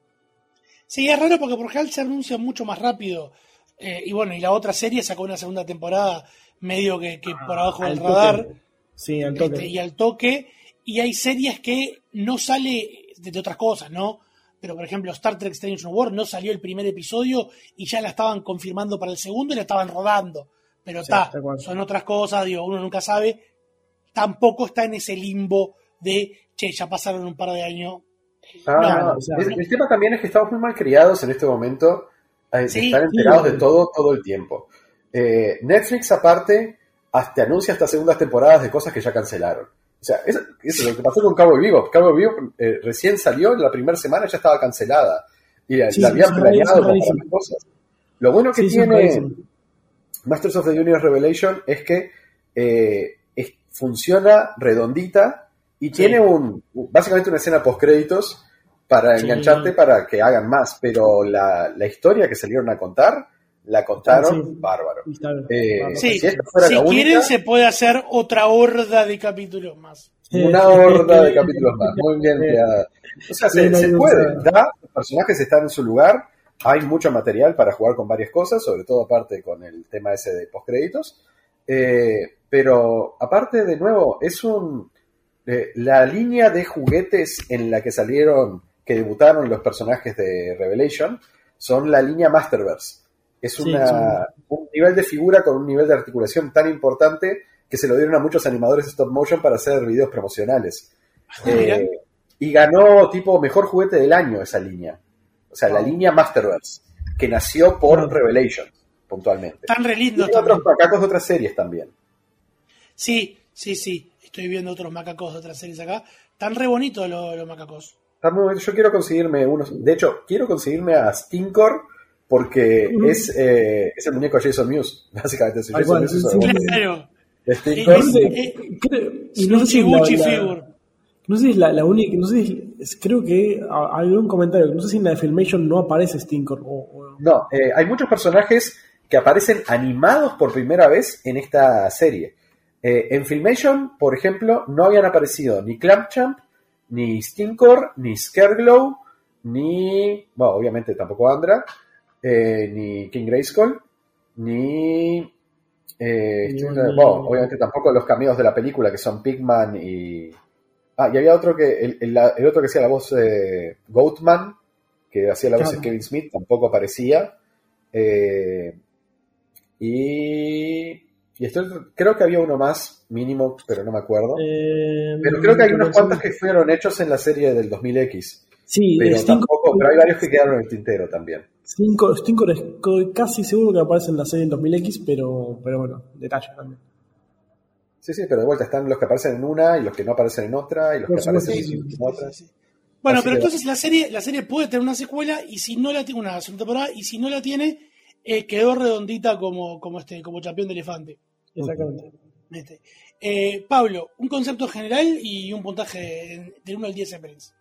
Sí, es raro porque por general se anuncia mucho más rápido. Eh, y bueno, y la otra serie sacó una segunda temporada medio que, que por abajo del Al radar. toque. Sí, al toque. Este, y al toque. Y hay series que no sale de, de otras cosas, ¿no? Pero por ejemplo, Star Trek Strange New World no salió el primer episodio y ya la estaban confirmando para el segundo y la estaban rodando. Pero Sí, está, tal cual. son otras cosas, digo, uno nunca sabe. Tampoco está en ese limbo de, che, ya pasaron un par de años. Ah, No, o sea, es- no. el tema también es que estamos muy mal criados en este momento, eh, de Sí, estar enterados sí. de todo todo el tiempo. Eh, Netflix, aparte, hasta anuncia hasta segundas temporadas de cosas que ya cancelaron. O sea, eso, eso es lo que pasó con Cowboy Bebop. Cowboy Bebop eh, recién salió, la primera semana ya estaba cancelada. Y la, Sí, la sí, habían eso es planeado rarísimo, para rarísimo. otras cosas. Lo bueno que Sí, sí, es tiene rarísimo. Masters of the Universe Revelation es que eh, es- funciona redondita Y tiene un básicamente una escena post-créditos para Sí. engancharte para que hagan más, pero la, la historia que salieron a contar, la contaron Sí. bárbaro. Está bien. Eh, Bárbaro. Sí, si esta fuera si la quieren única, se puede hacer otra horda de capítulos más. una horda de capítulos más, muy bien creada. O sea, se, Bien se ahí puede, usada. da, los personajes están en su lugar, hay mucho material para jugar con varias cosas, sobre todo aparte con el tema ese de postcréditos, eh, pero aparte, de nuevo, es un... eh, la línea de juguetes en la que salieron, que debutaron los personajes de Revelation, son la línea Masterverse. Es Sí, una, son- un nivel de figura con un nivel de articulación tan importante que se lo dieron a muchos animadores stop motion para hacer videos promocionales. Mira. Eh, y ganó tipo mejor juguete del año esa línea. O sea, la línea Masterverse, que nació por Wow. Revelation, puntualmente. Están re Y lindos hay otros también. macacos de otras series también. Sí, sí, sí. Estoy viendo otros macacos de otras series acá. Están re bonitos los, los macacos. Está muy bueno. Yo quiero conseguirme unos. De hecho, quiero conseguirme a Stinkor porque Ujú. es, eh, es el muñeco Jason Muse. Básicamente, es Tal Jason cual, Muse. sí, es sí. algo Claro. de Stinkor. Es- Creo- eh, creo- Es y no un sé si es la- Chiguchi la- figure. no sé si es la, la única, no sé si es- creo que ha- hay un comentario, no sé si en la de Filmation no aparece Stinkor o, o- No, eh, hay muchos personajes que aparecen animados por primera vez en esta serie. Eh, en Filmation, por ejemplo, no habían aparecido ni Clampchamp, ni Stinkor, ni Scareglow, ni, bueno, obviamente tampoco Andra, eh, ni King Grayskull, ni, eh, estoy viendo- Ni- bueno, obviamente tampoco los cameos de la película que son Pigman y... Ah, y había otro que, el, el- el otro que hacía la voz eh, Goatman, que hacía la voz Claro. de Kevin Smith, tampoco aparecía. Eh, y y estoy, creo que había uno más mínimo, pero no me acuerdo. eh, Pero creo que hay unos no sé. cuantos que fueron hechos en la serie del dos mil X. Sí, Pero Stinkor, tampoco, pero hay varios que quedaron en el tintero también. Stinkor, Stinkor es co- casi seguro que aparece en la serie en dos mil X, pero, pero bueno, detalle también. Sí, sí, pero de vuelta están los que aparecen en una y los que no aparecen en otra y los Por que aparecen supuesto, en sí, otra. Sí, sí. Bueno, Así pero que- entonces la serie, la serie puede tener una secuela y si no la tiene una segunda temporada y si no la tiene, eh, quedó redondita como, como este, como campeón de elefante. Exactamente. Este. Eh, Pablo, un concepto general y un puntaje del uno al diez en Prince.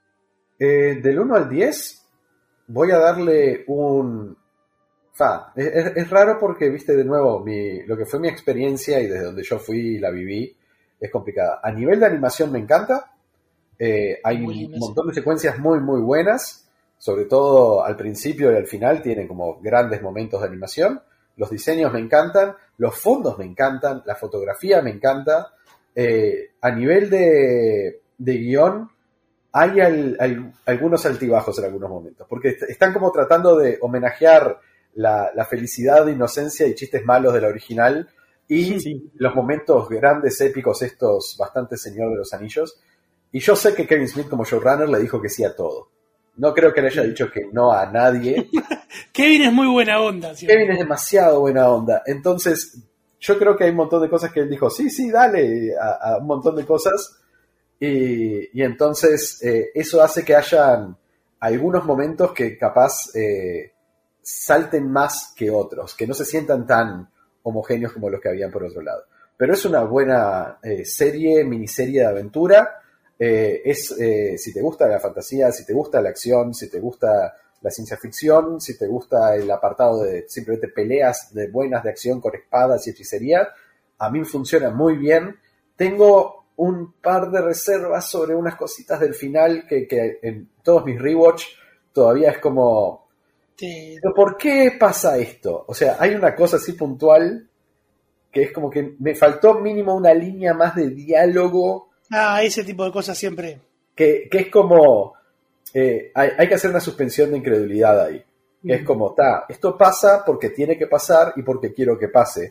Eh, del uno al diez voy a darle un... Fa, es, es- es raro porque, viste, de nuevo, mi, lo que fue mi experiencia y desde donde yo fui y la viví es complicada. A nivel de animación me encanta. Eh, hay Muy un linda, montón de secuencias muy, muy buenas. Sobre todo al principio y al final tienen como grandes momentos de animación. Los diseños me encantan. Los fondos me encantan. La fotografía me encanta. Eh, a nivel de, de guión hay al- al- algunos altibajos en algunos momentos, porque est- están como tratando de homenajear la, la felicidad, inocencia y chistes malos de la original y Sí. los momentos grandes, épicos, estos bastante Señor de los Anillos. Y yo sé que Kevin Smith como showrunner le dijo que sí a todo. No creo que le haya dicho que no a nadie. Kevin es muy buena onda. ¿sí? Kevin es demasiado buena onda. Entonces, yo creo que hay un montón de cosas que él dijo, sí, sí, dale, a, a un montón de cosas. Y, y entonces eh, eso hace que hayan algunos momentos que capaz eh, salten más que otros, que no se sientan tan homogéneos como los que habían por otro lado. Pero es una buena eh, serie, miniserie de aventura. Eh, es eh, si te gusta la fantasía, si te gusta la acción, si te gusta la ciencia ficción, si te gusta el apartado de simplemente peleas de buenas de acción con espadas y hechicería, a mí funciona muy bien. Tengo un par de reservas sobre unas cositas del final que, que en todos mis rewatch todavía es como... Te- ¿Pero por qué pasa esto? O sea, hay una cosa así puntual que es como que me faltó mínimo una línea más de diálogo Ah, ese tipo de cosas siempre. que, que es como... eh, hay, hay que hacer una suspensión de incredulidad ahí. Que es como, ta, esto pasa porque tiene que pasar y porque quiero que pase.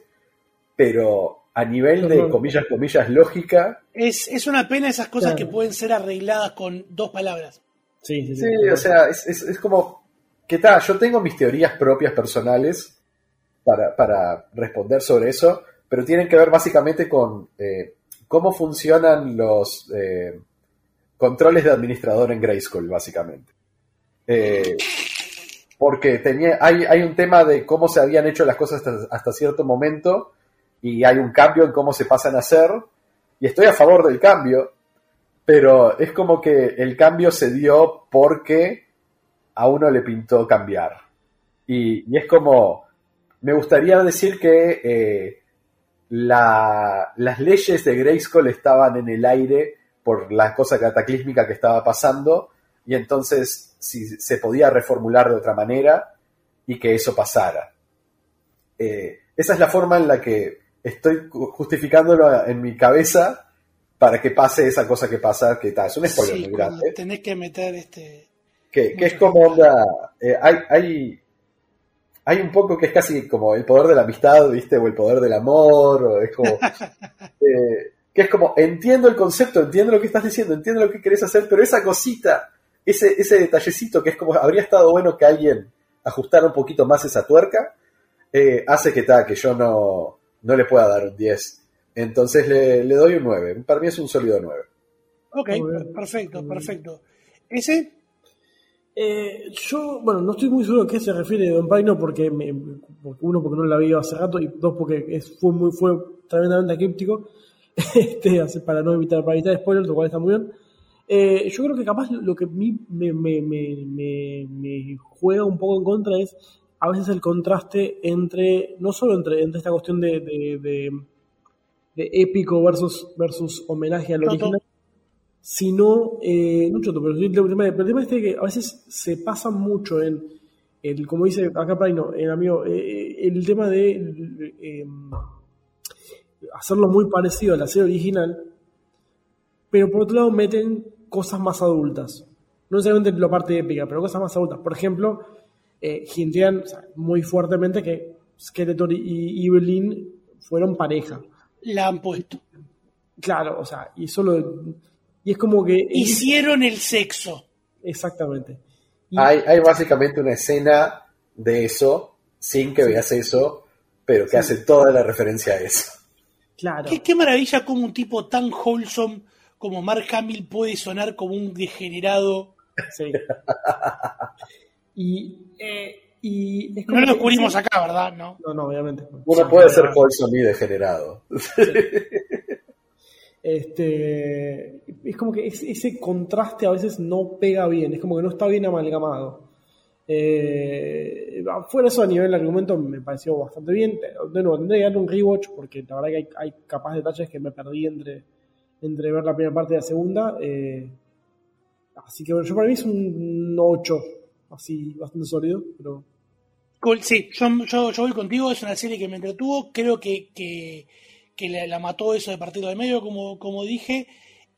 Pero a nivel de, comillas, comillas, lógica... Es, es una pena esas cosas Claro. que pueden ser arregladas con dos palabras. Sí, sí, Sí, o sea, es, es, es como... ¿Qué tal? Yo tengo mis teorías propias personales para, para responder sobre eso, pero tienen que ver básicamente con eh, cómo funcionan los eh, controles de administrador en Grayskull, básicamente. Eh, porque tenía, hay, hay un tema de cómo se habían hecho las cosas hasta, hasta cierto momento y hay un cambio en cómo se pasan a hacer, y estoy a favor del cambio, pero es como que el cambio se dio porque a uno le pintó cambiar. Y, y es como, me gustaría decir que eh, la, las leyes de Grayskull estaban en el aire por la cosa cataclísmica que estaba pasando, y entonces si se podía reformular de otra manera y que eso pasara. Eh, esa es la forma en la que estoy justificándolo en mi cabeza para que pase esa cosa que pasa, que tal, es un spoiler sí, muy grande. Tenés que meter este... Que, que es como onda, eh, hay, hay, hay un poco que es casi como el poder de la amistad, ¿viste? O el poder del amor, o es como... eh, que es como, entiendo el concepto, entiendo lo que estás diciendo, entiendo lo que querés hacer, pero esa cosita, ese, ese detallecito que es como, habría estado bueno que alguien ajustara un poquito más esa tuerca, eh, hace que, ta, que yo no, no le pueda dar un diez. Entonces le, le doy un nueve. Para mí es un sólido nueve. Ok, perfecto, perfecto. ¿Ese? Eh, yo, bueno, no estoy muy seguro a qué se refiere Don Paino, porque, me, porque uno, porque no la vi hace rato, y dos, porque es, fue muy fue tremendamente críptico, este, para no evitar, para evitar spoilers, lo cual está muy bien. Eh, yo creo que capaz lo que a mí me, me, me, me, me juega un poco en contra es a veces el contraste entre, no solo entre, entre esta cuestión de, de, de, de épico versus, versus homenaje al original, sino, eh, no choto, pero el tema, el tema es que a veces se pasa mucho en, el, como dice acá Praino, el amigo, eh, el tema de eh, hacerlo muy parecido a la serie original, pero por otro lado meten cosas más adultas, no necesariamente la parte épica, pero cosas más adultas. Por ejemplo, eh, hintean, o sea, muy fuertemente que Skeletor y Evelyn fueron pareja. La han puesto. Claro, o sea, y solo... Y es como que... Hicieron el sexo. Exactamente. Y... Hay, hay básicamente una escena de eso, sin que sí. veas eso, pero que sí. hace toda la referencia a eso. Claro. Qué, qué maravilla como un tipo tan wholesome como Mark Hamill puede sonar como un degenerado. Sí. y... Eh, y es como no lo descubrimos sí. acá, ¿verdad? No, no, no obviamente. Uno sí, puede ser wholesome y degenerado. Sí. Este, es como que ese, ese contraste a veces no pega bien, es como que no está bien amalgamado. Eh, fuera eso, a nivel de argumento me pareció bastante bien. De nuevo, tendré que darle un rewatch porque la verdad que hay, hay capaz detalles que me perdí entre, entre ver la primera parte y la segunda. Eh, así que bueno, yo para mí es un ocho, así bastante sólido. Pero... Cool, sí, yo, yo, yo voy contigo, es una serie que me entretuvo, creo que... que... que la, la mató eso de partirlo del medio, como, como dije,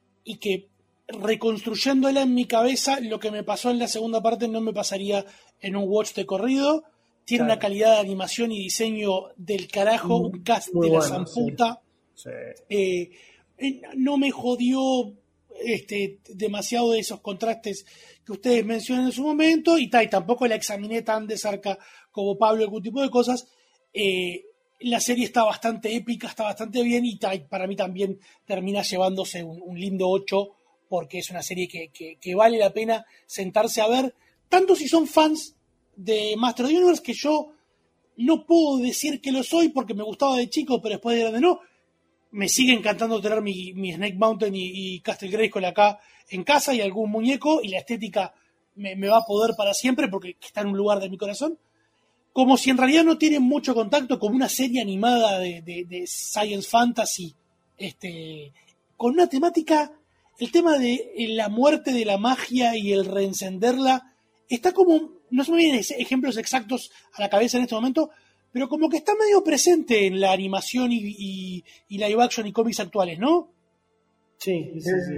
y que reconstruyéndola en mi cabeza, lo que me pasó en la segunda parte no me pasaría en un watch de corrido. Tiene claro. una calidad de animación y diseño del carajo, un cast Muy de bueno, la zamputa. Sí. Sí. Eh, no me jodió este, demasiado de esos contrastes que ustedes mencionan en su momento, y, ta, y tampoco la examiné tan de cerca como Pablo, algún tipo de cosas. Eh, La serie está bastante épica, está bastante bien, y para mí también termina llevándose un, un lindo ocho, porque es una serie que, que, que vale la pena sentarse a ver, tanto si son fans de Master of the Universe, que yo no puedo decir que lo soy porque me gustaba de chico, pero después de grande no. Me sigue encantando tener mi, mi Snake Mountain y, y Castle Grayskull acá en casa y algún muñeco, y la estética me, me va a poder para siempre porque está en un lugar de mi corazón. Como si en realidad no tienen mucho contacto con una serie animada de, de, de science fantasy, este, con una temática, el tema de la muerte de la magia y el reencenderla, está como, no se me vienen ejemplos exactos a la cabeza en este momento, pero como que está medio presente en la animación y, y, y live action y cómics actuales, ¿no? Sí, sí, sí.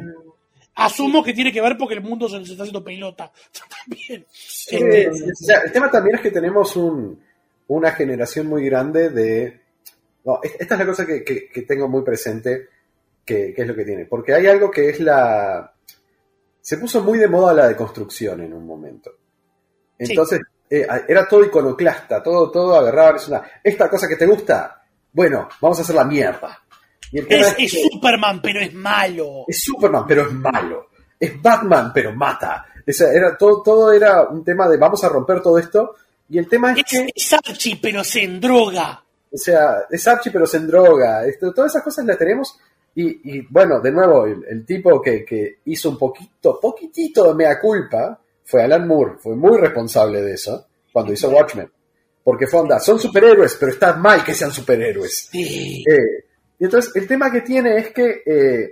Asumo que tiene que ver porque el mundo se, se está haciendo pelota. También. Sí, este, o sea, el tema también es que tenemos un, una generación muy grande de... No, esta es la cosa que, que, que tengo muy presente, que, que es lo que tiene. Porque hay algo que es la... Se puso muy de moda la deconstrucción en un momento. Entonces, sí. eh, era todo iconoclasta, todo, todo agarraba. Es una, esta cosa que te gusta, bueno, vamos a hacer la mierda. Y el es, es, es que, Superman, pero es malo. Es Superman, pero es malo. Es Batman, pero mata. O sea, era, todo, todo era un tema de vamos a romper todo esto. Y el tema es, es que... Es Archie, pero se endroga. O sea, es Archie, pero se endroga. Esto, todas esas cosas las tenemos. Y, y bueno, de nuevo, el, el tipo que, que hizo un poquito, poquitito de mea culpa fue Alan Moore, fue muy responsable de eso cuando hizo Watchmen. Porque fue onda, son superhéroes, pero está mal que sean superhéroes. Sí. Eh, y entonces el tema que tiene es que eh,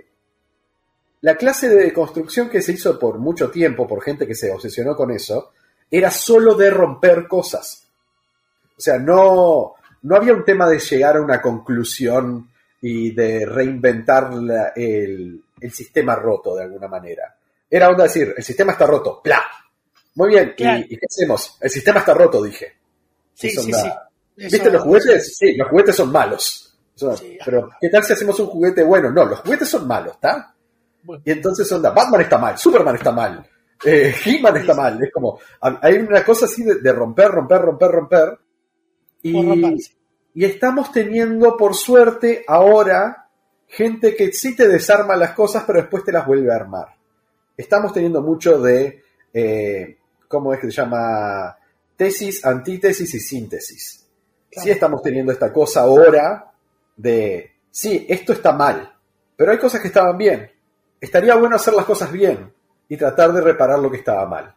la clase de construcción que se hizo por mucho tiempo, por gente que se obsesionó con eso, era solo de romper cosas. O sea, no, no había un tema de llegar a una conclusión y de reinventar la, el, el sistema roto de alguna manera. Era onda decir, el sistema está roto, ¡plá! Muy bien, claro. ¿Y, ¿y qué hacemos? El sistema está roto, dije. Sí, sí, sí. ¿Viste eso, los juguetes? Sí, los juguetes son malos. Son, sí, pero, ¿qué tal si hacemos un juguete bueno? No, los juguetes son malos, ¿está? Bueno. Y entonces onda, Batman está mal, Superman está mal, eh, He-Man está sí, mal. Es como, hay una cosa así de, de romper, romper, romper, romper. Y, y estamos teniendo, por suerte, ahora, gente que sí te desarma las cosas, pero después te las vuelve a armar. Estamos teniendo mucho de, eh, ¿cómo es que se llama? Tesis, antítesis y síntesis. Claro. Sí estamos teniendo esta cosa ahora de, sí, esto está mal, pero hay cosas que estaban bien. Estaría bueno hacer las cosas bien y tratar de reparar lo que estaba mal.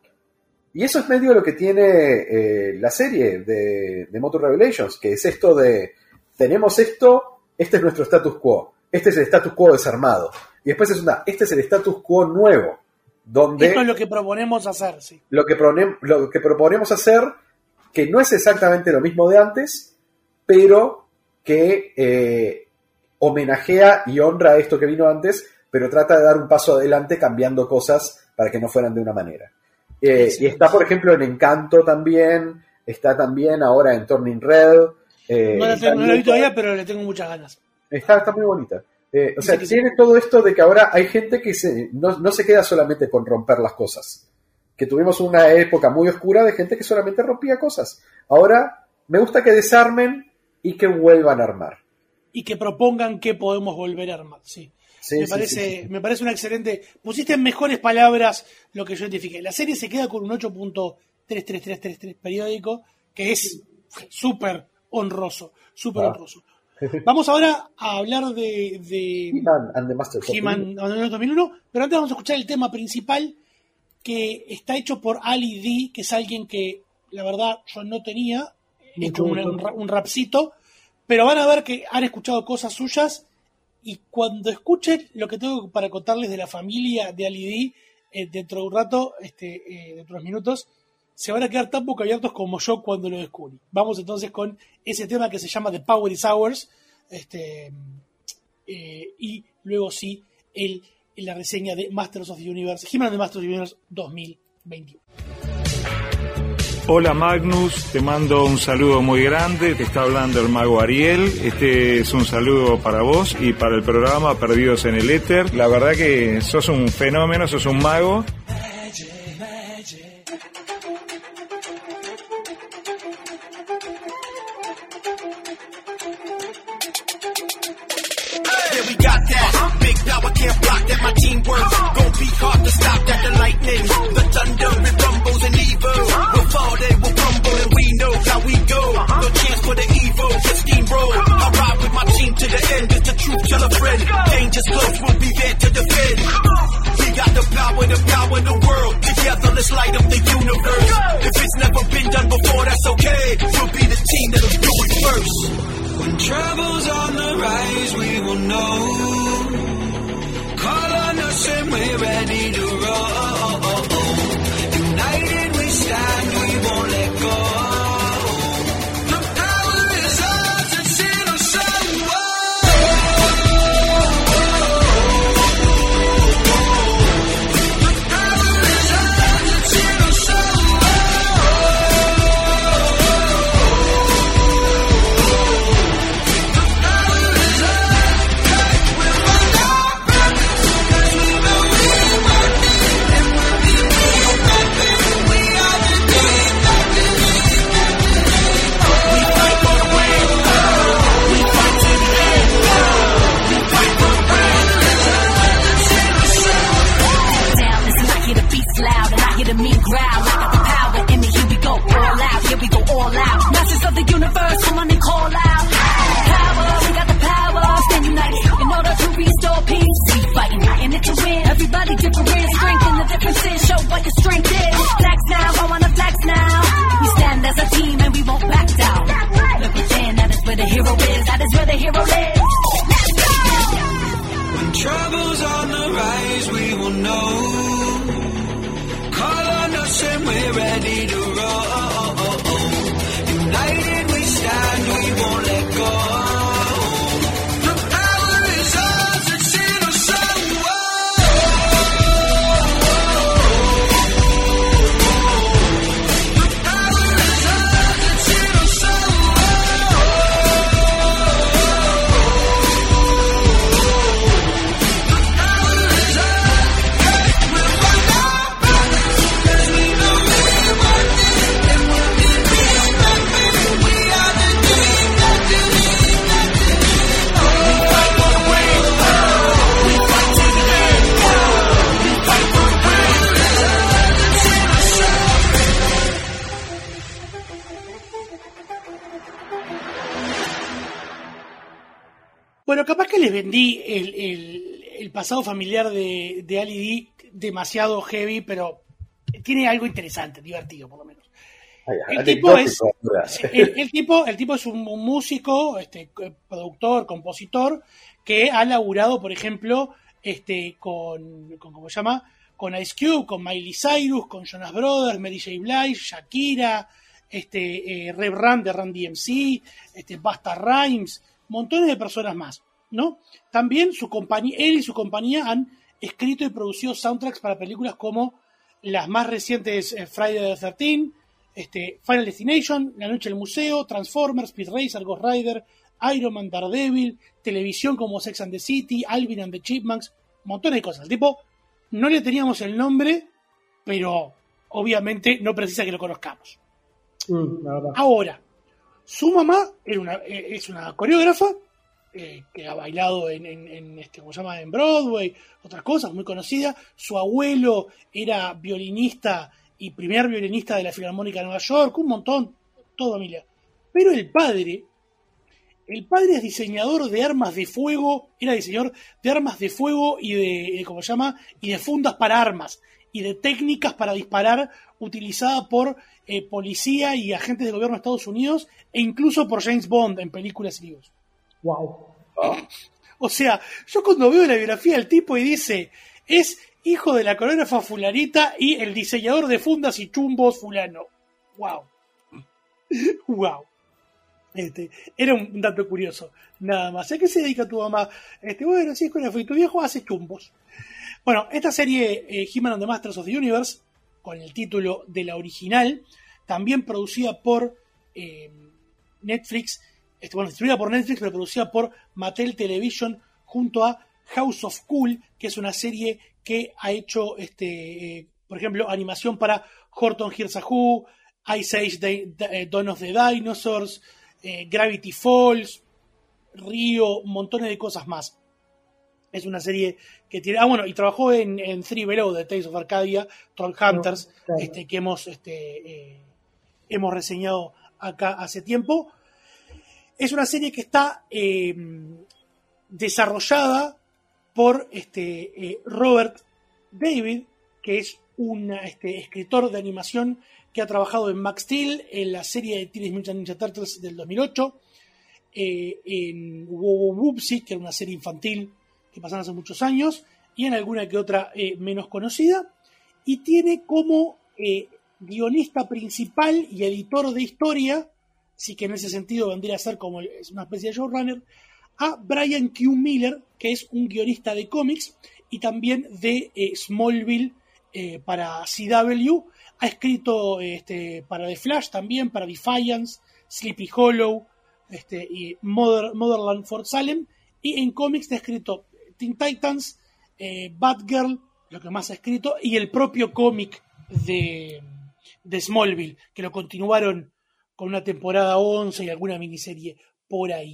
Y eso es medio lo que tiene eh, la serie de, de Motor Revelations, que es esto de, tenemos esto, este es nuestro status quo, este es el status quo desarmado. Y después es una, este es el status quo nuevo. Donde esto es lo que proponemos hacer, sí. Lo que, pronem, lo que proponemos hacer, que no es exactamente lo mismo de antes, pero que eh, homenajea y honra esto que vino antes, pero trata de dar un paso adelante cambiando cosas para que no fueran de una manera. Eh, sí, y está, por ejemplo, en Encanto también, está también ahora en Turning Red. Eh, no la, tengo, no la vi todavía, pero le tengo muchas ganas. Está, está muy bonita. Eh, o sea, sí, tiene sí. todo esto de que ahora hay gente que se, no, no se queda solamente con romper las cosas. Que tuvimos una época muy oscura de gente que solamente rompía cosas. Ahora me gusta que desarmen y que vuelvan a armar. Y que propongan que podemos volver a armar, sí. sí me, sí, parece, sí, sí. me parece una excelente... Pusiste en mejores palabras lo que yo identifiqué. La serie se queda con un ocho punto tres tres tres tres tres periódico, que es súper honroso, súper ah. honroso. Vamos ahora a hablar de, de He-Man and the Masters of He-Man dos mil uno, pero antes vamos a escuchar el tema principal que está hecho por Ali D, que es alguien que la verdad yo no tenía, es como un, un, un rapcito, pero van a ver que han escuchado cosas suyas y cuando escuchen lo que tengo para contarles de la familia de Ali D, eh, dentro de un rato, este, eh, dentro de unos minutos, se van a quedar tan boquiabiertos como yo cuando lo descubrí. Vamos entonces con ese tema que se llama The Power is Ours, este, eh, y luego sí, el, la reseña de Masters of the Universe, He-Man de Masters of the Universe dos mil veintiuno. Hola Magnus, te mando un saludo muy grande, te está hablando el mago Ariel, este es un saludo para vos y para el programa Perdidos en el Éter. La verdad que sos un fenómeno, sos un mago. Can't block that, my team works. Gon' be hard to stop that, the lightning, the thunder, it rumbles and evil. We'll fall, they will crumble, and we know how we go. No chance for the evil, just steamroll. I ride with my team to the end, it's the truth, tell a friend. Danger's close, we'll be there to defend. We got the power, the power of the world. Together, let's light up the universe. If it's never been done before, that's okay. We'll be the team that'll do it first. When trouble's on the rise, we will know. Call on us and we're ready to roll. United we stand, we won't let go. The power is ours, it's in our soul. The power is ours, it's in our soul. The power is ours, Bueno, capaz que les vendí el, el, el pasado familiar de, de Ali D demasiado heavy, pero tiene algo interesante, divertido por lo menos. Ay, El tipo, es, sí, el, el, tipo, el tipo es un, un músico, este, productor, compositor, que ha laburado, por ejemplo, este, con, con, ¿cómo se llama? Con Ice Cube, con Miley Cyrus, con Jonas Brothers, Mary J. Blige, Shakira, este, eh, Rev Run de Run D M C, este, Busta Rhymes, montones de personas más, ¿no? También su compañía, él y su compañía han escrito y producido soundtracks para películas como las más recientes eh, Friday the thirteenth, este, Final Destination, La Noche del Museo, Transformers, Speed Racer, Ghost Rider, Iron Man, Daredevil, televisión como Sex and the City, Alvin and the Chipmunks, montones de cosas. El tipo, no le teníamos el nombre, pero obviamente no precisa que lo conozcamos. Mm, la verdad. Ahora, su mamá era una, es una coreógrafa eh, que ha bailado en, en, en este, ¿cómo se llama? En Broadway, otras cosas, muy conocida. Su abuelo era violinista y primer violinista de la Filarmónica de Nueva York, un montón, todo familia. Pero el padre, el padre es diseñador de armas de fuego, era diseñador de armas de fuego y de, de ¿cómo se llama? Y de fundas para armas y de técnicas para disparar utilizadas por eh, policía y agentes del gobierno de Estados Unidos e incluso por James Bond en películas y libros. Wow. Oh. O sea, yo cuando veo la biografía del tipo y dice, es hijo de la coreógrafa fulanita y el diseñador de fundas y chumbos fulano. Wow. Wow. Este, era un dato curioso, nada más. ¿A qué se dedica tu mamá? Este, bueno, sí, es coreógrafo y tu viejo hace chumbos. Bueno, esta serie eh, He-Man and the Masters of the Universe, con el título de la original, también producida por eh, Netflix, este, bueno, distribuida por Netflix, pero producida por Mattel Television junto a House of Cool, que es una serie que ha hecho, este, eh, por ejemplo, animación para Horton Hears a Who, Ice Age, de, de, Dawn of the Dinosaurs, eh, Gravity Falls, Río, montones de cosas más. Es una serie que tiene... Ah, bueno, y trabajó en, en Three Below, de Tales of Arcadia, Troll Hunters, no, claro. este, que hemos, este, eh, hemos reseñado acá hace tiempo. Es una serie que está eh, desarrollada por este, eh, Robert David, que es un este, escritor de animación que ha trabajado en Max Steel, en la serie de Teenage Mutant Ninja Turtles del dos mil ocho, eh, en Wow Whoopsie, que era una serie infantil que pasaron hace muchos años, y en alguna que otra eh, menos conocida, y tiene como eh, guionista principal y editor de historia, sí que en ese sentido vendría a ser como es una especie de showrunner, a Brian Q. Miller, que es un guionista de cómics y también de eh, Smallville eh, para C W. Ha escrito este, para The Flash también, para Defiance, Sleepy Hollow, este, y Mother, Motherland Fort Salem, y en cómics ha escrito Teen Titans, eh, Batgirl, lo que más ha escrito, y el propio cómic de, de Smallville, que lo continuaron con una temporada once y alguna miniserie por ahí.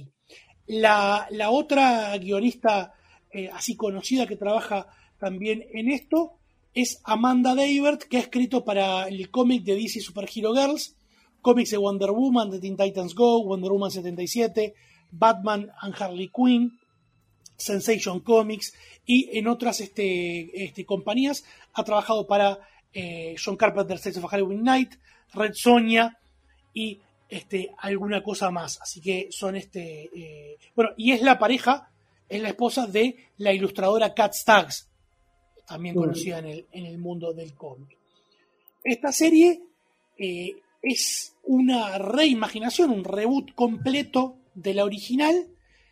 La, la otra guionista eh, así conocida que trabaja también en esto es Amanda Deibert, que ha escrito para el cómic de D C Super Hero Girls, cómics de Wonder Woman, de Teen Titans Go, Wonder Woman setenta y siete, Batman and Harley Quinn, Sensation Comics, y en otras este, este, compañías ha trabajado para eh, John Carpenter's Tales of a Halloween Night, Red Sonja y este, alguna cosa más. Así que son este eh, bueno, y es la pareja, es la esposa de la ilustradora Kat Staggs, también uh-huh. conocida en el, en el mundo del cómic. Esta serie eh, es una reimaginación, un reboot completo de la original,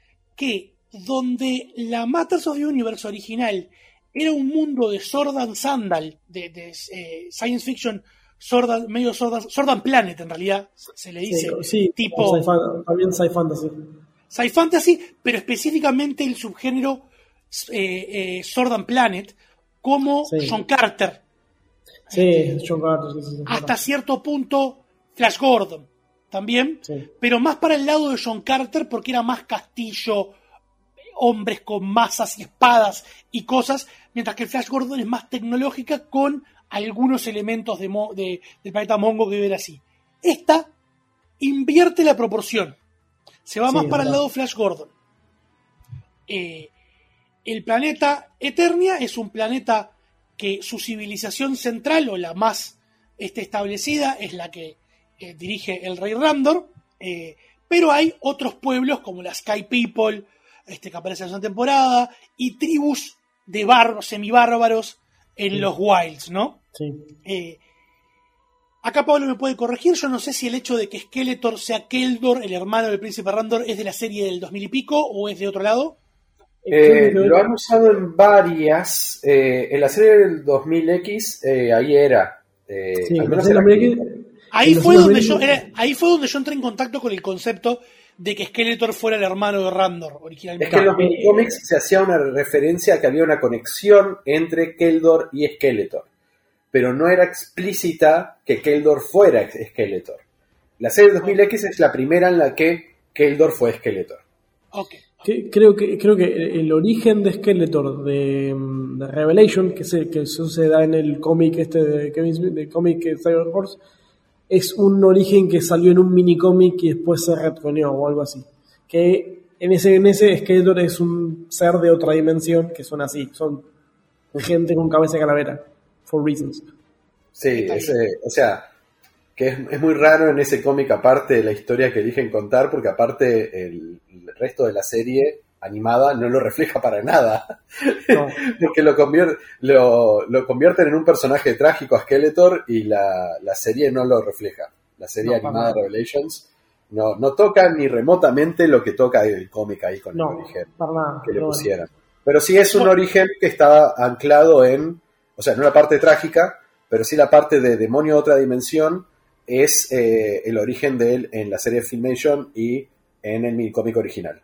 que donde la Masters of the Universe original era un mundo de Sword and Sandal, de, de eh, science fiction, Sword and, medio Sword and, Sword and Planet en realidad, se le dice, sí, sí, tipo... Sci- también Sci Fantasy. Sci Fantasy, pero específicamente el subgénero eh, eh, Sword and Planet, como sí. John Carter. Sí, este, John Carter. Sí, sí, hasta claro. cierto punto, Flash Gordon también, sí. pero más para el lado de John Carter porque era más castillo, hombres con masas y espadas y cosas, mientras que el Flash Gordon es más tecnológica con algunos elementos de, mo- de del planeta Mongo que ver así. Esta invierte la proporción. Se va sí, más para verdad. el lado Flash Gordon. Eh, el planeta Eternia es un planeta que su civilización central, o la más este, establecida, es la que eh, dirige el rey Randor, eh, pero hay otros pueblos como la Sky People, este, que aparecen en esa temporada, y tribus de bar- semibárbaros en sí. los Wilds, ¿no? Sí. Eh, acá Pablo me puede corregir, yo no sé si el hecho de que Skeletor sea Keldor, el hermano del príncipe Randor, es de la serie del dos mil y pico, o es de otro lado. Eh, lo han usado en varias. Eh, en la serie del dos mil equis, eh, ahí era. Eh, sí, al menos era aquí. Ahí fue, donde yo, era, ahí fue donde yo entré en contacto con el concepto de que Skeletor fuera el hermano de Randor originalmente. Es que en los minicómics se hacía una referencia a que había una conexión entre Keldor y Skeletor, pero no era explícita que Keldor fuera Skeletor. La serie del dos mil equis es la primera en la que Keldor fue Skeletor. Okay. Que, creo que creo que el origen de Skeletor de, de Revelation, que se que eso se da en el cómic este de Kevin Smith, de cómic Cyber Force, es un origen que salió en un minicómic y después se retconeó o algo así. Que en ese en ese Skeletor es un ser de otra dimensión que son así, son gente con cabeza de calavera, for reasons. Sí, ese, o sea, que es, es muy raro en ese cómic, aparte de la historia que eligen contar, porque aparte el, el resto de la serie animada no lo refleja para nada. No. Porque lo, convier- lo, lo convierten en un personaje trágico a Skeletor y la, la serie no lo refleja. La serie no, animada Revelations no, no toca ni remotamente lo que toca el cómic ahí con no, el origen nada, que le no, pusieran. Pero sí es un origen que está anclado en, o sea, no la parte trágica, pero sí la parte de demonio de otra dimensión, es eh, el origen de él en la serie Filmation y en el minicómic original.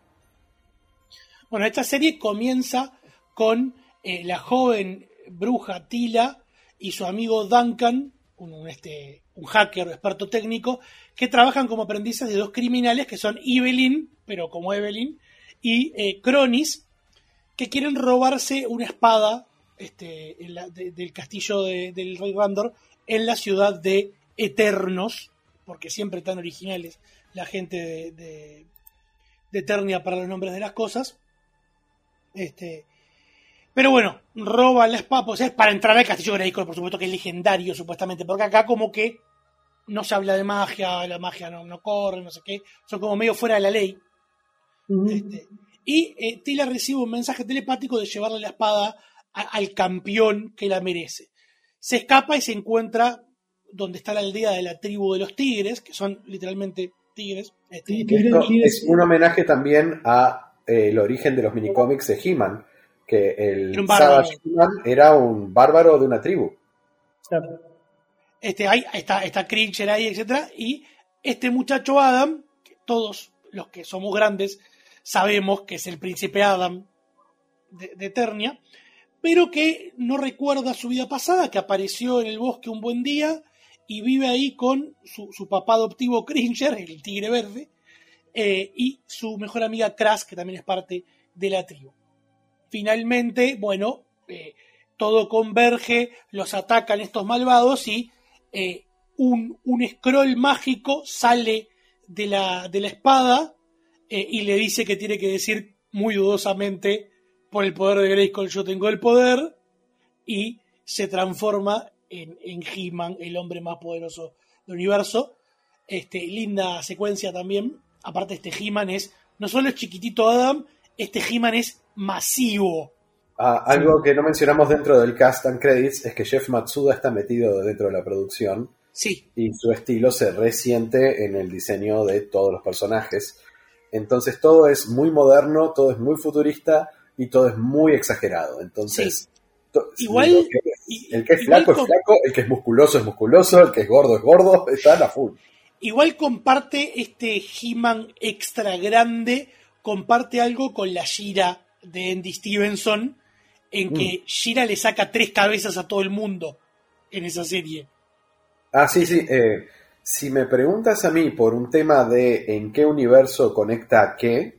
Bueno, esta serie comienza con eh, la joven bruja Tila y su amigo Duncan, un, este, un hacker experto técnico, que trabajan como aprendices de dos criminales que son Evelyn, pero como Evelyn, y eh, Cronis, que quieren robarse una espada este, en la, de, del castillo de, del rey Randor en la ciudad de Eternos, porque siempre tan originales la gente de, de, de Eternia para los nombres de las cosas. Este, pero bueno, roban la espada, pues es para entrar al castillo Grayskull, por supuesto que es legendario supuestamente, porque acá como que no se habla de magia, la magia no, no corre, no sé qué, son como medio fuera de la ley. Uh-huh. Este, y eh, Tila recibe un mensaje telepático de llevarle la espada a, al campeón que la merece. Se escapa y se encuentra donde está la aldea de la tribu de los tigres, que son literalmente tigres. Este, Esto es un homenaje también a eh, el origen de los minicómics de He-Man, que el Savage He-Man era un bárbaro de una tribu. Claro. Este, hay, está, está Cringer ahí, etcétera, y este muchacho Adam, que todos los que somos grandes sabemos que es el príncipe Adam de, de Eternia, pero que no recuerda su vida pasada, que apareció en el bosque un buen día y vive ahí con su, su papá adoptivo Cringer, el tigre verde, eh, y su mejor amiga Crash, que también es parte de la tribu. Finalmente, bueno, eh, todo converge, los atacan estos malvados y eh, un, un scroll mágico sale de la, de la espada eh, y le dice que tiene que decir muy dudosamente: por el poder de Grayskull yo tengo el poder, y se transforma en, en He-Man, el hombre más poderoso del universo. Este, linda secuencia también. Aparte, este He-Man es, no solo es chiquitito Adam, este He-Man es masivo. Ah, algo sí. que no mencionamos dentro del cast and credits es que Jeff Matsuda está metido dentro de la producción. Sí. Y su estilo se resiente en el diseño de todos los personajes. Entonces todo es muy moderno, todo es muy futurista y todo es muy exagerado. Entonces, sí. to- igual, el que es, el que es flaco con, es flaco, el que es musculoso es musculoso, el que es gordo es gordo, está a la full. Igual comparte este He-Man extra grande, comparte algo con la She-Ra de Andy Stevenson, en mm. que She-Ra le saca tres cabezas a todo el mundo en esa serie. Ah, sí, sí. Eh, si me preguntas a mí por un tema de en qué universo conecta a qué,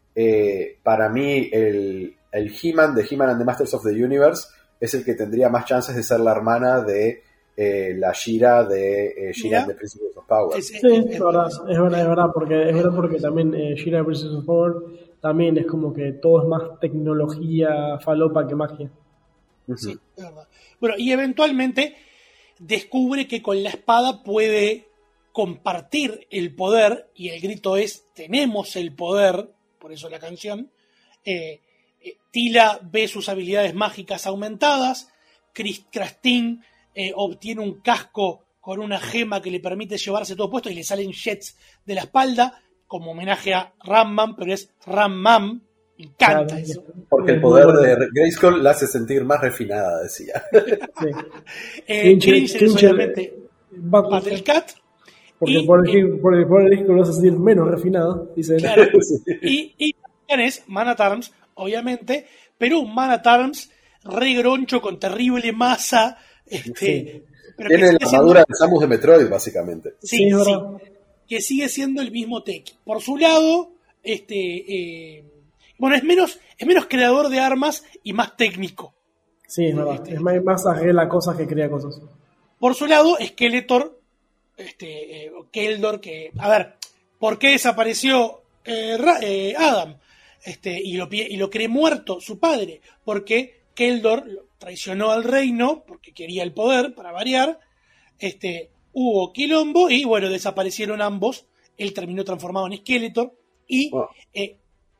eh, para mí el, el He-Man de He-Man and the Masters of the Universe es el que tendría más chances de ser la hermana de eh, la She-Ra de eh, She-Ra and the Principles of Power. Sí, es verdad, es verdad, es verdad, porque, es verdad porque también eh, She-Ra Princess of Power también es como que todo es más tecnología falopa que magia. Sí, es verdad. Bueno, y eventualmente descubre que con la espada puede compartir el poder, y el grito es: tenemos el poder, por eso la canción. Eh, eh, Tila ve sus habilidades mágicas aumentadas, Krastin eh, obtiene un casco con una gema que le permite llevarse todo puesto y le salen jets de la espalda, como homenaje a Ram-Man, pero es Ram-Man. Me encanta claro, eso. Porque el poder de Grayskull la hace sentir más refinada, decía. Sí. eh, Cringer es obviamente Battlecat. Porque y, por el, eh, por el, por el disco lo hace sentir menos refinado, dice él. Claro, y, y es Man at Arms, obviamente, pero un Man at Arms re groncho con terrible masa. Este, sí. pero tiene la armadura siendo... de Samus de Metroid, básicamente. Sí, sí, sí, que sigue siendo el mismo Teki. Por su lado, este eh, bueno, es menos, es menos creador de armas y más técnico. Sí, es verdad. Este, es más, más arregla cosas que crea cosas. Por su lado, Skeletor, este, eh, Keldor, que, a ver, ¿por qué desapareció eh, eh, Adam? Este, y, lo, y lo cree muerto su padre, porque Keldor traicionó al reino, porque quería el poder, para variar. Este, hubo quilombo y, bueno, desaparecieron ambos. Él terminó transformado en Skeletor y oh. eh,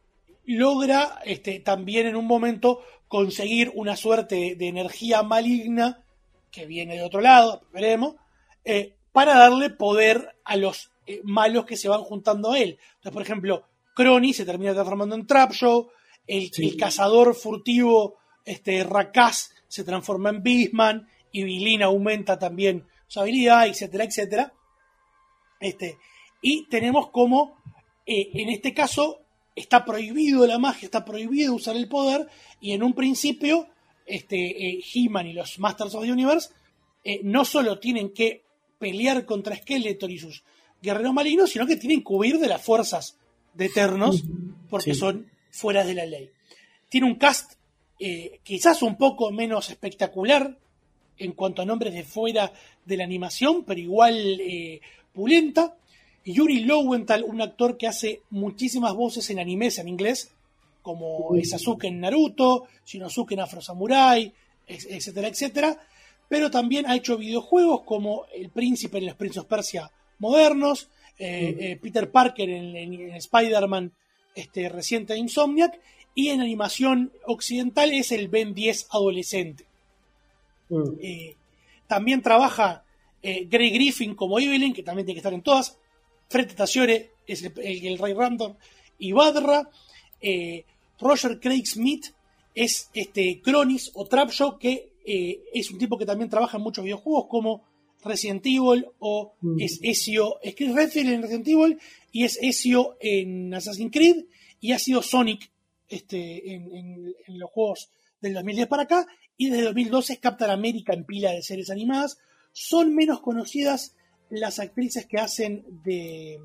logra este, también en un momento conseguir una suerte de, de energía maligna que viene de otro lado, veremos, eh, para darle poder a los eh, malos que se van juntando a él. Entonces, por ejemplo, Crony se termina transformando en Trapjaw, el, sí. el cazador furtivo este, Rakaz se transforma en Beastman, y Vilin aumenta también su habilidad, etcétera, etcétera. Este, y tenemos como, eh, en este caso, está prohibido la magia, está prohibido usar el poder, y en un principio este, eh, He-Man y los Masters of the Universe eh, no solo tienen que pelear contra Skeletor y sus guerreros malignos, sino que tienen que huir de las fuerzas de Eternos, porque sí. son fuera de la ley. Tiene un cast eh, quizás un poco menos espectacular en cuanto a nombres de fuera de la animación, pero igual eh, pulenta. Yuri Lowenthal, un actor que hace muchísimas voces en animes en inglés, como Sasuke en Naruto, Shinosuke en Afro Samurai, etcétera, etcétera. Pero también ha hecho videojuegos como El Príncipe en los Prince of Persia modernos, eh, mm. eh, Peter Parker en, en, en Spider-Man este, reciente de Insomniac, y en animación occidental es el Ben diez adolescente. Mm. Eh, también trabaja eh, Grey Griffin como Evelyn, que también tiene que estar en todas. Fred Tassiore es el, el, el Rey Random y Badra. Eh, Roger Craig Smith es este Cronis o Trapjaw, que eh, es un tipo que también trabaja en muchos videojuegos como Resident Evil, o mm. es Ezio, es Chris Redfield en Resident Evil y es Ezio en Assassin's Creed, y ha sido Sonic este, en, en, en los juegos del dos mil diez para acá, y desde dos mil doce es Captain America en pila de series animadas. Son menos conocidas las actrices que hacen de,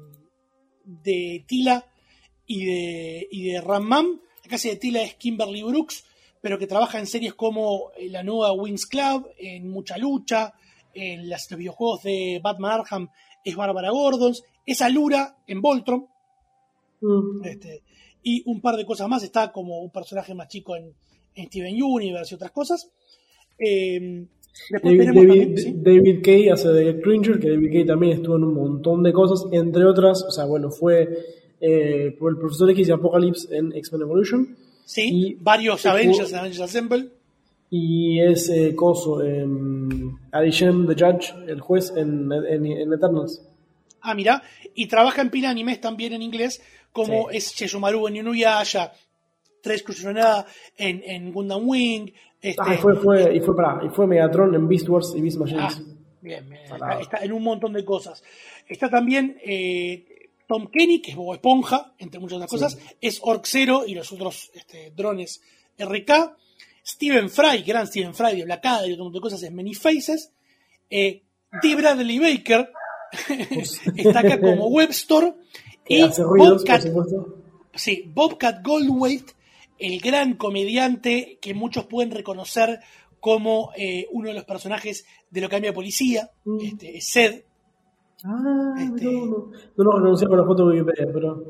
de Tila y de, y de Ram-Man. La que hace de Tila es Kimberly Brooks, pero que trabaja en series como la nueva Winx Club, en Mucha Lucha, en los videojuegos de Batman Arkham es Bárbara Gordon, es Alura en Voltron, mm. este, y un par de cosas más. Está como un personaje más chico en, en Steven Universe y otras cosas. Eh, Después David, David, también, ¿sí? David Kay hace de Cringer, que David Kay también estuvo en un montón de cosas, entre otras, o sea, bueno, fue eh, por el Profesor X y Apocalypse en X-Men Evolution. Sí, y varios Avengers en Avengers Assemble. Y es eh, Coso, eh, Adishem, The Judge, el juez en, en, en Eternals. Ah, mira, y trabaja en pila animes también en inglés, como sí. es Chesumaru en Inuyasha, Tres Kushonada en, en Gundam Wing. Este, ah, y fue, fue, y fue, pará, y fue Megatron en Beast Wars y Beast Machines. Ah, bien, bien. Está, está en un montón de cosas. Está también eh, Tom Kenny, que es Bob Esponja, entre muchas otras cosas. Sí. Es Orc Zero y los otros este, drones R K. Stephen Fry, gran Stephen Fry de Black Adder y otro montón de cosas, es Many Faces. Eh, D. Bradley Baker está acá como Webster. Y hace ruidos, Bobcat, sí, Bobcat Goldthwait, el gran comediante que muchos pueden reconocer como eh, uno de los personajes de Lo Cambia Policía, mm. este, Sed. Ah, este, no, no, no lo reconocía con la foto de Wikipedia, pero...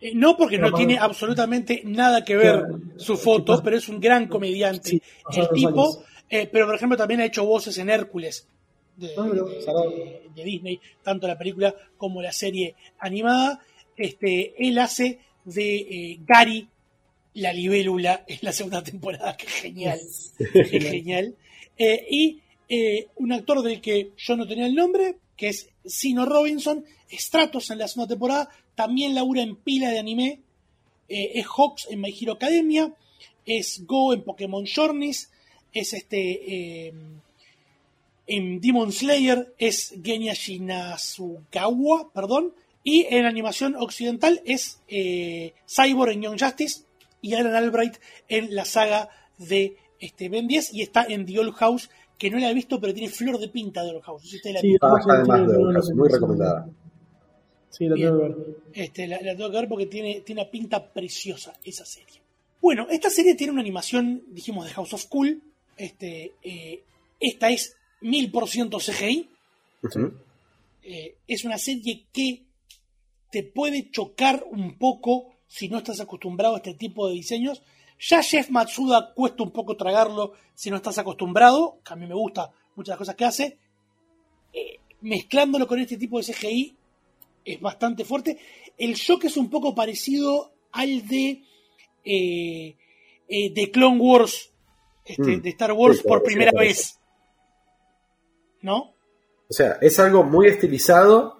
Eh, no, porque no Pero, tiene absolutamente nada que ver claro, su foto, pasa- pero es un gran comediante. Sí, el pasaron los tipo, años. eh, pero por ejemplo también ha hecho voces en Hércules de, Ah, mira, de- salado. de- de Disney, tanto la película como la serie animada. Este, él hace de eh, Gary, la libélula, en la segunda temporada, que genial, que genial. Eh, y eh, un actor del que yo no tenía el nombre, que es Sino Robinson, Stratos en la segunda temporada, también labura en pila de anime, eh, es Hawks en My Hero Academia, es Go en Pokémon Journeys, es este eh, en Demon Slayer, es Genya Shinazugawa, perdón, y en animación occidental es eh, Cyborg en Young Justice y Alan Albright en la saga de este, Ben diez, y está en The Old House, que no la he visto, pero tiene flor de pinta de Old House. Si usted la Sí, vio. Ah, además además tiene- de tiene- Old muy recomendada. Sí, la Bien. tengo que ver. Este, la, la tengo que ver porque tiene, tiene una pinta preciosa esa serie. Bueno, esta serie tiene una animación, dijimos, de House of Cool. Este, eh, esta es mil por ciento C G I. Ujú. Eh, es una serie que te puede chocar un poco si no estás acostumbrado a este tipo de diseños. Ya Jeff Matsuda cuesta un poco tragarlo si no estás acostumbrado, que a mí me gusta muchas de las cosas que hace. Eh, mezclándolo con este tipo de C G I es bastante fuerte. El shock es un poco parecido al de eh, eh, de Clone Wars, este, Mm. de Star Wars Sí, por sí, primera sí. vez. ¿No? O sea, es algo muy estilizado.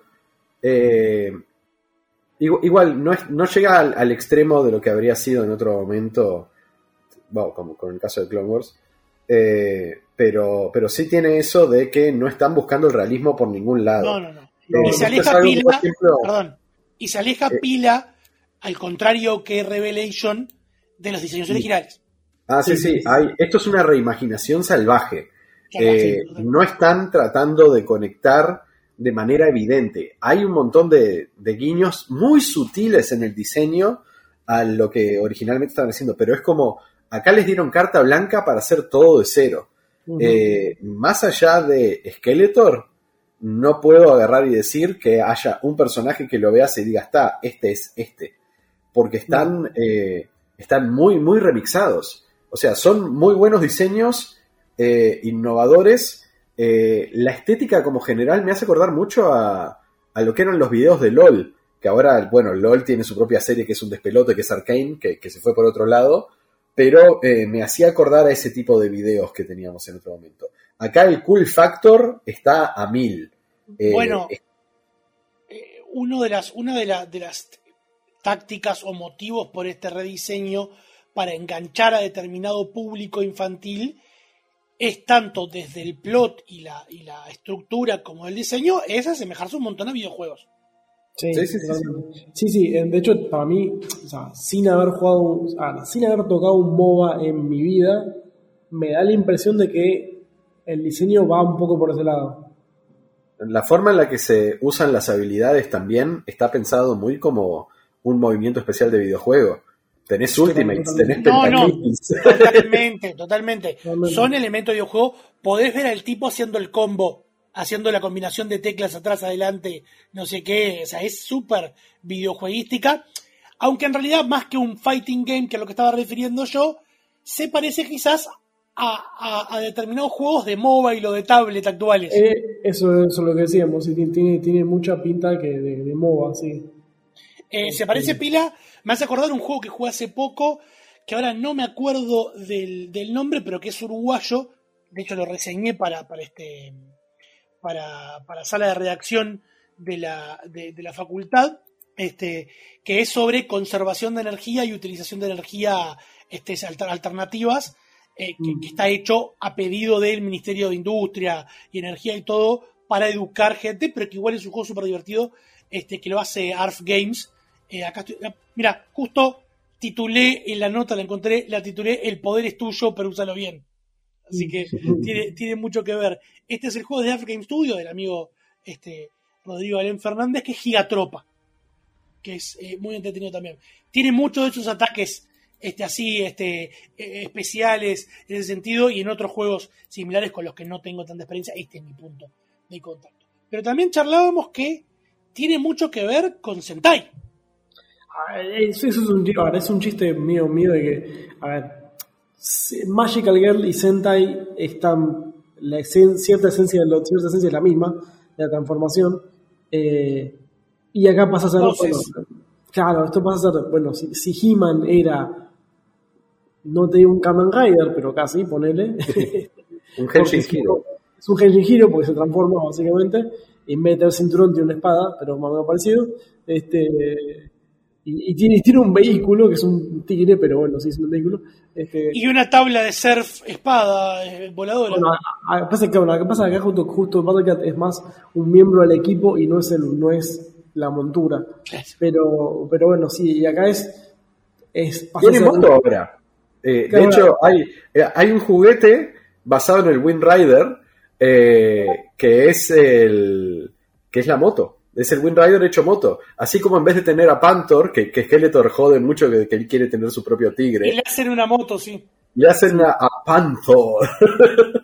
eh, igu- igual, no, es, no llega al, al extremo de lo que habría sido en otro momento, bueno, como con el caso de Clone Wars. eh, pero, pero sí tiene eso de que no están buscando el realismo por ningún lado. No, no, no. Eh, Y se esto es aleja algo que, pila, por ejemplo, perdón, y se aleja Eh. pila, al contrario que Revelation, de los diseños Sí. originales. Ah, sí, sí. Hay, esto es una reimaginación salvaje. Salvaje, Eh, sí, totalmente. no están tratando de conectar de manera evidente. Hay un montón de, de guiños muy sutiles en el diseño a lo que originalmente estaban haciendo, pero es como, acá les dieron carta blanca para hacer todo de cero. Ujú. Eh, más allá de Skeletor, no puedo agarrar y decir que haya un personaje que lo veas y diga, está, este es este. Porque están, eh, están muy, muy remixados. O sea, son muy buenos diseños, eh, innovadores. Eh, la estética como general me hace acordar mucho a, a lo que eran los videos de LOL. Que ahora, bueno, LOL tiene su propia serie que es un despelote, que es Arcane, que, que se fue por otro lado. Pero eh, me hacía acordar a ese tipo de videos que teníamos en otro momento. Acá el cool factor está a mil. Eh, Bueno, es- eh, uno de las, una de, la- de las tácticas o motivos por este rediseño para enganchar a determinado público infantil es tanto desde el plot y la, y la estructura como el diseño, es asemejarse un montón a videojuegos. Sí, Sí, sí, sí, totalmente. sí, sí, eh, de hecho, para mí, o sea, sin haber jugado, ah, sin haber tocado un MOBA en mi vida, me da la impresión de que el diseño va un poco por ese lado. La forma en la que se usan las habilidades también está pensado muy como un movimiento especial de videojuego. Tenés Ultimates, tenés No, no, Pentakills. totalmente, totalmente. Totalmente. Son elementos de videojuego. Podés ver al tipo haciendo el combo, haciendo la combinación de teclas atrás, adelante, no sé qué. O sea, es súper videojueguística. Aunque en realidad, más que un fighting game, que es lo que estaba refiriendo yo, se parece quizás a, a- a determinados juegos de mobile o de tablet actuales. Eh, eso, eso es lo que decíamos, sí, tiene- tiene, tiene mucha pinta que de, de MOBA, sí. Eh, se parece pila, me hace acordar un juego que jugué hace poco, que ahora no me acuerdo del, del nombre, pero que es uruguayo. De hecho lo reseñé para, para este para, para sala de redacción de la, de, de la facultad, este, que es sobre conservación de energía y utilización de energía este, alter- alternativas, eh, que, que está hecho a pedido del Ministerio de Industria y Energía y todo, para educar gente, pero que igual es un juego súper divertido, este, que lo hace Arf Games. Eh, acá estoy, mira, justo titulé en la nota, la encontré, la titulé El poder es tuyo, pero úsalo bien. Así que tiene, tiene mucho que ver. Este es el juego de Arf Game Studio, del amigo este, Rodrigo Alén Fernández, que es Gigatropa, que es eh, muy entretenido también. Tiene muchos de esos ataques este, así este, eh, especiales en ese sentido, y en otros juegos similares con los que no tengo tanta experiencia. Este es mi punto de contacto. Pero también charlábamos que tiene mucho que ver con Sentai. Eso, eso es, un, a ver, es un chiste mío, mío de que, a ver, Magical Girl y Sentai están, la esen, cierta, esencia, la, cierta esencia es la misma, de la transformación, eh, y acá pasa a ser, bueno, claro, esto pasa a ser, bueno, si, si He-Man era, no te digo un Kamen Rider, pero casi, ponele. Un Henshin Hiro. Es un Henshin Hiro porque se transforma básicamente, y en vez de tener cinturón tiene una espada, pero más o menos parecido, este... Y, y, tiene, tiene un vehículo que es un tigre, pero bueno, sí es un vehículo. Este, y una tabla de surf espada eh, voladora. Bueno, a, a, pasa que bueno, lo que pasa es que acá justo, justo Battlecat es más un miembro del equipo y no es el no es la montura. Pero pero bueno, sí, y acá es. es tiene moto un... ahora. Eh, de hecho, hay, hay un juguete basado en el Wind Rider eh, que es el que es la moto. Es el Wind Rider hecho moto. Así como en vez de tener a Panther, que, que Skeletor jode mucho que, que él quiere tener su propio tigre. Y le hacen una moto, sí. Le hacen a, a Panther.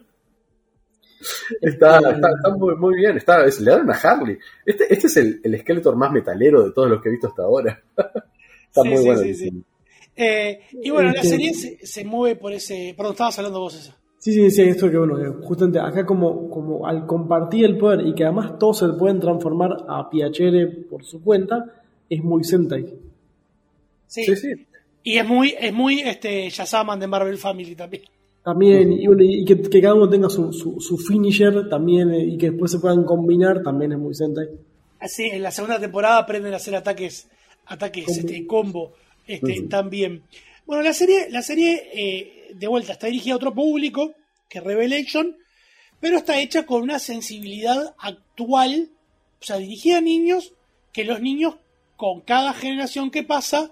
está, está, está muy, muy bien. Está, es, le dan a Harley. Este, este es el, el Skeletor más metalero de todos los que he visto hasta ahora. está sí, muy sí, bueno. Sí, sí. Eh, y bueno, la serie se, se mueve por ese... Perdón, estabas hablando vos esa. Sí, sí, sí, esto que bueno, justamente acá como, como al compartir el poder y que además todos se pueden transformar a piacere por su cuenta, es muy Sentai. Sí, sí, sí. Y es muy, es muy este Yasaman de Marvel Family también. También, y, bueno, y que, que cada uno tenga su, su, su finisher también, y que después se puedan combinar, también es muy Sentai. Así, en la segunda temporada aprenden a hacer ataques, ataques, combo, este, combo este, uh-huh. también. Bueno, la serie, la serie eh, de vuelta está dirigida a otro público que Revelation, pero está hecha con una sensibilidad actual, o sea, dirigida a niños, que los niños con cada generación que pasa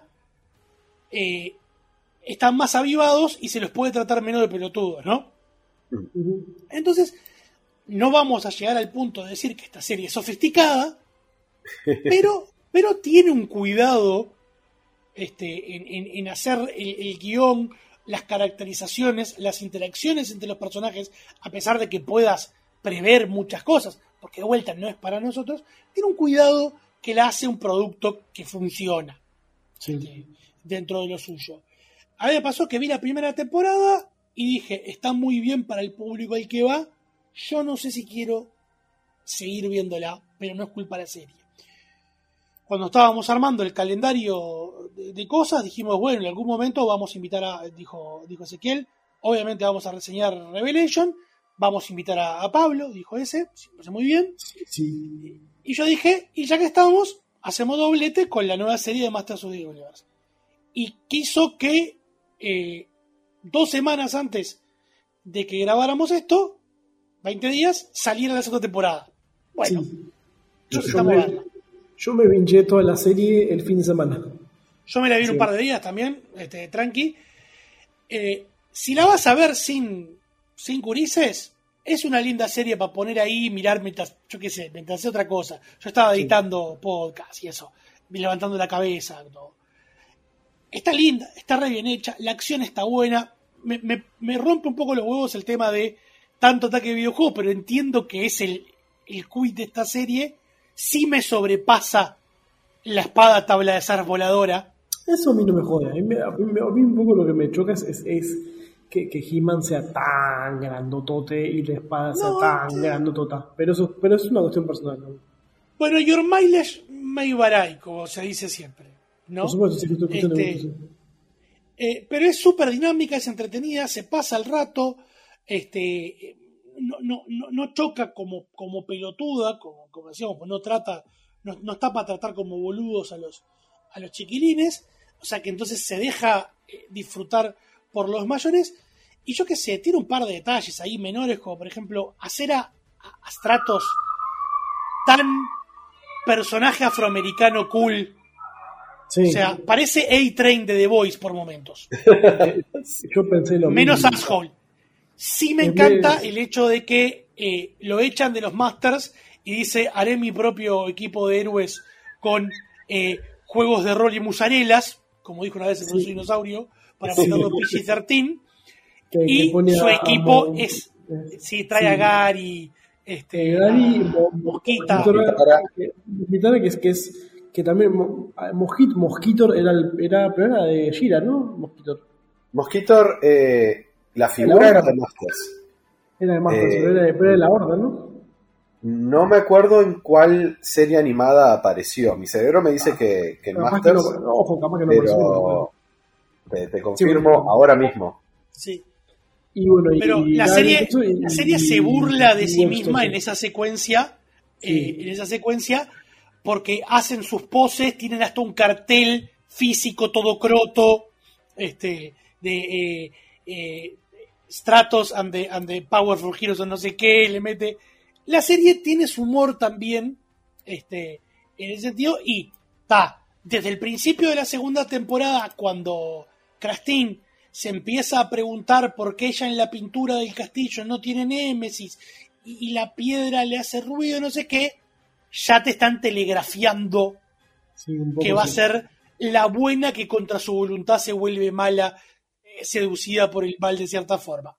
eh, están más avivados y se los puede tratar menos de pelotudos, ¿no? Uh-huh. Entonces, no vamos a llegar al punto de decir que esta serie es sofisticada, pero, pero tiene un cuidado Este, en, en, en hacer el, el guión, las caracterizaciones, las interacciones entre los personajes, a pesar de que puedas prever muchas cosas, porque de vuelta no es para nosotros, tiene un cuidado que le hace un producto que funciona sí. este, dentro de lo suyo. A mí me pasó que vi la primera temporada y dije, está muy bien para el público al que va, yo no sé si quiero seguir viéndola, pero no es culpa de la serie. Cuando estábamos armando el calendario de, de cosas, dijimos, bueno, en algún momento vamos a invitar a, dijo, dijo Ezequiel, obviamente vamos a reseñar Revelation, vamos a invitar a, a Pablo, dijo ese, me parece muy bien. Sí. Y yo dije, y ya que estamos, hacemos doblete con la nueva serie de Masters of the Universe. Y quiso que eh, dos semanas antes de que grabáramos esto, veinte días, saliera la segunda temporada. Bueno, sí. Entonces estamos a verla. Yo me vinché toda la serie el fin de semana. Yo me la vi en sí. un par de días también, este, tranqui. Eh, si la vas a ver sin, sin curices, es una linda serie para poner ahí y mirar mientras, yo qué sé, mientras hace otra cosa. Yo estaba editando sí. podcast y eso, levantando la cabeza. Todo. Está linda, está re bien hecha, la acción está buena. Me, me, me rompe un poco los huevos el tema de tanto ataque de videojuegos, pero entiendo que es el, el quid de esta serie. Sí me sobrepasa la espada tabla de surf voladora. Eso a mí no me jode. A mí, me, a mí, a mí un poco lo que me choca es, es, es que, que He-Man sea tan grandotote y la espada sea no, tan sí. grandotota. Pero eso, pero es una cuestión personal, ¿no? Bueno, your mileage may vary, como se dice siempre, ¿no? Por supuesto, sí que estoy escuchando este, eso. Eh, pero es súper dinámica, es entretenida, se pasa el rato, este... No, no, no, no choca como, como pelotuda, como, como decíamos, no trata, no, no está para tratar como boludos a los, a los chiquilines, o sea que entonces se deja eh, disfrutar por los mayores, y yo qué sé, tiene un par de detalles ahí menores, como por ejemplo, hacer a, a Stratos tan personaje afroamericano cool. Sí. O sea, parece A-Train de The Voice por momentos. Yo pensé lo Menos mismo. asshole. Sí me encanta el hecho de que eh, lo echan de los Masters y dice, haré mi propio equipo de héroes con eh, juegos de rol y musarelas, como dijo una vez el profesor sí. Dinosaurio, para meterlo sí. P G trece, y que su a, equipo a, es, eh, sí, trae sí. a Gary, este, Gary, Mosquita. Que es, que es, que también Mosquito, Mosquitor era, el, era, pero era de Gira, ¿no? Mosquitor. Mosquitor, eh, la figura era de Masters. Era de Masters, Eh, pero era de, pero era de la Horda, ¿no? No me acuerdo en cuál serie animada apareció. Mi cerebro me dice que, que en Capaz Masters, que no, ojo, capaz que no pero te, te confirmo Sí, bueno. ahora mismo. Sí. Y bueno, y, Pero y la nada, serie, eso, y- la serie y- se burla de y- sí y- misma y- en esa secuencia, Sí. eh, en esa secuencia, porque hacen sus poses, tienen hasta un cartel físico todo croto, este, de eh, eh, Stratos and the, and the Powerful Heroes o no sé qué, le mete. La serie tiene su humor también, este, en ese sentido, y está, desde el principio de la segunda temporada, cuando Krastin se empieza a preguntar por qué ella en la pintura del castillo no tiene némesis y, y la piedra le hace ruido, no sé qué, ya te están telegrafiando sí, un poco que va a sí. ser la buena que contra su voluntad se vuelve mala, eh, seducida por el mal de cierta forma.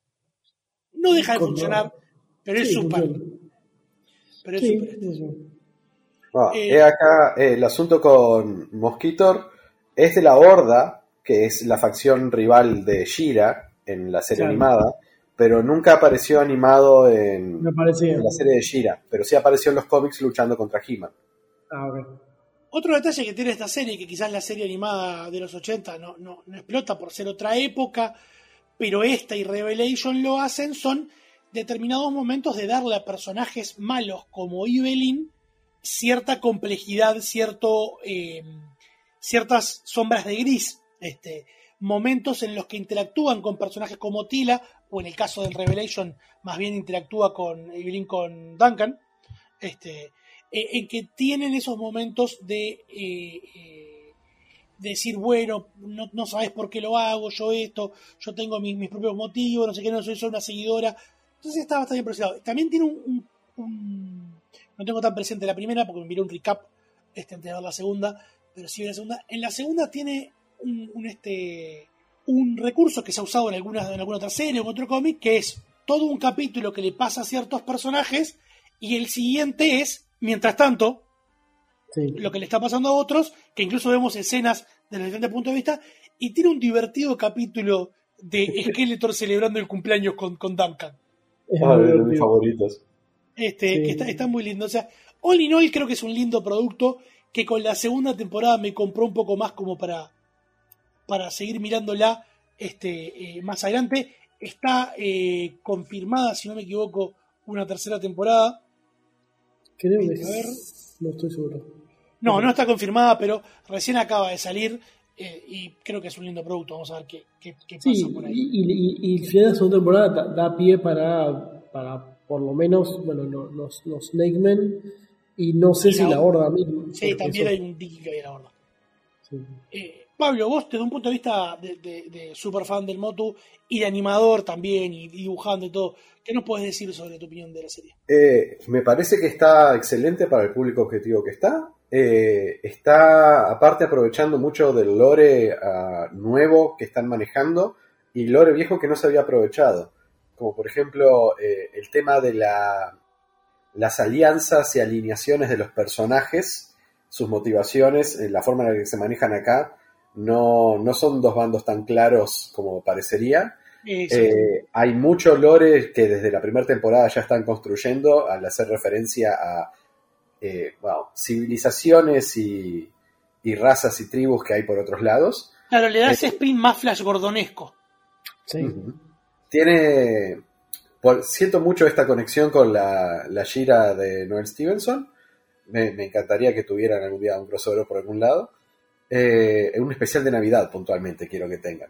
No deja de Con- funcionar, pero es Sí, súper. funciona. Pero es Sí, súper. eso. Ah, Eh, he acá eh, el asunto con Mosquitor es de la Horda, que es la facción rival de She-Ra en la serie Claro. animada, pero nunca apareció animado en, Me parecía. en la serie de She-Ra, pero sí apareció en los cómics luchando contra He-Man. Ah, ok. Otro detalle que tiene esta serie, que quizás la serie animada de los ochenta no, no, no explota por ser otra época, pero esta y Revelation lo hacen, son determinados momentos de darle a personajes malos como Evelyn cierta complejidad, cierto, eh, ciertas sombras de gris, este, momentos en los que interactúan con personajes como Tila, o en el caso del Revelation, más bien interactúa con Evelyn con Duncan, este, eh, en que tienen esos momentos de eh, eh, decir, bueno, no, no sabes por qué lo hago, yo esto, yo tengo mis, mis propios motivos, no sé qué, no soy, soy una seguidora. Entonces está bastante bien procesado. También tiene un, un, un- no tengo tan presente la primera porque me miré un recap este, antes de ver la segunda, pero sí vi la segunda. En la segunda tiene un, un, este, un recurso que se ha usado en, alguna, en alguna otra serie o en otro cómic, que es todo un capítulo que le pasa a ciertos personajes y el siguiente es, mientras tanto, Sí. lo que le está pasando a otros, que incluso vemos escenas desde diferentes puntos de vista, y tiene un divertido capítulo de Skeletor celebrando el cumpleaños con, con Duncan. Es Ah, muy de mis divertido. favoritos. Este, Sí. que está, está muy lindo. O sea, all in all creo que es un lindo producto que con la segunda temporada me compró un poco más como para, para seguir mirándola este, eh, más adelante. Está eh, confirmada, si no me equivoco, una tercera temporada. Creo que A ver. es- no estoy seguro. No, no está confirmada, pero recién acaba de salir eh, y creo que es un lindo producto. Vamos a ver qué, qué, qué pasa Sí, por ahí. y, y, y el final de la segunda temporada da, da pie para, para por lo menos, bueno, lo- los, los Snake Men y no sé Y si la- la Horda misma. Sí, porque también eso- hay un tiki que hay en la horda. sí. Eh, Pablo, vos desde un punto de vista de, de, de super fan del Motu y de animador también, y dibujando y todo, ¿qué nos puedes decir sobre tu opinión de la serie? Eh, me parece que está excelente para el público objetivo que está. Eh, está, aparte, aprovechando mucho del lore ah, nuevo que están manejando y lore viejo que no se había aprovechado. Como por ejemplo, eh, el tema de la, las alianzas y alineaciones de los personajes, sus motivaciones, eh, la forma en la que se manejan acá, no, no son dos bandos tan claros como parecería. Eh, sí. Eh, hay mucho lore que desde la primera temporada ya están construyendo al hacer referencia a eh, wow, civilizaciones y, y razas y tribus que hay por otros lados. Claro, le da eh, ese spin más flash gordonesco. Sí. Ujú. Tiene. por- siento mucho esta conexión con la, la She-Ra de Noel Stevenson. Me, me encantaría que tuvieran algún día un crossover por algún lado. Eh, en un especial de Navidad, puntualmente, quiero que tengan.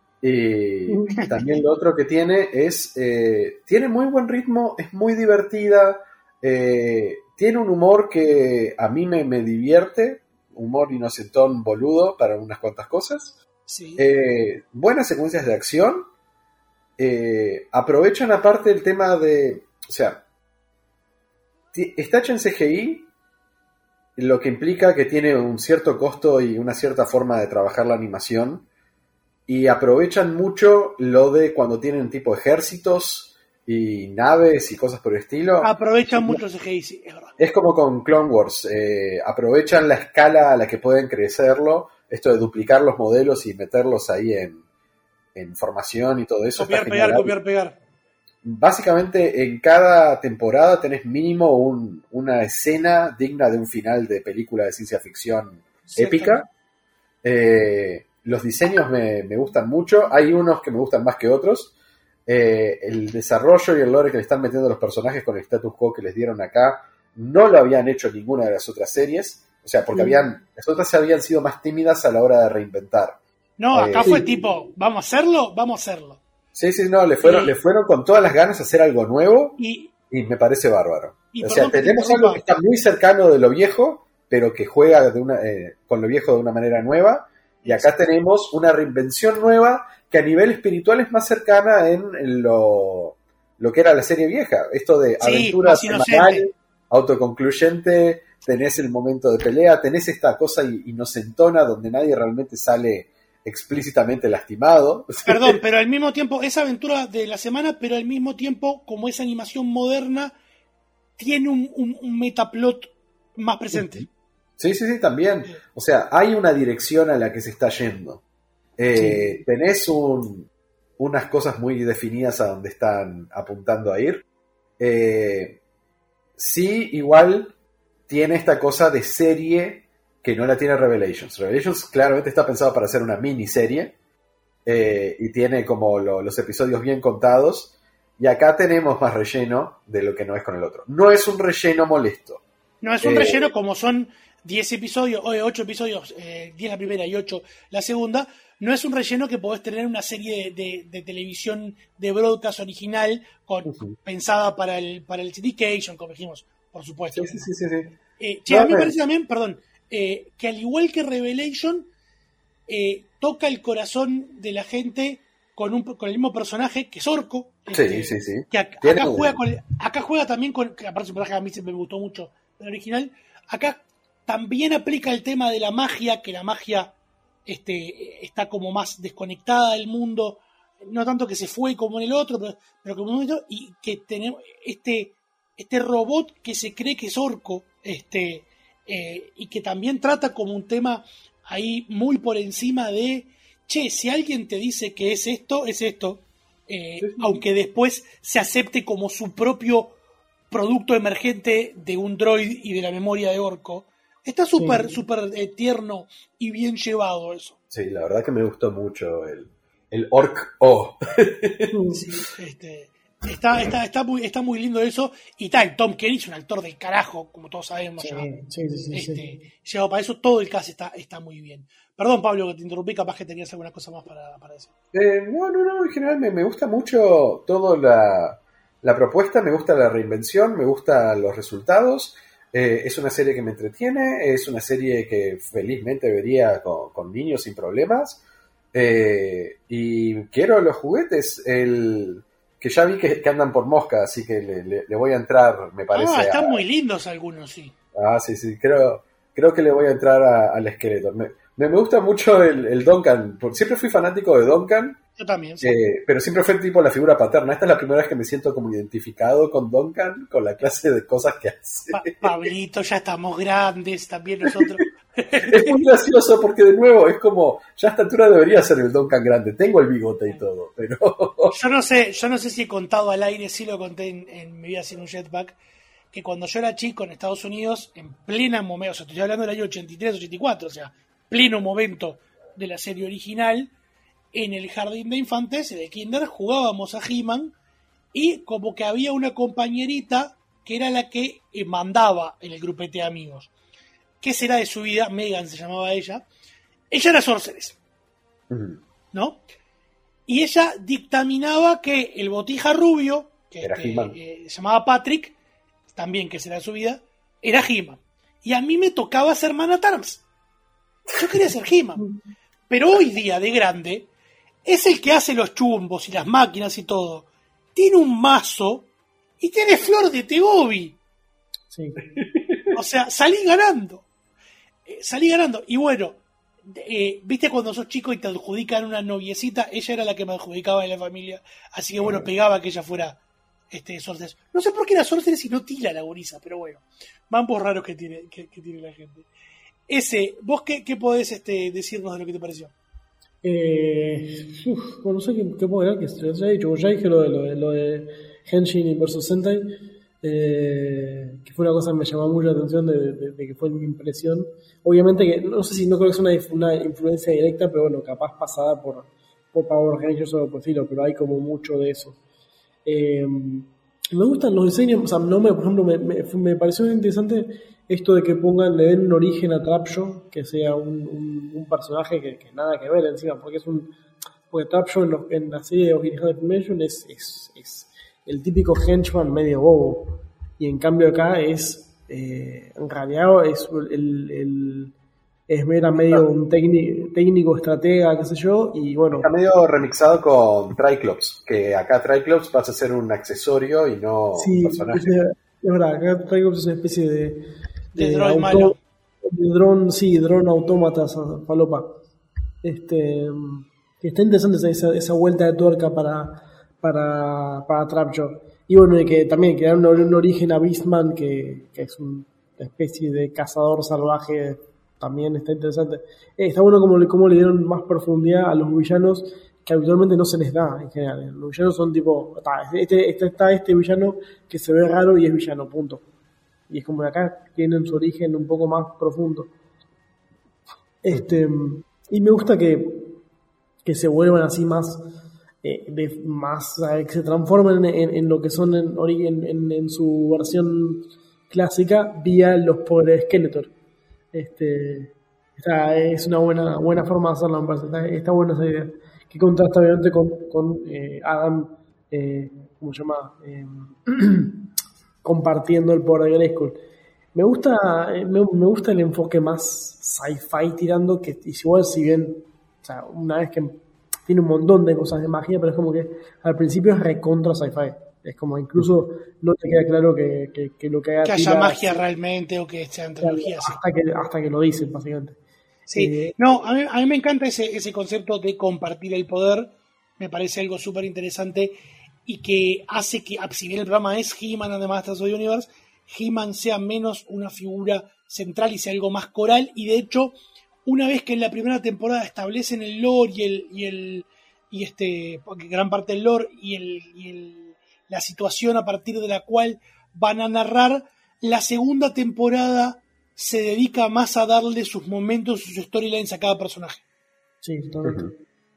Y también lo otro que tiene es. Eh, tiene muy buen ritmo, es muy divertida. eh, tiene un humor que a mí me, me divierte. Humor inocentón, boludo para unas cuantas cosas. Sí. Eh, buenas secuencias de acción. Eh, aprovechan aparte el tema de. O sea, ti- está hecho en C G I, lo que implica que tiene un cierto costo y una cierta forma de trabajar la animación. Y aprovechan mucho lo de cuando tienen tipo ejércitos y naves y cosas por el estilo. Aprovechan mucho C G I, sí, es verdad. Es como con Clone Wars, eh, aprovechan la escala a la que pueden crecerlo, esto de duplicar los modelos y meterlos ahí en, en formación y todo eso. Copiar, pegar, copiar, pegar. Básicamente en cada temporada tenés mínimo un, una escena digna de un final de película de ciencia ficción épica. Eh, los diseños me, me gustan mucho, hay unos que me gustan más que otros. Eh, el desarrollo y el lore que le están metiendo los personajes con el status quo que les dieron acá no lo habían hecho en ninguna de las otras series, o sea, porque mm. habían las otras habían sido más tímidas a la hora de reinventar. No, acá eh, fue sí. tipo, vamos a hacerlo, vamos a hacerlo. Sí, sí, no, le fueron, y, le fueron con todas las ganas a hacer algo nuevo y, y me parece bárbaro. O sea, tenemos algo que está muy cercano de lo viejo, pero que juega de una, eh, con lo viejo de una manera nueva, y acá tenemos una reinvención nueva que a nivel espiritual es más cercana en, en lo, lo que era la serie vieja. Esto de sí, aventura semanal, autoconcluyente, tenés el momento de pelea, tenés esta cosa inocentona donde nadie realmente sale explícitamente lastimado. Perdón, pero al mismo tiempo, esa aventura de la semana, pero al mismo tiempo, como esa animación moderna, tiene un, un, un metaplot más presente. Sí, sí, sí, también. O sea, hay una dirección a la que se está yendo. Eh, sí. Tenés un, unas cosas muy definidas a donde están apuntando a ir. Eh, sí, igual tiene esta cosa de serie que no la tiene Revelations. Revelations claramente está pensado para hacer una miniserie eh, y tiene como lo, los episodios bien contados, y acá tenemos más relleno de lo que no es con el otro. No es un relleno molesto. No es un eh, relleno como son diez episodios, o ocho episodios, eh, diez la primera y ocho la segunda. No es un relleno que podés tener una serie de, de, de televisión de broadcast original con, uh-huh. pensada para el, para el syndication, como dijimos, por supuesto. Sí, sí, sí, sí. Eh, che, no, a mí me parece también, perdón, Eh, que al igual que Revelation eh, toca el corazón de la gente con, un, con el mismo personaje que es Orko, este, sí, sí, sí. que acá, acá, juega con, acá juega también con, que aparte su personaje a mí siempre me gustó mucho el original, acá también aplica el tema de la magia, que la magia este, está como más desconectada del mundo, no tanto que se fue como en el otro, pero, pero como en el otro, y que tenemos este, este robot que se cree que es Orko, este Eh, y que también trata como un tema ahí muy por encima de, che, si alguien te dice que es esto, es esto, eh, sí, sí. aunque después se acepte como su propio producto emergente de un droid y de la memoria de Orko. Está súper sí. súper eh, tierno y bien llevado eso. Sí, la verdad que me gustó mucho el, el Ork-O. Sí, este... Está, está, está, muy, está muy lindo eso. Y tal, Tom Kenny es un actor del carajo, como todos sabemos. Sí, ya. sí, sí, sí, este, sí. Llegado para eso, todo el cast está, está muy bien. Perdón, Pablo, que te interrumpí, capaz que tenías alguna cosa más para, para decir. Eh, no, no, no, en general me, me gusta mucho toda la, la propuesta, me gusta la reinvención, me gustan los resultados. Eh, es una serie que me entretiene, es una serie que felizmente vería con, con niños sin problemas. Eh, y quiero los juguetes, el... que ya vi que, que andan por mosca, así que le, le, le voy a entrar, me parece. Ah, están a... muy lindos algunos, sí. Ah, sí, sí, creo, creo que le voy a entrar a, al esqueleto. Me, me, me gusta mucho el, el Duncan, siempre fui fanático de Duncan. Yo también, sí. Eh, pero siempre fue tipo la figura paterna. Esta es la primera vez que me siento como identificado con Duncan, con la clase de cosas que hace. Pa- Pablito, ya estamos grandes, también nosotros. Es muy gracioso porque de nuevo es como, ya a esta altura debería ser el Duncan grande, tengo el bigote y todo, pero... Yo no sé, yo no sé si he contado al aire, sí lo conté en, en mi vida sin un jetpack, que cuando yo era chico en Estados Unidos, en plena momento, o sea, estoy hablando del año ochenta y tres, ochenta y cuatro, o sea, pleno momento de la serie original, en el jardín de infantes, en el kinder, jugábamos a He-Man, y como que había una compañerita que era la que eh, mandaba en el grupete de amigos. ¿Qué será de su vida? Megan se llamaba ella. Ella era Sorceress, ¿no? Y ella dictaminaba que el botija rubio, que era este, eh, se llamaba Patrick, también que será de su vida, era He-Man. Y a mí me tocaba ser Man at Arms. Yo quería ser He-Man. Pero hoy día, de grande, es el que hace los chumbos y las máquinas y todo. Tiene un mazo y tiene flor de Tegobi. Sí. O sea, salí ganando. Eh, salí ganando. Y bueno, eh, viste cuando sos chico y te adjudican una noviecita, ella era la que me adjudicaba en la familia. Así que bueno, pegaba que ella fuera este, Sorceress. No sé por qué era Sorceress y no Tila la gurisa, pero bueno, mambos raros que tiene, que, que tiene la gente. Ese, ¿vos qué, qué podés este, decirnos de lo que te pareció? Eh, uf, bueno, no sé qué, qué puedo agregar, que ya he dicho, ya dije lo de, lo de, lo de Henshin versus Sentai, eh, que fue una cosa que me llamó mucho la atención de, de, de que fue mi impresión. Obviamente que no sé si no creo que sea una, una influencia directa, pero bueno, capaz pasada por, por Power Rangers o por estilo, pero hay como mucho de eso. Eh, me gustan los diseños, o sea, no me, por ejemplo, me, me, me pareció interesante esto de que pongan, le den un origen a Trapjaw, que sea un, un, un personaje que, que nada que ver encima, porque es un porque Trapjaw en, los, en la serie original de Filmation es, es, es el típico henchman medio bobo, y en cambio acá es eh, en realidad es el, el es era medio un técnico, técnico, estratega, qué sé yo, y bueno. Está medio remixado con Triclops, que acá Triclops pasa a ser un accesorio y no sí, un personaje. Es, es verdad, acá Triclops es una especie de, de, de, dron auto, malo. de dron, sí, dron autómata, falopa. Este, que está interesante esa, esa vuelta de tuerca para, para, para Trapjaw. Y bueno, y que también que da un, un origen a Beastman, que, que es una especie de cazador salvaje. También está interesante. Eh, está bueno como le, como le dieron más profundidad a los villanos que habitualmente no se les da en general. Los villanos son tipo, este, este, está este villano que se ve raro y es villano, punto. Y es como que acá tienen su origen un poco más profundo. Este, y me gusta que, que se vuelvan así más, eh, de, más eh, que se transformen en, en, en lo que son en, en, en, en su versión clásica vía los poderes de Skeletor. Este, esta es una buena buena forma de hacerlo, me parece. Está, está buena esa idea, que contrasta obviamente con, con eh, Adam eh, ¿cómo se llama? Eh, compartiendo el poder de Grayskull. Me gusta me, me gusta el enfoque más sci-fi tirando, que igual si bien, o sea, una vez que tiene un montón de cosas de magia, pero es como que al principio es recontra sci-fi. Es como incluso no te queda claro que, que, que lo que haya que haya tira, magia realmente o que sea antología. Hasta, sí. que, hasta que lo dicen, básicamente. Sí, eh, no, a mí, a mí me encanta ese, ese concepto de compartir el poder. Me parece algo súper interesante y que hace que, si bien el programa es He-Man and the Masters of the Universe, He-Man sea menos una figura central y sea algo más coral. Y de hecho, una vez que en la primera temporada establecen el lore y el y el y este gran parte del lore y el, y el la situación a partir de la cual van a narrar, la segunda temporada se dedica más a darle sus momentos, sus storylines a cada personaje. Sí, totalmente.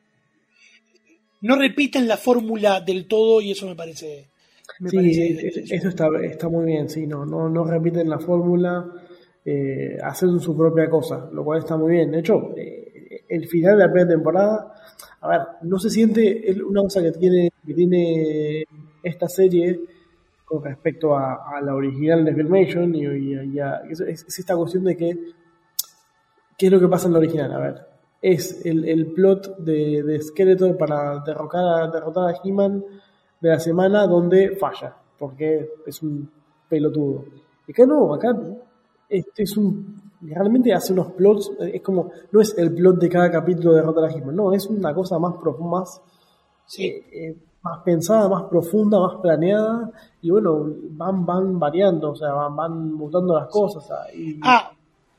No repiten la fórmula del todo y eso me parece... Me sí, parece es, eso está, está muy bien, sí, no, no, no repiten la fórmula, eh, hacen su propia cosa, lo cual está muy bien. De hecho, eh, el final de la primera temporada, a ver, no se siente, es una cosa que tiene, que tiene esta serie con respecto a, a la original de Filmation y, y, y a, es, es esta cuestión de que ¿qué es lo que pasa en la original? A ver, es el, el plot de, de Skeletor para derrocar a, derrotar a He-Man de la semana donde falla, porque es un pelotudo. Y acá no, acá este es un realmente hace unos plots, es como, no es el plot de cada capítulo de derrotar a He-Man, no, es una cosa más profunda, más sí. eh, eh, más pensada, más profunda, más planeada, y bueno, van van variando, o sea, van, van mutando las cosas. O sea, y... Ah,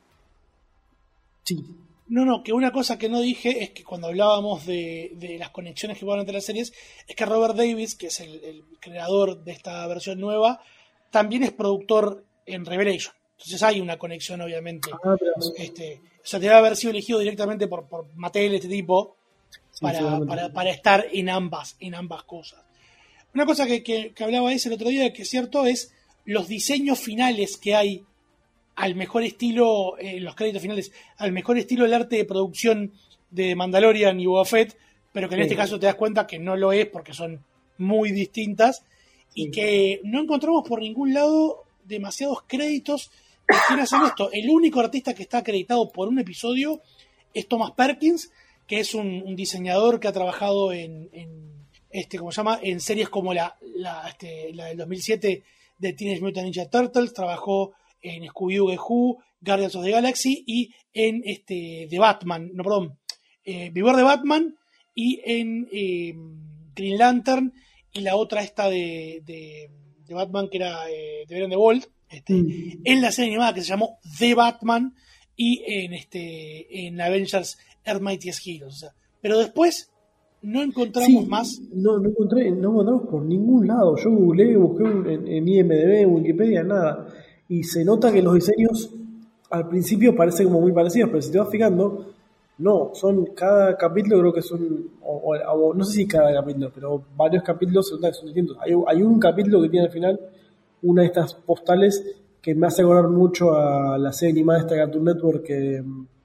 sí. No, no, que una cosa que no dije es que cuando hablábamos de, de las conexiones que van entre las series, es que Robert Davis, que es el, el creador de esta versión nueva, también es productor en Revelation. Entonces hay una conexión, obviamente. Ah, pero... este, o sea, debe haber sido elegido directamente por, por Mattel, este tipo, sí, para, para, para estar en ambas, en ambas cosas. Una cosa que, que, que hablaba ese el otro día, que es cierto, es los diseños finales que hay al mejor estilo, en eh, los créditos finales, al mejor estilo del arte de producción de Mandalorian y Boba Fett, pero que en sí. este caso te das cuenta que no lo es porque son muy distintas sí. y que no encontramos por ningún lado demasiados créditos de quién hacen esto. El único artista que está acreditado por un episodio es Thomas Perkins, que es un, un diseñador que ha trabajado en, en este, ¿cómo se llama? En series como la, la, este, la del dos mil siete de Teenage Mutant Ninja Turtles, trabajó en Scooby-Doo, The Who, Guardians of the Galaxy y en este The Batman, no, perdón, eh, Beware the Batman y en eh, Green Lantern y la otra esta de, de, de Batman, que era eh, de Bryan de Bolt, este, mm. en la serie animada que se llamó The Batman, y en este en Avengers Earth Mightiest Heroes. O sea, pero después no encontramos sí, más. No, no encontré, no encontramos por ningún lado. Yo googleé, busqué en, en I M D B, en Wikipedia, nada. Y se nota que los diseños al principio parecen como muy parecidos, pero si te vas fijando, no, son cada capítulo creo que son, o, o, o no sé si cada capítulo, pero varios capítulos son, son distintos. Hay, hay un capítulo que tiene al final una de estas postales que me hace acordar mucho a la serie animada de esta Cartoon Network, que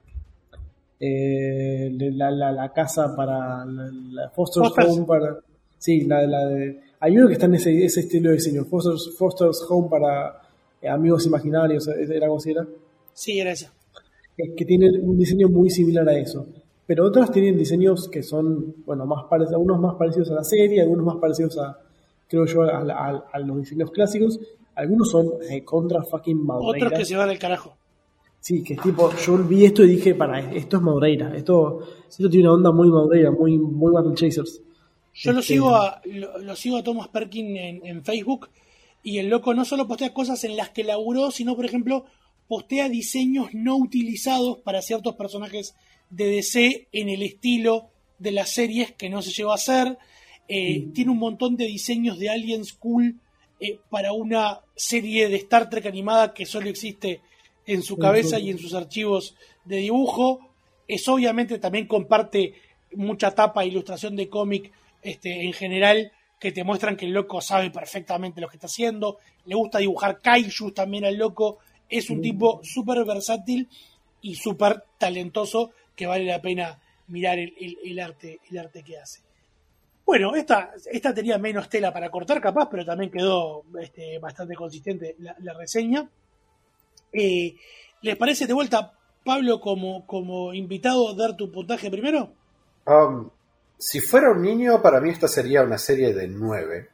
eh, la, la, la casa para la, la Foster's Fosters. Home para sí, la, la de hay uno que está en ese, ese estilo de diseño, Foster's, Foster's Home para eh, amigos imaginarios, ¿era como si era? Sí, era esa. Que, que tiene un diseño muy similar a eso, pero otros tienen diseños que son, bueno, más parecidos, algunos más parecidos a la serie, algunos más parecidos a, creo yo, a, a, a los diseños clásicos. Algunos son eh, contra fucking Madureira. Otros que se van al carajo. Sí, que es tipo, yo vi esto y dije, para, esto es Madureira. Esto, esto tiene una onda muy Madureira, muy, muy Battle Chasers. Yo lo Este, sigo a lo, lo sigo a Thomas Perkin en, en Facebook, y el loco no solo postea cosas en las que laburó, sino, por ejemplo, postea diseños no utilizados para ciertos personajes de D C en el estilo de las series que no se llegó a hacer. Eh, mm. Tiene un montón de diseños de Aliens cool eh, para una serie de Star Trek animada que solo existe en su cabeza y en sus archivos de dibujo. Es obviamente también comparte mucha tapa e ilustración de cómic este, en general, que te muestran que el loco sabe perfectamente lo que está haciendo. Le gusta dibujar kaijus también al loco. Es un tipo súper versátil y súper talentoso, que vale la pena mirar el, el, el arte el arte que hace. Bueno, esta, esta tenía menos tela para cortar capaz, pero también quedó este, bastante consistente la, la reseña. Eh, ¿Les parece de vuelta, Pablo, como, como invitado, dar tu puntaje primero? Um, si fuera un niño, para mí esta sería una serie de nueve.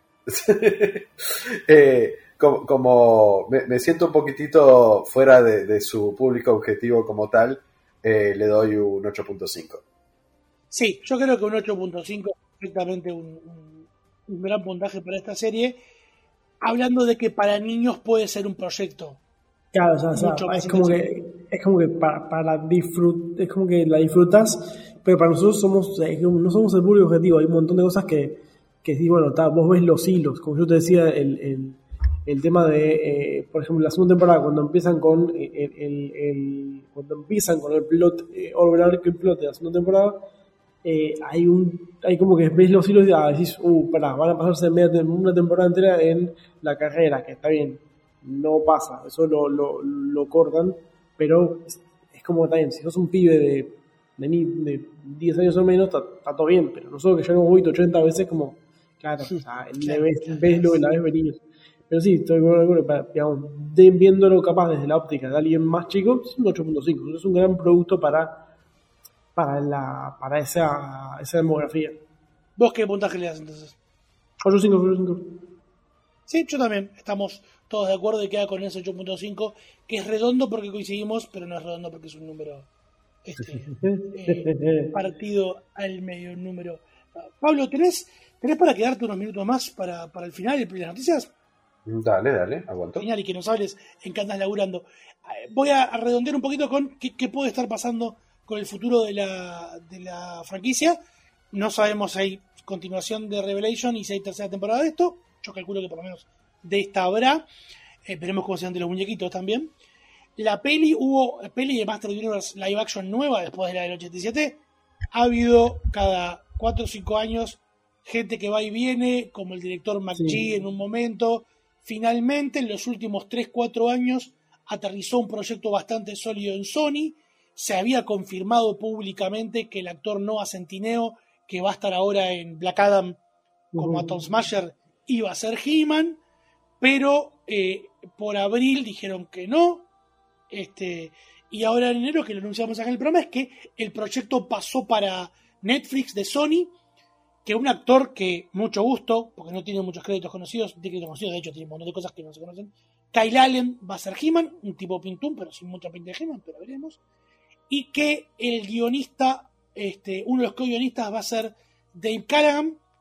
eh, como como me, me siento un poquitito fuera de, de su público objetivo como tal, eh, le doy un ocho punto cinco. Sí, yo creo que un ocho punto cinco es perfectamente un, un, un gran puntaje para esta serie, hablando de que para niños puede ser un proyecto. Claro, o sea, o sea, es, como que, es como que para, para disfrut, es como que la disfrutas, pero para nosotros somos eh, no somos el público objetivo. Hay un montón de cosas que, que sí, bueno, ta, vos ves los hilos, como yo te decía, el, el, el tema de, eh, por ejemplo, la segunda temporada, cuando empiezan con el, el, el cuando empiezan con el plot, eh, overarching plot de la segunda temporada, eh, hay un, hay como que ves los hilos y ah, decís, uh, pará, van a pasarse media, una temporada entera en la carrera, que está bien. No pasa, eso lo, lo, lo cortan, pero es, es como también, si sos un pibe de, de, de diez años o menos, está, está todo bien, pero nosotros que ya hemos visto ochenta veces, como, claro, o sea, le ves, ves lo que la ves venir. Pero sí, estoy con algo, digamos, de, viéndolo capaz desde la óptica de alguien más chico, es un ocho punto cinco, es un gran producto para, para, la, para esa, esa demografía. ¿Vos qué puntaje le das entonces? ocho punto cinco, ocho punto cinco. Sí, yo también, estamos todos de acuerdo y queda con ese ocho punto cinco, que es redondo porque coincidimos, pero no es redondo porque es un número este, eh, partido al medio, un número. Pablo, ¿tenés, ¿tenés para quedarte unos minutos más para, para el final de las noticias? Dale, dale, aguanto. Genial, y que nos hables en que andas laburando. Voy a redondear un poquito con qué, qué puede estar pasando con el futuro de la, de la franquicia. No sabemos si hay continuación de Revelation y si hay tercera temporada de esto. Yo calculo que por lo menos de esta habrá. Eh, veremos cómo se dan de los muñequitos también. La peli, hubo peli de Master Universe live action nueva después de la del ochenta y siete. Ha habido cada cuatro o cinco años gente que va y viene, como el director McGee sí. En un momento. Finalmente, en los últimos tres cuatro años, aterrizó un proyecto bastante sólido en Sony. Se había confirmado públicamente que el actor Noah Centineo, que va a estar ahora en Black Adam como uh-huh. Atom Smasher, iba a ser He-Man, pero eh, por abril dijeron que no, este, y ahora en enero, que lo anunciamos acá en el programa, es que el proyecto pasó para Netflix de Sony, que un actor que, mucho gusto, porque no tiene muchos créditos conocidos, tiene créditos conocidos, de hecho tiene un montón de cosas que no se conocen, Kyle Allen va a ser He-Man, un tipo pintún, pero sin mucha pinta de He-Man, pero veremos, y que el guionista, este, uno de los co-guionistas va a ser Dave Callaghan,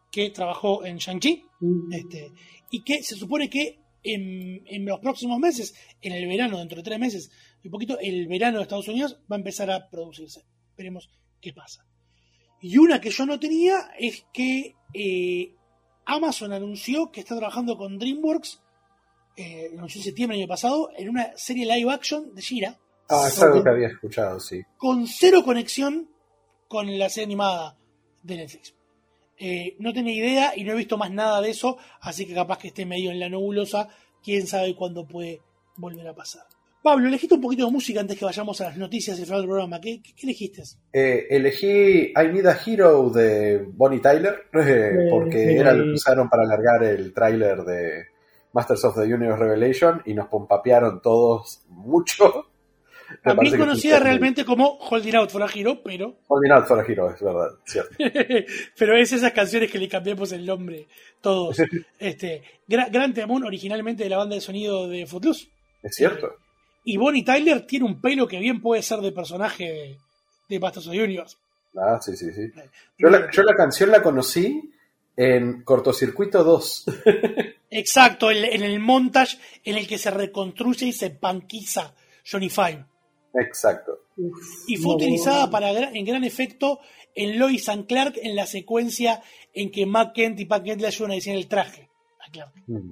que trabajó en Shang-Chi, Mm. este, y que se supone que en, en los próximos meses, en el verano, dentro de tres meses, un poquito, el verano de Estados Unidos va a empezar a producirse. Veremos qué pasa. Y una que yo no tenía es que eh, Amazon anunció que está trabajando con DreamWorks, eh, lo anunció en septiembre del año pasado, en una serie live action de She-Ra. Ah, es algo que había escuchado, sí. Con cero conexión con la serie animada de Netflix. Eh, no tenía idea y no he visto más nada de eso, así que capaz que esté medio en la nebulosa. Quién sabe cuándo puede volver a pasar. Pablo, elegiste un poquito de música antes que vayamos a las noticias y al final del programa. ¿Qué, qué, qué elegiste? Eh, elegí I Need a Hero de Bonnie Tyler, eh, porque era lo que usaron para alargar el tráiler de Masters of the Universe Revelation y nos pompapearon todos mucho. Me También parece que conocida funciona realmente como Holding Out for a Hero, pero... muy- Holding Out for a Hero, es verdad, cierto. pero es esas canciones que le cambiamos el nombre todos. este, Gra- Gran temón originalmente de la banda de sonido de Footloose. Es cierto. Y Bonnie Tyler tiene un pelo que bien puede ser de personaje de, de Masters of the Universe. Ah, sí, sí, sí. Yo la, yo la canción la conocí en Cortocircuito dos. Exacto, en, en el montage en el que se reconstruye y se panquiza Johnny Five. Exacto. Y fue No. utilizada para gra- en gran efecto en Lois and Clark en la secuencia en que Matt Kent y Pat Kent le ayudan a diseñar el traje a Clark, Mm,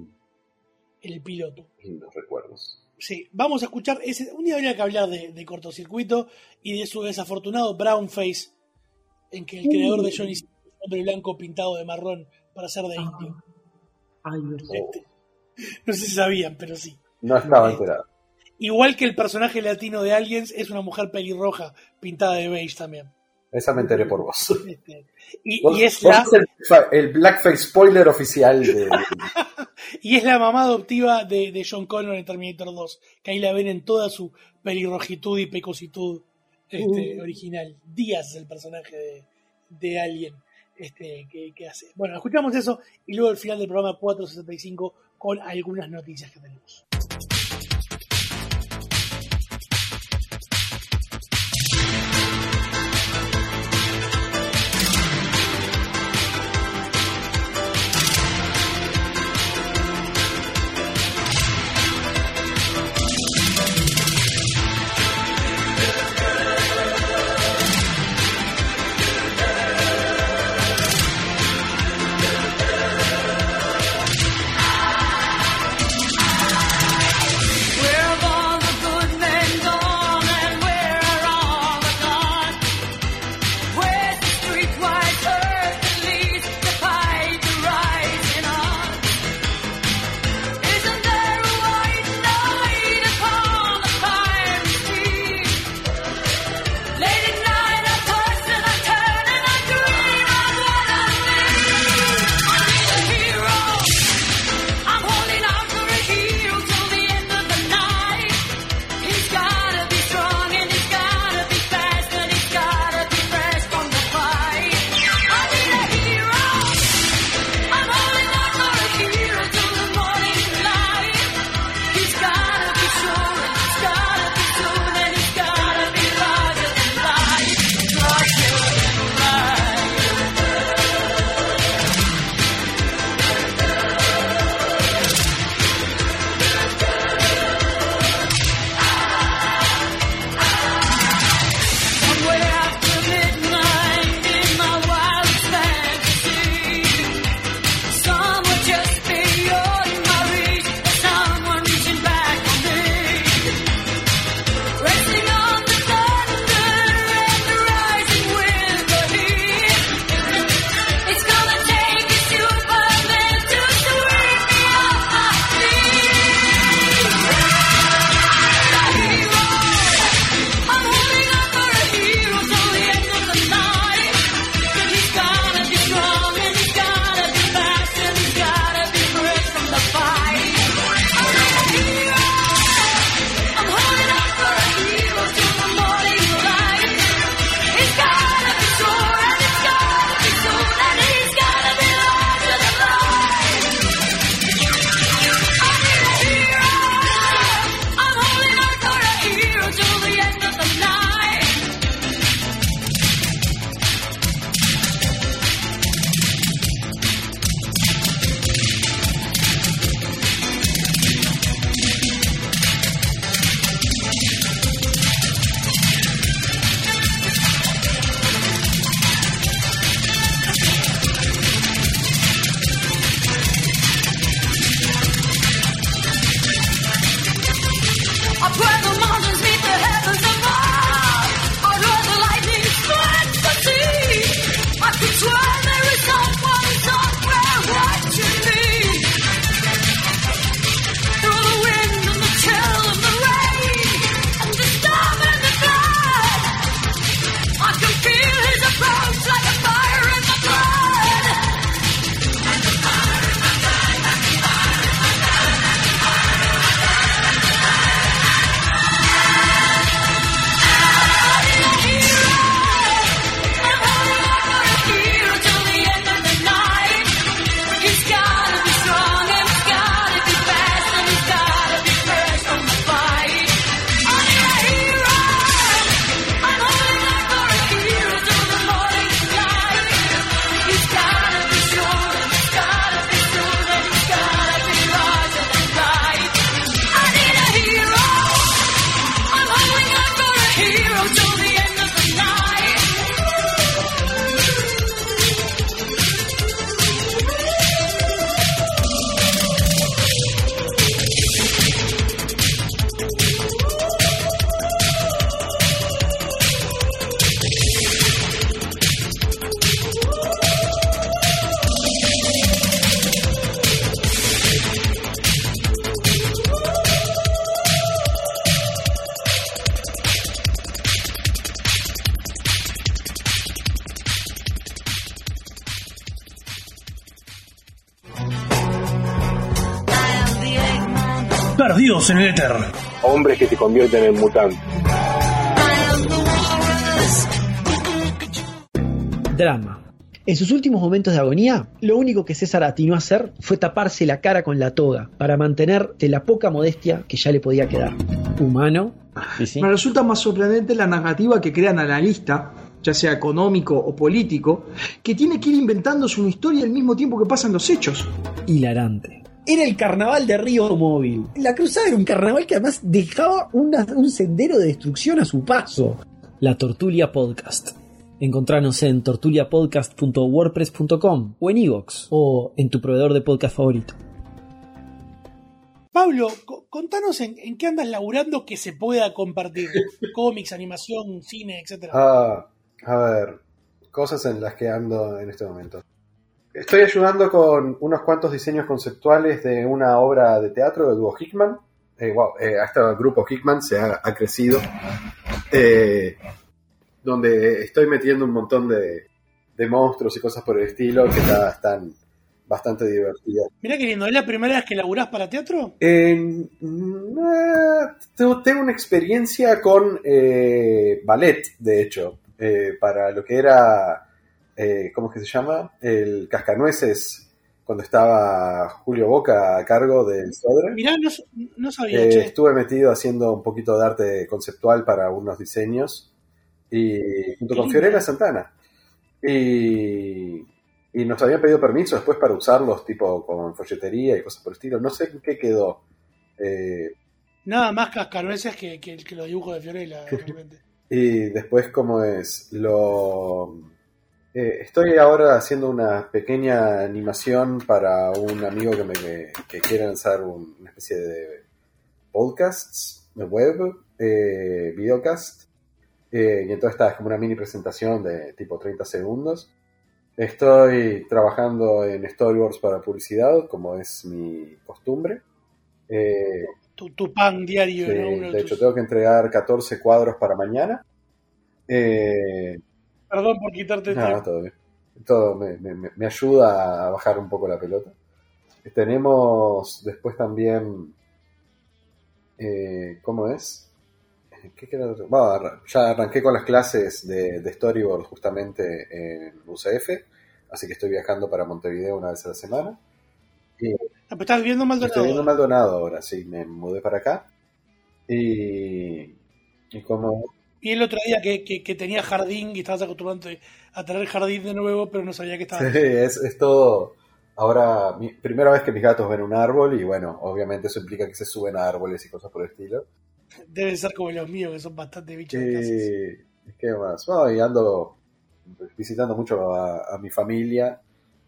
el piloto. lindos recuerdos. Sí, vamos a escuchar ese. Un día habría que hablar de, de Cortocircuito y de su desafortunado brown face, en que el creador de Johnny Five es un hombre blanco pintado de marrón para ser de indio. Ay, Dios. Este, no sé si sabían, pero sí. No estaba enterado. Igual que el personaje latino de Aliens es una mujer pelirroja pintada de beige también. Esa me enteré por vos. Este, y, Vos- y es vos la sos el, fa- el blackface spoiler oficial de... y es la mamá adoptiva de, de John Connor en Terminator dos, que ahí la ven en toda su pelirrojitud y pecositud este, Uh. original. Díaz es el personaje de, de Alien este, que, que hace. Bueno, escuchamos eso y luego al final del programa cuatrocientos sesenta y cinco con algunas noticias que tenemos. Perdidos en el éter. Hombres que te convierten en mutantes. Drama. En sus últimos momentos de agonía, lo único que César atinó a hacer fue taparse la cara con la toga para mantener de la poca modestia que ya le podía quedar. Humano. ¿Sí, sí? Me resulta más sorprendente la narrativa que crea el analista, ya sea económico o político, que tiene que ir inventándose una historia al mismo tiempo que pasan los hechos. Hilarante. Era el carnaval de Río Móvil. La cruzada era un carnaval que además dejaba una, un sendero de destrucción a su paso. La Tortulia Podcast. Encontranos en tortulia podcast punto wordpress punto com o en iVoox o en tu proveedor de podcast favorito. Pablo, co- contanos en, en qué andas laburando que se pueda compartir. Cómics, animación, cine, etcétera. Ah, a ver, cosas en las que ando en este momento. Estoy ayudando con unos cuantos diseños conceptuales de una obra de teatro de dúo Hickman. Eh, wow, eh, hasta el grupo Hickman se ha, ha crecido. Eh, donde estoy metiendo un montón de, de monstruos y cosas por el estilo que está, están bastante divertidas. Mirá qué lindo, ¿es la primera vez que laburás para teatro? Eh, tengo una experiencia con eh, ballet, de hecho, eh, para lo que era, eh, ¿cómo es que se llama? El Cascanueces, cuando estaba Julio Boca a cargo del Sodre. Mirá, no, no sabía. Eh, che. estuve metido haciendo un poquito de arte conceptual para unos diseños. Y junto con Fiorella Santana. Y, y nos habían pedido permiso después para usarlos, tipo con folletería y cosas por el estilo. No sé en qué quedó. Eh, Nada más cascanueces que, que, que los dibujos de Fiorella, realmente. Y después, ¿cómo es? Lo eh, estoy ahora haciendo una pequeña animación para un amigo que me que, que quiere lanzar un, una especie de podcasts de web, eh, videocast. Eh, y entonces está, es como una mini presentación de tipo treinta segundos. Estoy trabajando en storyboards para publicidad, como es mi costumbre. Eh, tu, tu pan diario, sí, ¿no? Uno de de hecho, tus... tengo que entregar catorce cuadros para mañana. Eh, Perdón por quitarte el no, tiempo. todo bien. Todo me, me, me ayuda a bajar un poco la pelota. Tenemos después también... Eh, ¿Cómo es? ¿Qué queda? Bueno, ya arranqué con las clases de, de storyboard justamente en U C F, así que estoy viajando para Montevideo una vez a la semana. Y ah, pero estás viviendo en Maldonado. Estoy viviendo en Maldonado ahora, sí, me mudé para acá. Y, y como... Y el otro día que, que, que tenía jardín y estabas acostumbrado a traer jardín de nuevo, pero no sabía que estaba. Sí, es, es todo... Ahora, mi, primera vez que mis gatos ven un árbol y bueno, obviamente eso implica que se suben a árboles y cosas por el estilo. Deben ser como los míos, que son bastante bichos de Y ¿qué más? Bueno, y ando visitando mucho a, a mi familia.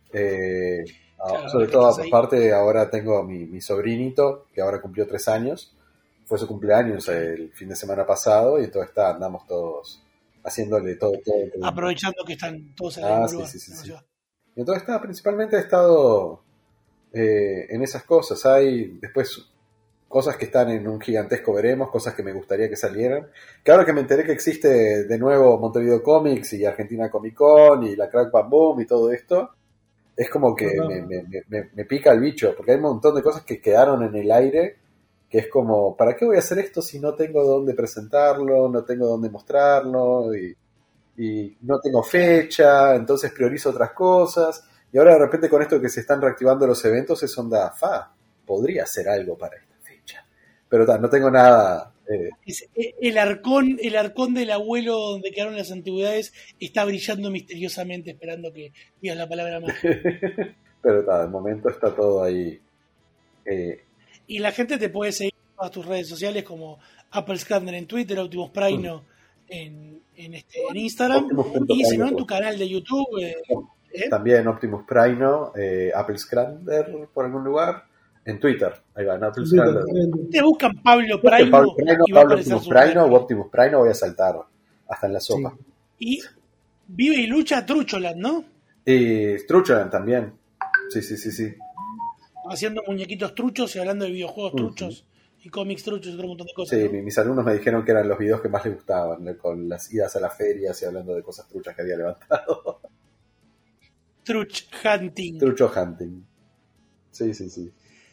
Eh, Claro, a, sobre que todo, estás ahí. aparte, ahora tengo mi, mi sobrinito, que ahora cumplió tres años. Fue su cumpleaños el fin de semana pasado y entonces está, andamos todos haciéndole todo. todo, todo. Aprovechando que están todos en el Ah, mismo sí, lugar. sí, sí, en la sí. ciudad. Y entonces está, principalmente he estado eh, en esas cosas. Hay después cosas que están en un gigantesco veremos, cosas que me gustaría que salieran. Que ahora que me enteré que existe de nuevo Montevideo Comics y Argentina Comic Con y la Crack Bam Boom y todo esto, es como que Ajá. me, me, me, me pica el bicho, porque hay un montón de cosas que quedaron en el aire, que es como, ¿para qué voy a hacer esto si no tengo dónde presentarlo, no tengo dónde mostrarlo y, y no tengo fecha, entonces priorizo otras cosas? Y ahora de repente con esto que se están reactivando los eventos es onda, fa, podría hacer algo para esta fecha. Pero ta, no tengo nada... Eh, Es- El arcón, el arcón del abuelo donde quedaron las antigüedades está brillando misteriosamente esperando que digas la palabra más. pero ta, de momento está todo ahí. Eh, Y la gente te puede seguir en todas tus redes sociales como Apple Scanner en Twitter, Optimus Prino en, en, este, en Instagram, y si no en tu canal de YouTube. eh, ¿eh? También Optimus Prino, eh, Apple Scander por algún lugar, en Twitter. Ahí va, en Apple Scander. Te buscan Pablo Busquen Prino, Pablo Prino, y va a Pablo aparecer Optimus su Prino nombre. o Optimus Prino, voy a saltar hasta en la sopa. Y vive y lucha Trucholand, ¿no? Y Strucholand también. Sí, sí, sí, sí. Haciendo muñequitos truchos y hablando de videojuegos truchos y cómics truchos y otro montón de cosas. Sí, ¿no? mi- mis alumnos me dijeron que eran los videos que más les gustaban, ¿no? Con las idas a las ferias y hablando de cosas truchas que había levantado. Truch Hunting. Trucho Hunting. Sí, sí, sí.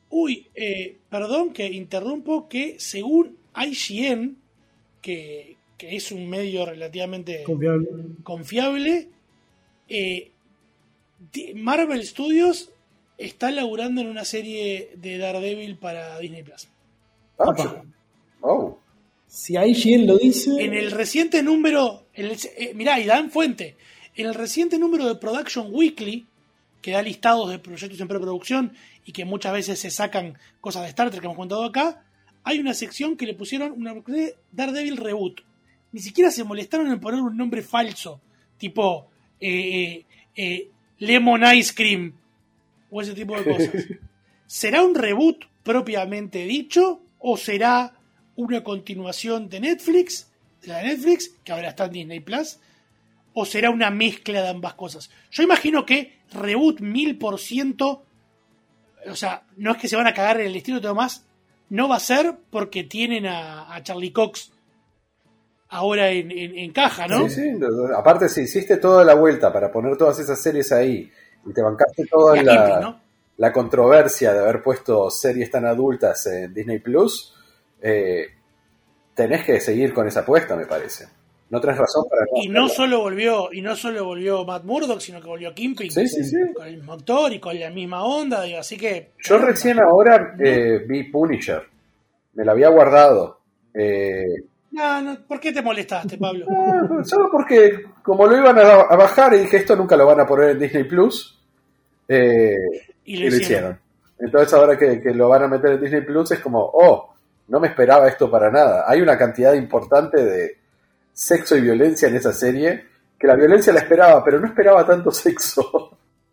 Uy, eh, perdón que interrumpo, que según I G N, que, que es un medio relativamente Confiable. confiable, eh, Marvel Studios está laburando en una serie de Daredevil para Disney Plus. Ah, oh. Si I G N lo dice... En el reciente número, en el, eh, mirá, y dan fuente, en el reciente número de Production Weekly, que da listados de proyectos en preproducción y que muchas veces se sacan cosas de Star Trek que hemos contado acá, hay una sección que le pusieron una Daredevil Reboot. Ni siquiera se molestaron en poner un nombre falso, tipo eh, eh, Lemon Ice Cream o ese tipo de cosas. ¿Será un reboot propiamente dicho o será una continuación de Netflix, de la de Netflix, que ahora está en Disney Plus, o será una mezcla de ambas cosas? Yo imagino que reboot mil por ciento, o sea, no es que se van a cagar en el estilo de todo más, no va a ser porque tienen a, a Charlie Cox ahora en, en, en caja, ¿no? Sí, sí. Aparte, si hiciste toda la vuelta para poner todas esas series ahí y te bancaste toda la, Kimby, ¿no? la controversia de haber puesto series tan adultas en Disney Plus, eh, tenés que seguir con esa apuesta, me parece. No tenés razón para no y no hacerlo. solo volvió y no solo volvió Matt Murdock, sino que volvió Kingpin, Sí, sí, sí. con el mismo actor y con la misma onda, digo, así que Yo recién ahora eh, vi Punisher. Me la había guardado. Eh, no, no, ¿por qué te molestaste, Pablo? Ah, solo porque como lo iban a, a bajar y dije esto nunca lo van a poner en Disney Plus, eh, Y lo y lo hicieron. hicieron. Entonces ahora que, que lo van a meter en Disney Plus es como, oh, no me esperaba esto para nada. Hay una cantidad importante de sexo y violencia en esa serie, que la violencia la esperaba, pero no esperaba tanto sexo.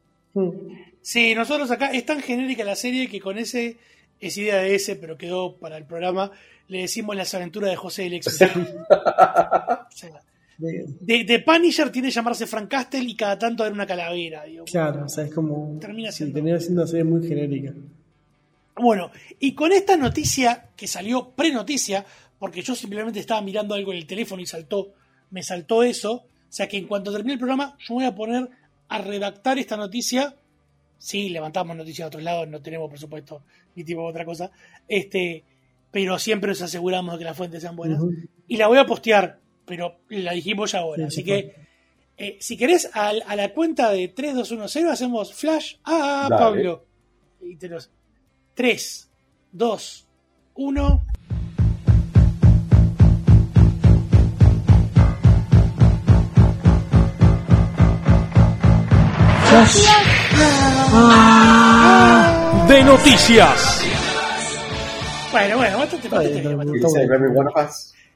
Sí, nosotros acá es tan genérica la serie que con ese, es idea de ese, pero quedó para el programa, le decimos Las aventuras de José el Exorcista. O sea, de, de Punisher tiene que llamarse Frank Castle y cada tanto haber una calavera. Digo. Claro, o sea, es como... Termina sí, siendo... termina siendo una serie muy genérica. Bueno, y con esta noticia que salió pre-noticia, porque yo simplemente estaba mirando algo en el teléfono y saltó, me saltó eso, o sea que en cuanto termine el programa yo me voy a poner a redactar esta noticia. Sí, levantamos noticias de otros lados, no tenemos por supuesto ni tipo de otra cosa, este, pero siempre nos aseguramos de que las fuentes sean buenas. Uh-huh. Y la voy a postear, pero la dijimos ya ahora, sí, así sí, que eh, si querés a, a la cuenta de tres, dos, uno, cero hacemos flash a Dale. Pablo y te los tres, dos, uno. De noticias. Bueno, bueno, bastante, bastante, bastante.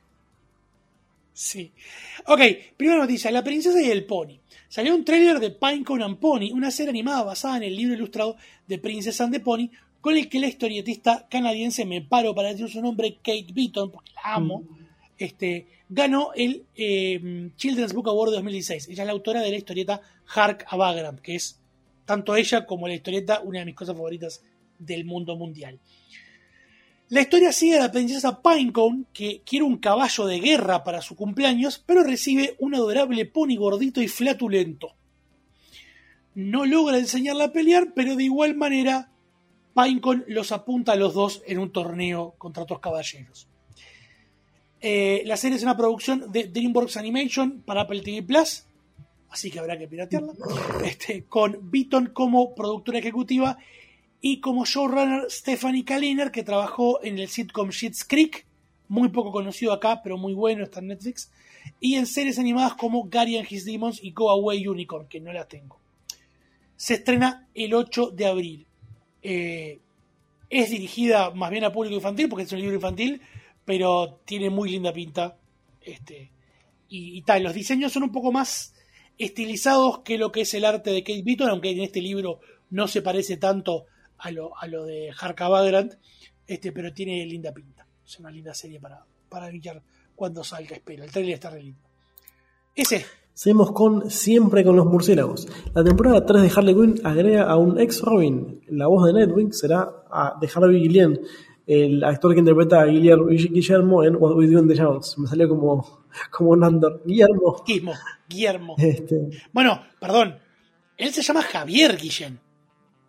Sí. Ok, primera noticia, La princesa y el pony. Salió un tráiler de Pinecone and Pony, una serie animada basada en el libro ilustrado de Princess and the Pony, con el que la historietista canadiense, me paro para decir su nombre, Kate Beaton, porque la amo, mm. este, ganó el eh, Children's Book Award de dos mil dieciséis. Ella es la autora de la historieta Hark a Vagrant, que es tanto ella como la historieta una de mis cosas favoritas del mundo mundial. La historia sigue a la princesa Pinecone, que quiere un caballo de guerra para su cumpleaños, pero recibe un adorable pony gordito y flatulento. No logra enseñarla a pelear, pero de igual manera Pinecone los apunta a los dos en un torneo contra otros caballeros. Eh, la serie es una producción de DreamWorks Animation para Apple T V Plus, así que habrá que piratearla, este, con Beaton como productora ejecutiva y como showrunner Stephanie Kaliner, que trabajó en el sitcom Schitt's Creek, muy poco conocido acá, pero muy bueno, está en Netflix, y en series animadas como Gary and His Demons y Go Away Unicorn, que no las tengo. Se estrena el ocho de abril. Eh, es dirigida más bien a público infantil, porque es un libro infantil, pero tiene muy linda pinta. Este, y, y tal, los diseños son un poco más estilizados que lo que es el arte de Kate Beaton, aunque en este libro no se parece tanto a lo, a lo de Hark a Vagrant, este, pero tiene linda pinta. Es una linda serie para, para brillar cuando salga, espero. El trailer está re lindo. Ese. Seguimos con Siempre con los murciélagos. La temporada tres de Harley Quinn agrega a un ex Robin. La voz de Nightwing será a, de Harvey Guillén, el actor que interpreta a Guillermo en What We Do in the Shadows. Me salió como, como un Andor. Guillermo. Guillermo. Guillermo. Este. Bueno, perdón. Él se llama Javier Guillén.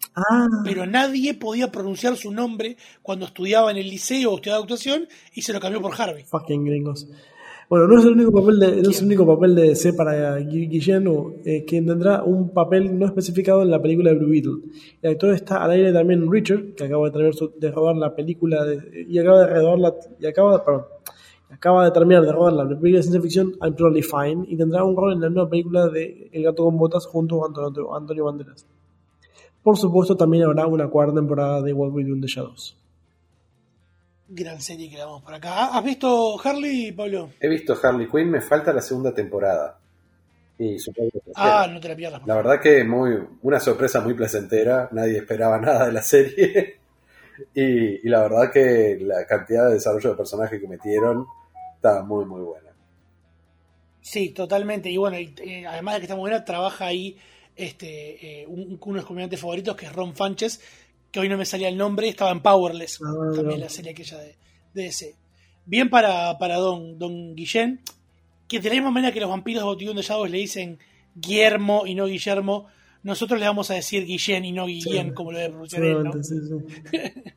Ah. Pero nadie podía pronunciar su nombre cuando estudiaba en el liceo o estudiaba actuación y se lo cambió por Harvey. Fucking gringos. Bueno, no es el único papel de, no es el único papel de D C para Guillermo, eh, quien tendrá un papel no especificado en la película de Blue Beetle. El actor está al aire también Richard, que acaba de, tener su, de rodar la película de, y acaba de rodar la y acaba de, perdón, acaba de terminar de rodar la película de ciencia ficción I'm Totally Fine y tendrá un rol en la nueva película de El gato con botas junto a Antonio, Antonio Banderas. Por supuesto, también habrá una cuarta temporada de What We Do in the Shadows. Gran serie que damos por acá. ¿Has visto Harley, Pablo? He visto Harley Quinn, me falta la segunda temporada. Y supongo que ah, no te la pierdas. La verdad que muy una sorpresa muy placentera, nadie esperaba nada de la serie. y, y la verdad que la cantidad de desarrollo de personajes que metieron está muy, muy buena. Sí, totalmente. Y bueno, y, eh, además de que está muy buena, trabaja ahí este eh, un, uno de los comediantes favoritos, que es Ron Funches, que hoy no me salía el nombre, estaba en Powerless, ah, también no. La serie aquella de, de D C. Bien para, para Don, Don Guillén, que de la misma manera que los vampiros de Botellón de Shadows le dicen Guillermo y no Guillermo, nosotros le vamos a decir Guillén y no Guillén, sí, como lo debe pronunciar él, ¿no? Sí, sí.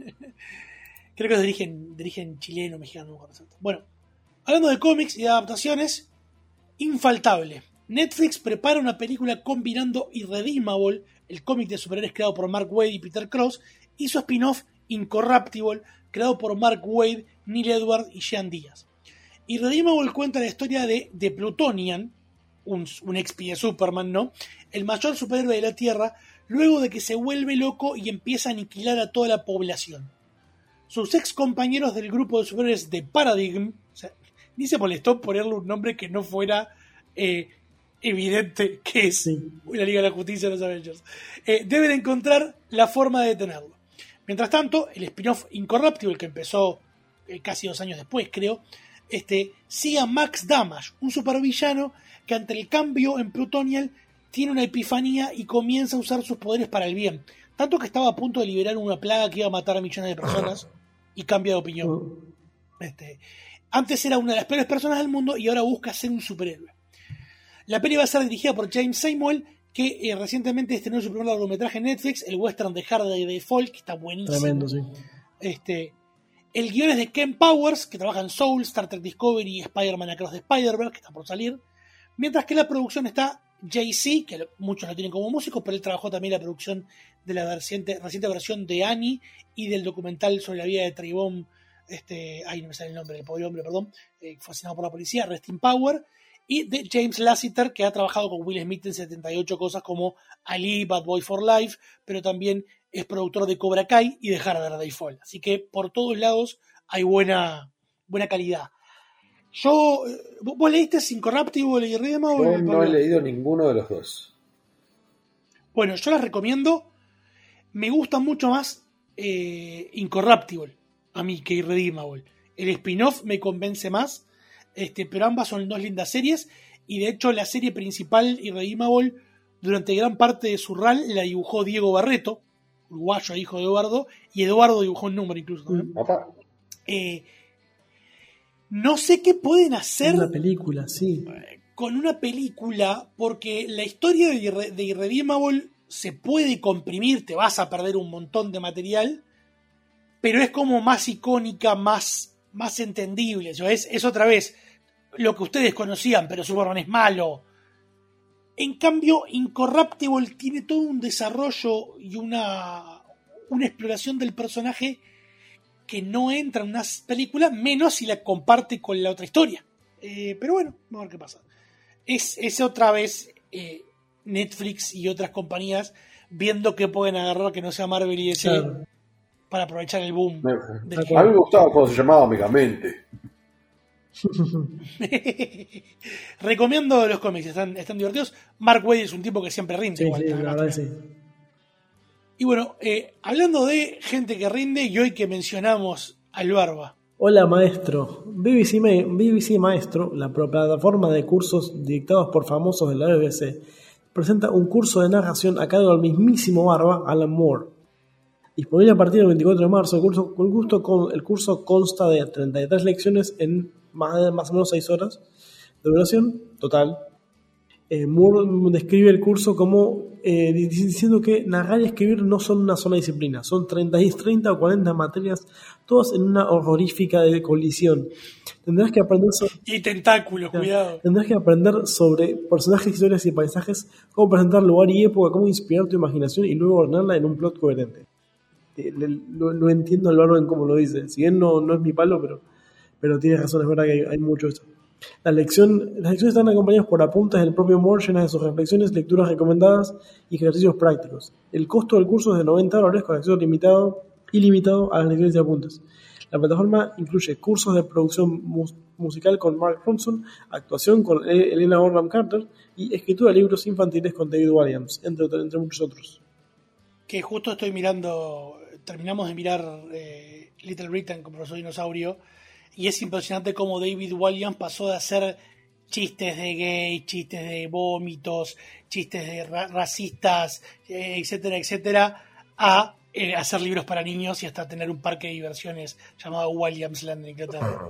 Creo que es de origen, de origen chileno, mexicano, no me acuerdo. Bueno, hablando de cómics y de adaptaciones, infaltable. Netflix prepara una película combinando Irredeemable, el cómic de superhéroes creado por Mark Waid y Peter Krause, y su spin-off Incorruptible, creado por Mark Waid, Neil Edwards y Jean Díaz. Irredeemable cuenta la historia de The Plutonian, un, un expi de Superman, ¿no? El mayor superhéroe de la Tierra, luego de que se vuelve loco y empieza a aniquilar a toda la población. Sus ex compañeros del grupo de superhéroes de Paradigm, o sea, ni se molestó ponerle un nombre que no fuera eh, evidente que es sí. la Liga de la Justicia de los Avengers, eh, deben encontrar la forma de detenerlo. Mientras tanto, el spin-off Incorruptible, que empezó eh, casi dos años después, creo, este, sigue a Max Damage, un supervillano que ante el cambio en Plutonian tiene una epifanía y comienza a usar sus poderes para el bien, tanto que estaba a punto de liberar una plaga que iba a matar a millones de personas y cambia de opinión. Este, antes era una de las peores personas del mundo y ahora busca ser un superhéroe. La peli va a ser dirigida por James Samuel, que eh, recientemente estrenó su primer largometraje en Netflix, el western de Hard Day Fall, que está buenísimo. Tremendo, sí. Este, el guion es de Ken Powers, que trabaja en Soul, Star Trek Discovery y Spider-Man Across the Spider-Verse, que está por salir. Mientras que la producción está Jay-Z, que muchos lo tienen como músico, pero él trabajó también la producción de la reciente, reciente versión de Annie y del documental sobre la vida de Trayvon, este, ay, no me sale el nombre, el pobre hombre, perdón, eh, fue asesinado por la policía, Rest in Power. Y de James Lasseter, que ha trabajado con Will Smith en setenta y ocho cosas como Ali, Bad Boy for Life, pero también es productor de Cobra Kai y de Hard Day Fall. Así que por todos lados hay buena, buena calidad. Yo, ¿vos leíste Incorruptible y Irredeemable? Yo no he leído ninguno de los dos. Bueno, yo las recomiendo. Me gusta mucho más eh, Incorruptible a mí que Irredeemable. El spin-off me convence más. Este, pero ambas son dos lindas series y de hecho la serie principal Irredeemable durante gran parte de su run la dibujó Diego Barreto, uruguayo, hijo de Eduardo, y Eduardo dibujó un número incluso ¿no? eh, no sé qué pueden hacer una película, sí. con una película, porque la historia de, Irre- de Irredeemable se puede comprimir, te vas a perder un montón de material, pero es como más icónica, más, más entendible. Es, es otra vez lo que ustedes conocían, pero Superman es malo. En cambio, Incorruptible tiene todo un desarrollo y una, una exploración del personaje que no entra en una película, menos si la comparte con la otra historia. Eh, pero bueno, vamos a ver qué pasa. Es, es otra vez eh, Netflix y otras compañías viendo qué pueden agarrar que no sea Marvel y D C, claro, para aprovechar el boom. Me, del a mí me gustaba cuando se llamaba Megamente. Recomiendo los cómics, están, están divertidos. Mark Waid es un tipo que siempre rinde. Sí, igual, sí, la verdad, sí. Y bueno, eh, hablando de gente que rinde, y hoy que mencionamos al Barba. Hola maestro, B B C, Ma- B B C Maestro, la plataforma de cursos dictados por famosos de la B B C, presenta un curso de narración a cargo del mismísimo Barba, Alan Moore. Disponible a partir del veinticuatro de marzo, el curso, el curso, con, el curso consta de treinta y tres lecciones en más, de, más o menos seis horas de duración total. eh, Moore describe el curso como eh, diciendo que narrar y escribir no son una sola disciplina, son treinta, treinta o cuarenta materias, todas en una horrorífica de colisión. Tendrás que aprender sobre... Y tentáculos, Ya. cuidado. Tendrás que aprender sobre personajes, historias y paisajes, cómo presentar lugar y época, cómo inspirar tu imaginación y luego ordenarla en un plot coherente. Eh, le- Lo, lo entiendo al barro en cómo lo dice. Si bien no, no es mi palo, pero, pero tienes razón, es verdad que hay, hay mucho de esto. La lección, las lecciones están acompañadas por apuntes del propio Moore llenas de sus reflexiones, lecturas recomendadas y ejercicios prácticos. El costo del curso es de noventa dólares con acceso limitado, ilimitado a las lecciones y apuntes. La plataforma incluye cursos de producción mus- musical con Mark Ronson, actuación con E- Elena Bonham Carter y escritura de libros infantiles con David Williams, entre, otros- entre muchos otros. Que justo estoy mirando, terminamos de mirar eh, Little Britain con Profesor Dinosaurio, y es impresionante cómo David Williams pasó de hacer chistes de gay, chistes de vómitos, chistes de ra- racistas, eh, etcétera, etcétera, a eh, hacer libros para niños y hasta tener un parque de diversiones llamado Williamsland en Inglaterra.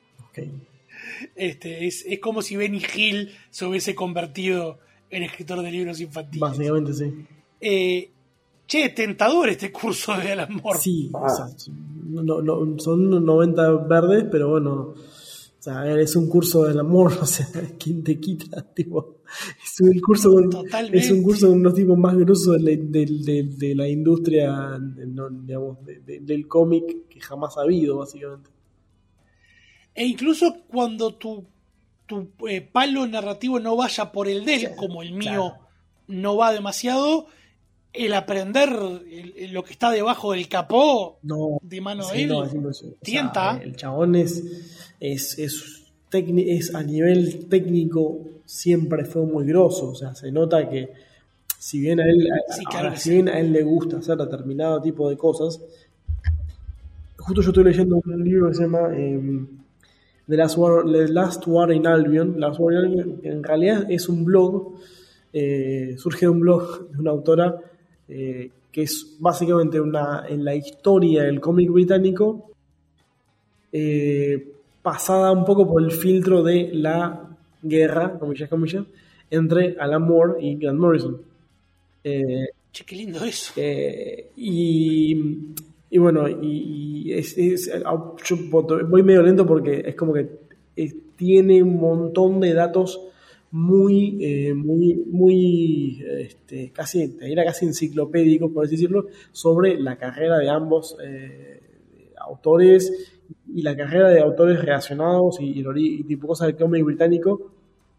Este, es, es como si Benny Hill se hubiese convertido en escritor de libros infantiles. Básicamente, sí. Eh, che, tentador este curso de Alan Moore. Sí, o sea, no- no- son noventa verdes, pero bueno, o sea, es un curso del amor, o sea, ¿quién te quita? Tipo, es un curso con, Totalmente. es un curso con unos tipos más grosos de la, de, de- de la industria, de- no, digamos, de- de- del cómic que jamás ha habido, básicamente. E incluso cuando tu, tu eh, palo narrativo no vaya por el de él, como el mío no va demasiado, el aprender el- el- lo que está debajo del capó No, de mano sí, de él, no, es impresionante. O sea, tienta. el chabón es, es, es, tecni- es a nivel técnico siempre fue muy grosso, o sea, se nota que si bien a él, a- Sí, claro ahora, que si sí. bien a él le gusta hacer determinado tipo de cosas, justo yo estoy leyendo un libro que se llama eh, The Last War, The Last War in Albion. Last War in Albion, que en realidad es un blog, eh, surge de un blog de una autora eh, que es básicamente una en la historia del cómic británico, eh, pasada un poco por el filtro de la guerra, comillas, comillas, entre Alan Moore y Grant Morrison. Eh, Che, qué lindo eso. eh, y, y bueno, y, y es, es- yo voy medio lento porque es como que eh, tiene un montón de datos muy, eh, muy, muy, este, casi, te diría casi enciclopédicos, por así decirlo, sobre la carrera de ambos eh, autores y la carrera de autores relacionados y, y, el ori- y tipo cosas del cómic británico.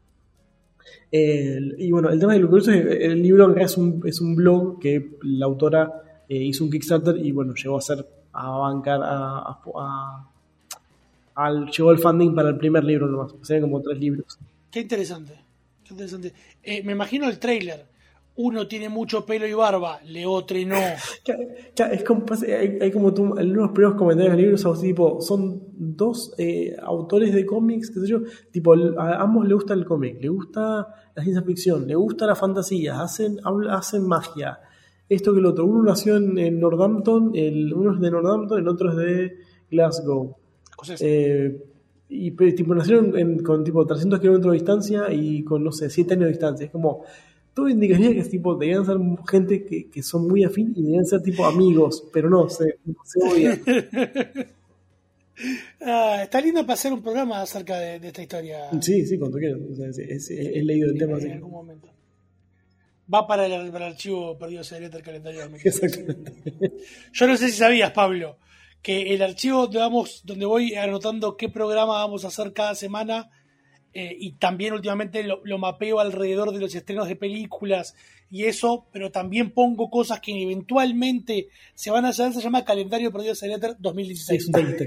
El- y bueno, el tema del curso es que el libro en realidad es un, es un blog que la autora eh, hizo un Kickstarter y bueno, llegó a hacer, a bancar, a, a- a- al, llegó el funding para el primer libro nomás, o sea, como tres libros. Qué interesante. Qué interesante. Eh, me imagino el trailer. Uno tiene mucho pelo y barba, le otro no. Claro, es como, pasa- hay, hay como tú, en unos primeros comentarios del libro, son, tipo, son dos eh, autores de cómics, qué sé yo, tipo, el- a ambos le gusta el cómic, le gusta la ciencia ficción, le gusta la fantasía, hacen, habla- hacen magia, esto que el otro. Uno nació en, en Northampton, el, uno es de Northampton, el otro es de Glasgow. Eh, y pe- tipo, nacieron en- con tipo trescientos kilómetros de distancia y con, no sé, siete años de distancia. Es como, todo indicaría que es, tipo, debían ser gente que, que son muy afín y debían ser tipo amigos, pero no, se, se odian. Ah, está lindo para hacer un programa acerca de, de esta historia. Sí, sí, cuando quieran. O sea, es- es- he leído el tema. En Así. algún momento. Va para el, para el archivo perdido secreto del calendario. Exactamente. Yo no sé si sabías, Pablo, que el archivo donde, vamos, donde voy anotando qué programa vamos a hacer cada semana, eh, y también últimamente lo, lo mapeo alrededor de los estrenos de películas y eso, pero también pongo cosas que eventualmente se van a hacer, se llama Calendario Perdido Secreto dos mil dieciséis.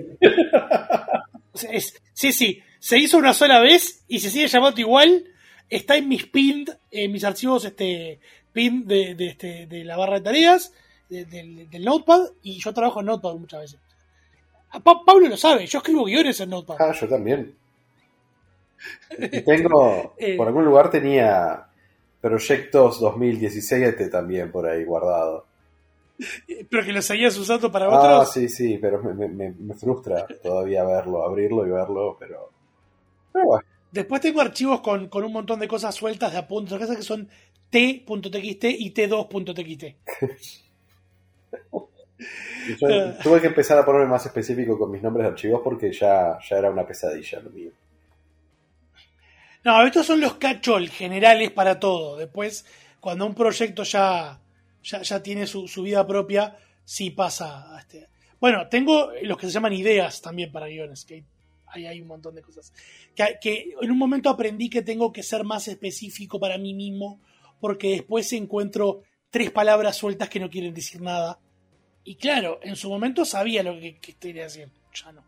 O sea, es- sí, sí, se hizo una sola vez y se sigue llamando igual. Está en mis pinned, en mis archivos este pin de, de, este, de la barra de tareas, de- del, del Notepad, y yo trabajo en Notepad muchas veces. A Pa- Pablo lo sabe, yo escribo guiones en Notepad. Ah, yo también. Y tengo, Eh. por algún lugar tenía proyectos dos mil diecisiete también por ahí guardado. Pero que lo seguías usando para Ah, otros. sí, sí, pero me, me- me- me frustra todavía verlo, abrirlo y verlo, pero... pero bueno. Después tengo archivos con, con un montón de cosas sueltas de apuntes, cosas que son t punto t x t y t dos punto t x t. Yo tuve que empezar a ponerme más específico con mis nombres de archivos porque ya, ya era una pesadilla lo mío. No, estos son los catch-all generales para todo. Después, cuando un proyecto ya, ya, ya tiene su, su vida propia, sí pasa a este. Bueno, tengo los que se llaman ideas también para guiones, que ahí hay un montón de cosas. Que, que en un momento aprendí que tengo que ser más específico para mí mismo, porque después encuentro tres palabras sueltas que no quieren decir nada. Y claro, en su momento sabía lo que, que quería decir, ya no.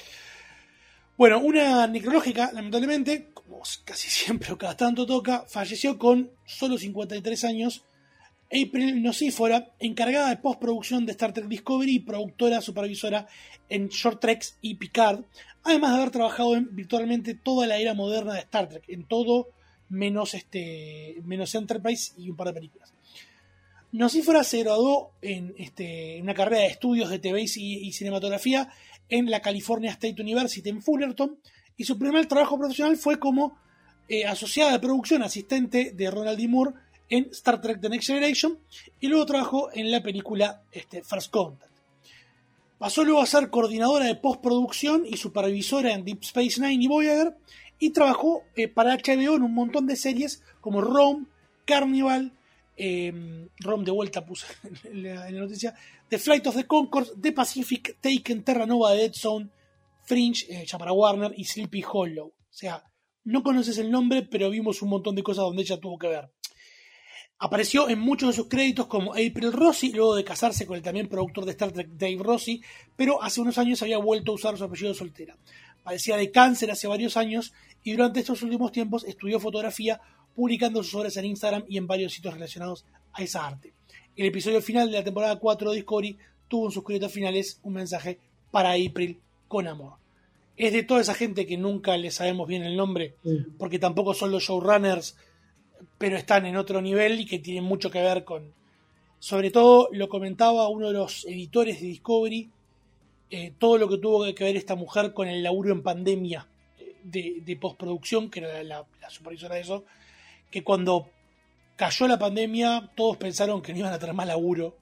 Bueno, una necrológica, lamentablemente, como casi siempre o cada tanto toca, falleció con solo cincuenta y tres años. April Nocífora, encargada de postproducción de Star Trek Discovery y productora supervisora en Short Treks y Picard, además de haber trabajado en virtualmente toda la era moderna de Star Trek, en todo menos, este, menos Enterprise y un par de películas. Nocífora se graduó en, este, en una carrera de estudios de T V y, y cinematografía en la California State University en Fullerton, y su primer trabajo profesional fue como eh, asociada de producción, asistente de Ronald D. Moore en Star Trek The Next Generation, y luego trabajó en la película este, First Contact. Pasó luego a ser coordinadora de postproducción y supervisora en Deep Space Nine y Voyager, y trabajó eh, para H B O en un montón de series como Rome, Carnival, eh, Rome de vuelta puse en la, en la noticia, The Flight of the Conchords, The Pacific, Taken, Terra Nova, Dead Zone, Fringe, eh, ya para Warner, y Sleepy Hollow. O sea, no conoces el nombre, pero vimos un montón de cosas donde ella tuvo que ver. Apareció en muchos de sus créditos como April Rossi, luego de casarse con el también productor de Star Trek Dave Rossi, pero hace unos años había vuelto a usar su apellido soltera. Padecía de cáncer hace varios años y durante estos últimos tiempos estudió fotografía, publicando sus obras en Instagram y en varios sitios relacionados a esa arte. El episodio final de la temporada cuatro de Discovery tuvo en sus créditos finales un mensaje para April con amor. Es de toda esa gente que nunca le sabemos bien el nombre, porque tampoco son los showrunners, pero están en otro nivel y que tienen mucho que ver con... Sobre todo, lo comentaba uno de los editores de Discovery, eh, todo lo que tuvo que ver esta mujer con el laburo en pandemia de, de postproducción, que era la, la supervisora de eso, que cuando cayó la pandemia todos pensaron que no iban a tener más laburo,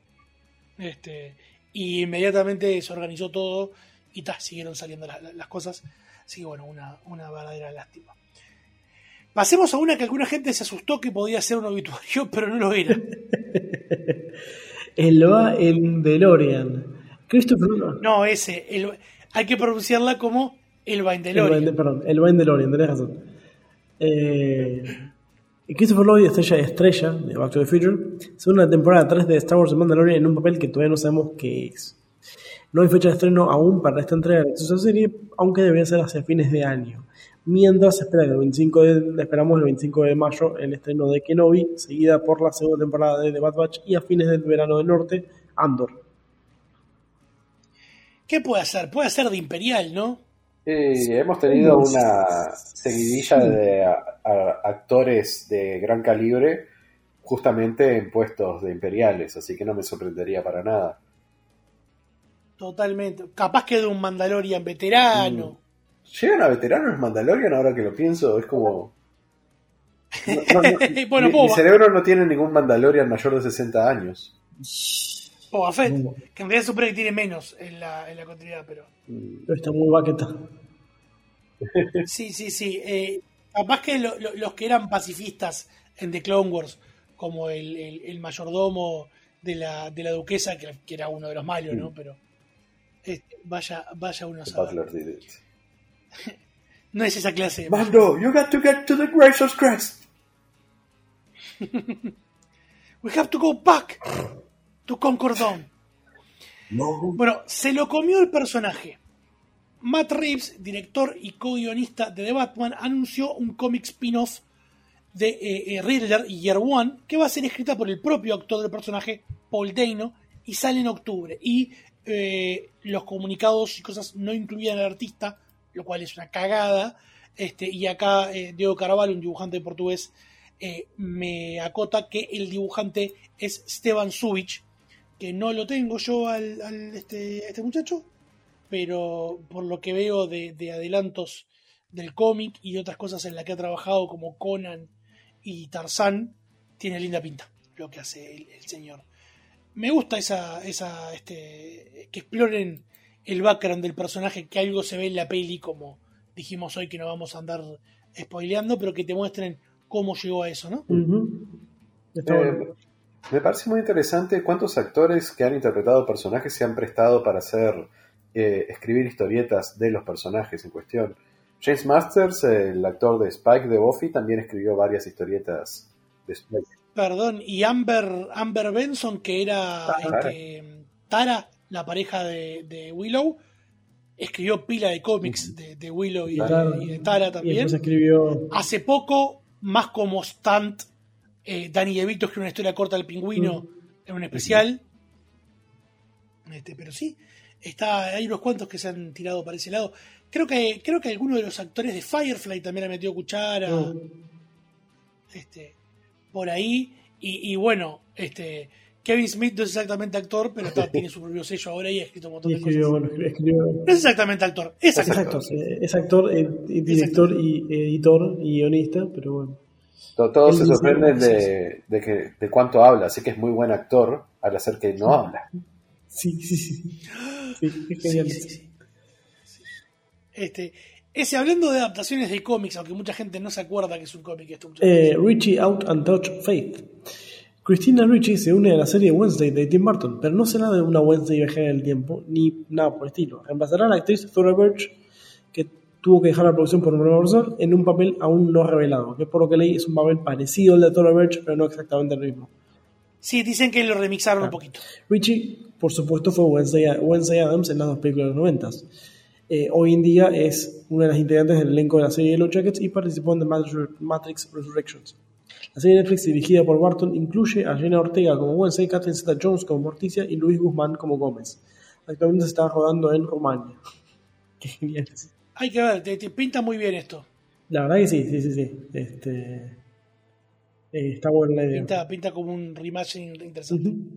este, y inmediatamente se organizó todo y ta, siguieron saliendo las, las cosas. Así que bueno, una, una verdadera lástima. Pasemos a una que alguna gente se asustó que podía ser un obituario, pero no lo era. El va en DeLorean. Christopher Nolan. No, ese. El, hay que pronunciarla como el va en DeLorean. El va en, perdón, el va en DeLorean, tenés razón. Eh, Christopher Lloyd, estrella estrella de Back to the Future, según la temporada tres de Star Wars The Mandalorian, en un papel que todavía no sabemos qué es. No hay fecha de estreno aún para esta entrega de esta serie, aunque debería ser hacia fines de año. Mientras se espera que el veinticinco de, esperamos el veinticinco de mayo el estreno de Kenobi, seguida por la segunda temporada de The Bad Batch y a fines del verano del norte, Andor. ¿Qué puede hacer? Puede ser de Imperial, ¿no? Sí, hemos tenido una seguidilla de a, a, actores de gran calibre justamente en puestos de Imperiales, así que no me sorprendería para nada. Totalmente. Capaz que de un Mandalorian veterano. Mm. ¿Llegan a veteranos Mandalorian ahora que lo pienso? Es como... No, no, no, bueno, mi, mi cerebro no tiene ningún Mandalorian mayor de sesenta años. Boba Fett, que en realidad supone que tiene menos en la, en la continuidad, pero... Pero está muy baqueta. Sí, sí, sí. Eh, capaz que lo, lo, los que eran pacifistas en The Clone Wars, como el, el, el mayordomo de la, de la duquesa, que, que era uno de los malos, ¿no? Pero este, vaya, vaya uno a saber. No es esa clase. Mando, you got to get to the Gracious Crest. We have to go back to Concord Dawn. No. Bueno, se lo comió el personaje. Matt Reeves, director y co-guionista de The Batman, anunció un cómic spin-off de eh, eh, Riddler y Year One, que va a ser escrita por el propio actor del personaje, Paul Dano, y sale en octubre. Y eh, los comunicados y cosas no incluían al artista, lo cual es una cagada. Este, y acá eh, Diego Carvalho, un dibujante portugués, eh, me acota que el dibujante es Stevan Subic, que no lo tengo yo al, al este, este muchacho, pero por lo que veo de, de adelantos del cómic y otras cosas en las que ha trabajado como Conan y Tarzán, tiene linda pinta lo que hace el, el señor. Me gusta esa, esa este, que exploren el background del personaje, que algo se ve en la peli, como dijimos hoy que no vamos a andar spoileando, pero que te muestren cómo llegó a eso, ¿no? Uh-huh. Eh, me parece muy interesante cuántos actores que han interpretado personajes se han prestado para hacer eh, escribir historietas de los personajes en cuestión. James Masters, el actor de Spike de Buffy, también escribió varias historietas de Spike. Perdón, y Amber, Amber Benson, que era Tara, este, Tara la pareja de, de Willow, escribió pila de cómics de, de Willow y, Claro. de, y de Tara Y también. después escribió... Hace poco, más como stunt, eh, Danny DeVito escribió una historia corta del pingüino Mm. en un especial. Este, pero sí, está, hay unos cuantos que se han tirado para ese lado. Creo que, creo que alguno de los actores de Firefly también ha metido cuchara. Mm. Este, por ahí. Y, y bueno, este Kevin Smith no es exactamente actor, pero está, tiene su propio sello ahora y ha escrito un montón Y de escribió, cosas. bueno, escribió... No es exactamente actor, es actor. Exacto, eh, es actor, eh, eh, director y editor y guionista, pero bueno. To- Todos Él se dice- sorprenden de, de, que, de cuánto habla, así que es muy buen actor al hacer que no habla. Sí, sí, sí. Sí, es genial. Sí, sí, sí. Este, ese, hablando de adaptaciones de cómics, aunque mucha gente no se acuerda que es un cómic esto. Eh, Richie Out and Touch Faith. Christina Ricci se une a la serie Wednesday de Tim Burton, pero no será de una Wednesday viajera en el tiempo, ni nada por el estilo. Reemplazará a la actriz Thora Birch, que tuvo que dejar la producción por un problema personal, en un papel aún no revelado, que por lo que leí es un papel parecido al de Thora Birch, pero no exactamente el mismo. Sí, dicen que lo remixaron un poquito. Ricci, por supuesto, fue Wednesday, Wednesday Addams en las dos películas de los noventas. Eh, hoy en día es una de las integrantes del elenco de la serie Yellow Jackets y participó en The Matrix Resurrections. La serie Netflix dirigida por Barton incluye a Jenna Ortega como Wednesday, Catherine Zeta-Jones como Morticia y Luis Guzmán como Gómez. Actualmente se está rodando en Rumania. Qué genial. Hay que ver, te, te pinta muy bien esto. La verdad que sí, sí, sí, sí. Este, eh, está buena la idea. Pinta, pinta como un reimagining interesante. Uh-huh.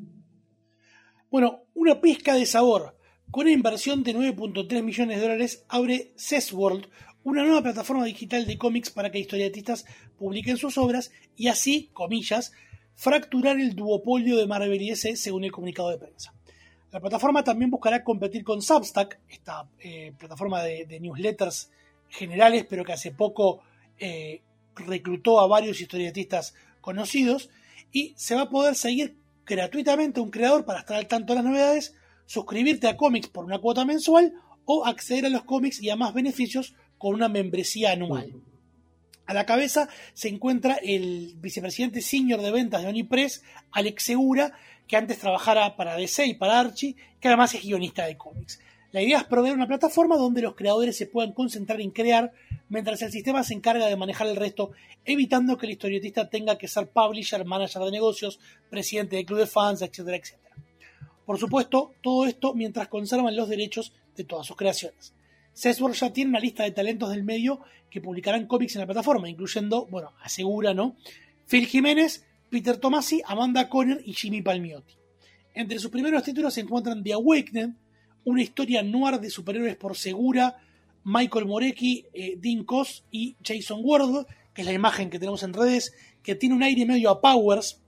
Bueno, una pizca de sabor. Con una inversión de nueve punto tres millones de dólares, abre CESWorld, una nueva plataforma digital de cómics para que historietistas publiquen sus obras y así, comillas, fracturar el duopolio de Marvel y D C según el comunicado de prensa. La plataforma también buscará competir con Substack, esta eh, plataforma de, de newsletters generales, pero que hace poco eh, reclutó a varios historietistas conocidos, y se va a poder seguir gratuitamente a un creador para estar al tanto de las novedades, suscribirte a cómics por una cuota mensual o acceder a los cómics y a más beneficios con una membresía anual. A la cabeza se encuentra el vicepresidente senior de ventas de Onipress, Alex Segura, que antes trabajara para D C y para Archie, que además es guionista de cómics. La idea es proveer una plataforma donde los creadores se puedan concentrar en crear, mientras el sistema se encarga de manejar el resto, evitando que el historietista tenga que ser publisher, manager de negocios, presidente de club de fans, etcétera, etcétera. Por supuesto, todo esto mientras conservan los derechos de todas sus creaciones. CESWorld ya tiene una lista de talentos del medio que publicarán cómics en la plataforma, incluyendo, bueno, asegura, ¿no? Phil Jiménez, Peter Tomasi, Amanda Conner y Jimmy Palmiotti. Entre sus primeros títulos se encuentran The Awakened, una historia noir de superhéroes por Segura, Michael Morecki, eh, Dean Koss y Jason Ward, que es la imagen que tenemos en redes, que tiene un aire medio a Powers,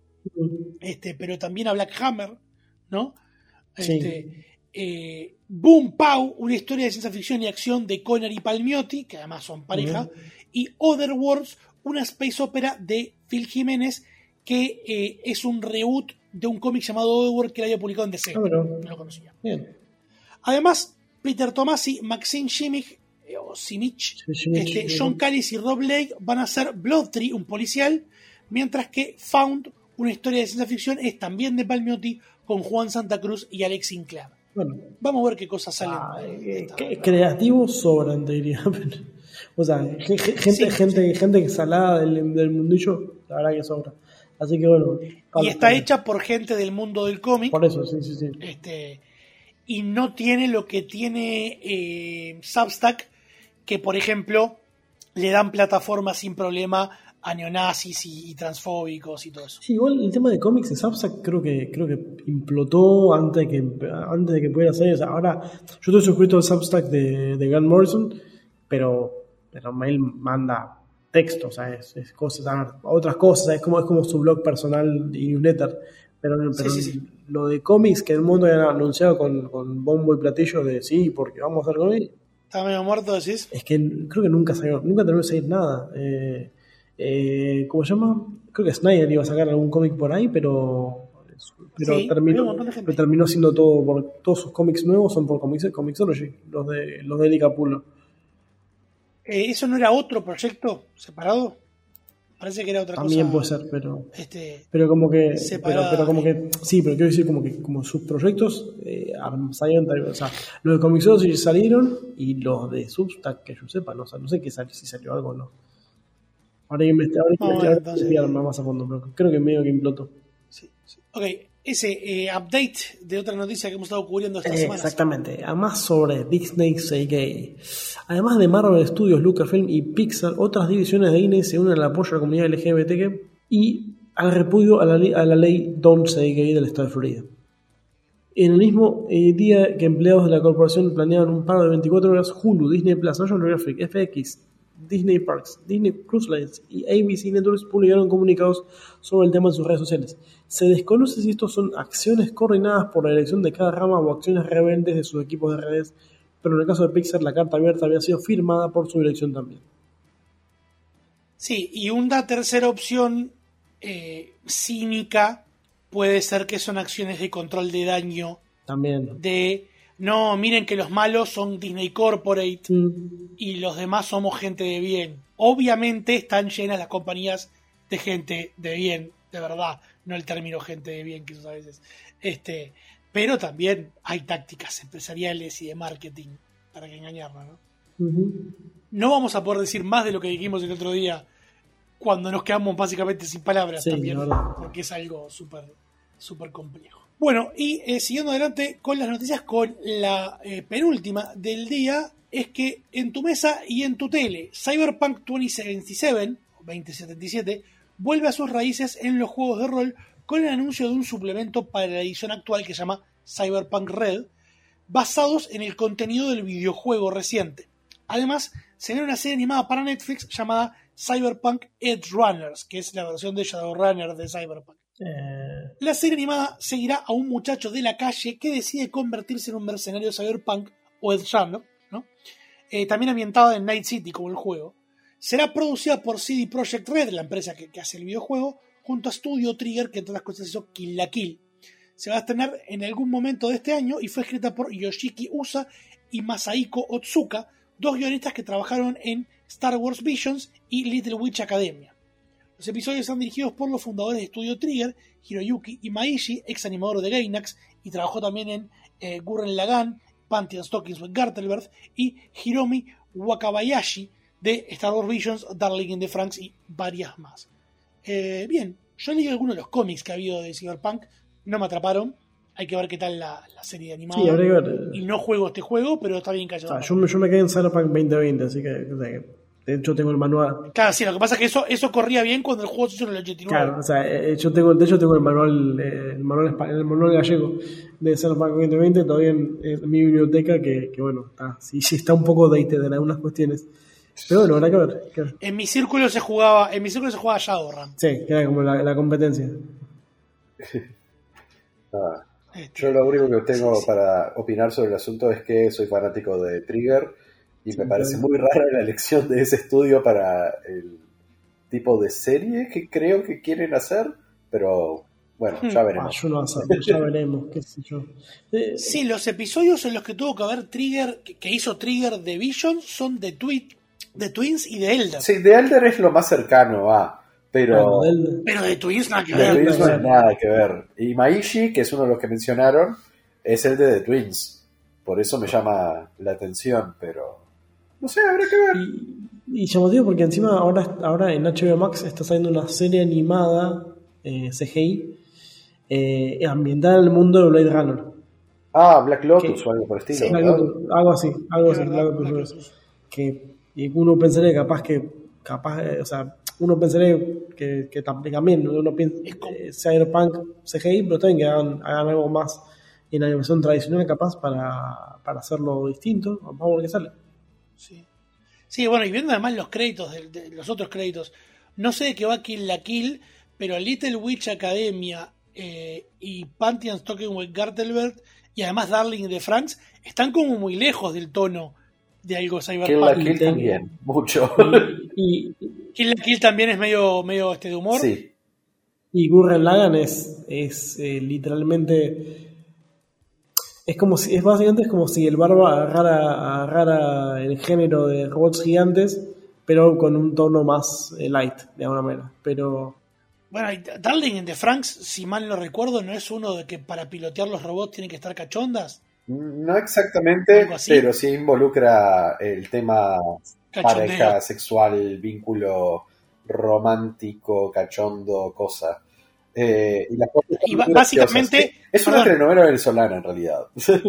este, pero también a Black Hammer, ¿no? Este, sí. eh, Boom Pow, una historia de ciencia ficción y acción de Conner y Palmiotti, que además son pareja, uh-huh. y Otherworlds, una space opera de Phil Jiménez, que eh, es un reboot de un cómic llamado Otherworld que él había publicado en D C. Ah, bueno. No lo conocía. Bien. Además, Peter Tomasi, Maxine Shimich, eh, o Simich, sí, este, John Callis y Rob Lake van a hacer Blood Tree, un policial, mientras que Found, una historia de ciencia ficción, es también de Palmiotti, con Juan Santa Cruz y Alex Sinclair. Bueno, vamos a ver qué cosas salen. Ah, eh, eh, creativos sobran, te diría. O sea, gente, sí, gente, sí. gente salada del, del mundillo, la verdad que sobra. Así que bueno. Y está también hecha por gente del mundo del cómic. Por eso, sí, sí, sí. Este, y no tiene lo que tiene eh, Substack, que por ejemplo le dan plataforma sin problema a neonazis y, y transfóbicos y todo eso. Sí, igual el tema de cómics de Substack creo que creo que implotó antes de que antes de que pudiera salir. O sea, ahora yo estoy suscrito al Substack de, de Grant Morrison, pero pero Mail manda texto, o sea, es, es cosas, otras cosas, es como, es como su blog personal y newsletter, pero, pero Sí, sí, sí. lo de cómics que el mundo había anunciado con, con bombo y platillo de sí, porque vamos a hacer cómics, ¿Está medio muerto, decís? es que creo que nunca salió, nunca terminó de salir nada. Eh, eh, ¿Cómo se llama? Creo que Snyder iba a sacar algún cómic por ahí, pero pero Sí, terminó, había un montón de gente. pero terminó siendo todo por todos sus cómics nuevos son por Comics, Comixology, los de los de Eli Capullo. Eh, ¿Eso no era otro proyecto separado? Parece que era otra También cosa. puede ser, pero Este, pero como que pero, separada. pero como que sí, pero quiero decir como que como sus proyectos eh, salieron, o sea, los de Comixology salieron y los de Substack que yo sepa, no, o sea, no sé qué salió, si salió algo o no. Ahora hay que investigar, ahora hay que Ah, bueno, investigar, entonces- investigar más a fondo, pero creo que medio que implotó. Ok, ese eh, update de otra noticia que hemos estado cubriendo esta Eh, semana. Exactamente, además sobre Disney C K. Además de Marvel Studios, Lucasfilm y Pixar, otras divisiones de Disney se unen al apoyo a la comunidad L G B T Q y al repudio a la, ley- a la ley Don't C K del estado de Florida. En el mismo eh, día que empleados de la corporación planeaban un paro de veinticuatro horas, Hulu, Disney Plus, National Geographic, F X, Disney Parks, Disney Cruise Lines y A B C Networks publicaron comunicados sobre el tema en sus redes sociales. Se desconoce si estos son acciones coordinadas por la dirección de cada rama o acciones rebeldes de sus equipos de redes, pero en el caso de Pixar la carta abierta había sido firmada por su dirección también. Sí, y una tercera opción eh, cínica puede ser que son acciones de control de daño, También. de no, miren que los malos son Disney Corporate Mm. y los demás somos gente de bien. Obviamente están llenas las compañías de gente de bien, de verdad, no el término gente de bien que usas a veces. Este, pero también hay tácticas empresariales y de marketing para que engañarnos, ¿no? Ujú. No vamos a poder decir más de lo que dijimos el otro día cuando nos quedamos básicamente sin palabras Sí, también, la verdad. porque es algo súper súper complejo. Bueno, y eh, siguiendo adelante con las noticias, con la eh, penúltima del día, es que en tu mesa y en tu tele, Cyberpunk veinte setenta y siete, o veinte setenta y siete, vuelve a sus raíces en los juegos de rol con el anuncio de un suplemento para la edición actual que se llama Cyberpunk Red, basados en el contenido del videojuego reciente. Además, se viene una serie animada para Netflix llamada Cyberpunk Edge Runners, que es la versión de Shadowrunner de Cyberpunk. Eh, La serie animada seguirá a un muchacho de la calle que decide convertirse en un mercenario de Cyberpunk o Edge Runner, ¿no? Eh, también ambientada en Night City como el juego. Será producida por C D Projekt Red, la empresa que, que hace el videojuego, junto a Studio Trigger, que entre otras cosas hizo Kill la Kill. Se va a estrenar en algún momento de este año y fue escrita por Yoshiki Usa y Masahiko Otsuka, dos guionistas que trabajaron en Star Wars Visions y Little Witch Academia. Los episodios están dirigidos por los fundadores de Studio Trigger, Hiroyuki Imaishi, ex animador de Gainax, y trabajó también en eh, Gurren Lagann, Panty and Stockings with Gartelbert, y Hiromi Wakabayashi de Star Wars Visions, Darling in the Franxx y varias más. Eh, bien, yo leí algunos de los cómics que ha habido de Cyberpunk, no me atraparon, hay que ver qué tal la, la serie animada. Sí, habría que ver. Y no juego este juego, pero está bien o callado. sea, yo, me- yo me quedé en Cyberpunk veinte veinte, así que, o sea, que de hecho tengo el manual. Claro, sí, lo que pasa es que eso, eso corría bien cuando el juego se hizo en el ochenta y nueve. Claro, o sea, eh, yo tengo, de hecho tengo el manual, eh, el manual, espa- el manual gallego de Cyberpunk veinte veinte todavía en, en mi biblioteca, que, que bueno, está, sí, sí está un poco dated en algunas cuestiones. Pero bueno, habrá que ver. que ver. En mi círculo se jugaba, en mi círculo se jugaba Shadowrun. Sí, queda como la, la competencia. Ah, yo lo único que tengo para opinar sobre el asunto es que soy fanático de Trigger y me parece muy rara la elección de ese estudio para el tipo de serie que creo que quieren hacer, pero bueno, ya Ah, veremos. yo no sé, ya veremos, qué sé yo. Eh, Sí, los episodios en los que tuvo que haber Trigger, que, que hizo Trigger de Vision, son de, Twi- de Twins y de Elder. Sí, The Elder es lo más cercano a, pero Claro, él- Pero de Twins nada que de ver. Twins no hay nada que ver. Y Maishi, que es uno de los que mencionaron, es el de The Twins. Por eso me llama la atención, pero no sé, habrá que ver. Y llamativo porque encima ahora, ahora en H B O Max está saliendo una serie animada eh, C G I eh, ambientada en el mundo de Blade Runner. Ah, Black Lotus ¿Qué? o algo por el estilo, Sí, Black ¿verdad? Lotus, algo así, algo así, Es Black verdad, Lotus, Black Lotus. Que y uno pensaría que capaz que capaz, eh, o sea, uno pensaría que, que tam- también uno piensa eh, Cyberpunk C G I, pero también que hagan, hagan algo más en la animación tradicional capaz para, para hacerlo distinto. Vamos a ver qué sale. Sí. Sí, bueno, y viendo además los créditos, de, de los otros créditos, no sé de qué va Kill la Kill, pero Little Witch Academia eh, y Panty and Stocking with Gartelbert y además Darling de France están como muy lejos del tono de algo cyberpunk. Kill la Kill también, mucho. Y, Kill la Kill también es medio, medio este de humor. Sí. Y Gurren Lagann es, es eh, literalmente... Es como si, es básicamente es como si el Barba agarrara, agarrara el género de robots gigantes, pero con un tono más eh, light, de alguna manera. Pero... Bueno, y Darling in the Franxx, si mal no recuerdo, ¿no es uno de que para pilotear los robots tienen que estar cachondas? No exactamente, pero sí involucra el tema Cachondeo. Pareja sexual, vínculo romántico, cachondo, cosa. Eh, y las cosas Y ba- básicamente... Es una perdón. telenovela venezolana, en realidad.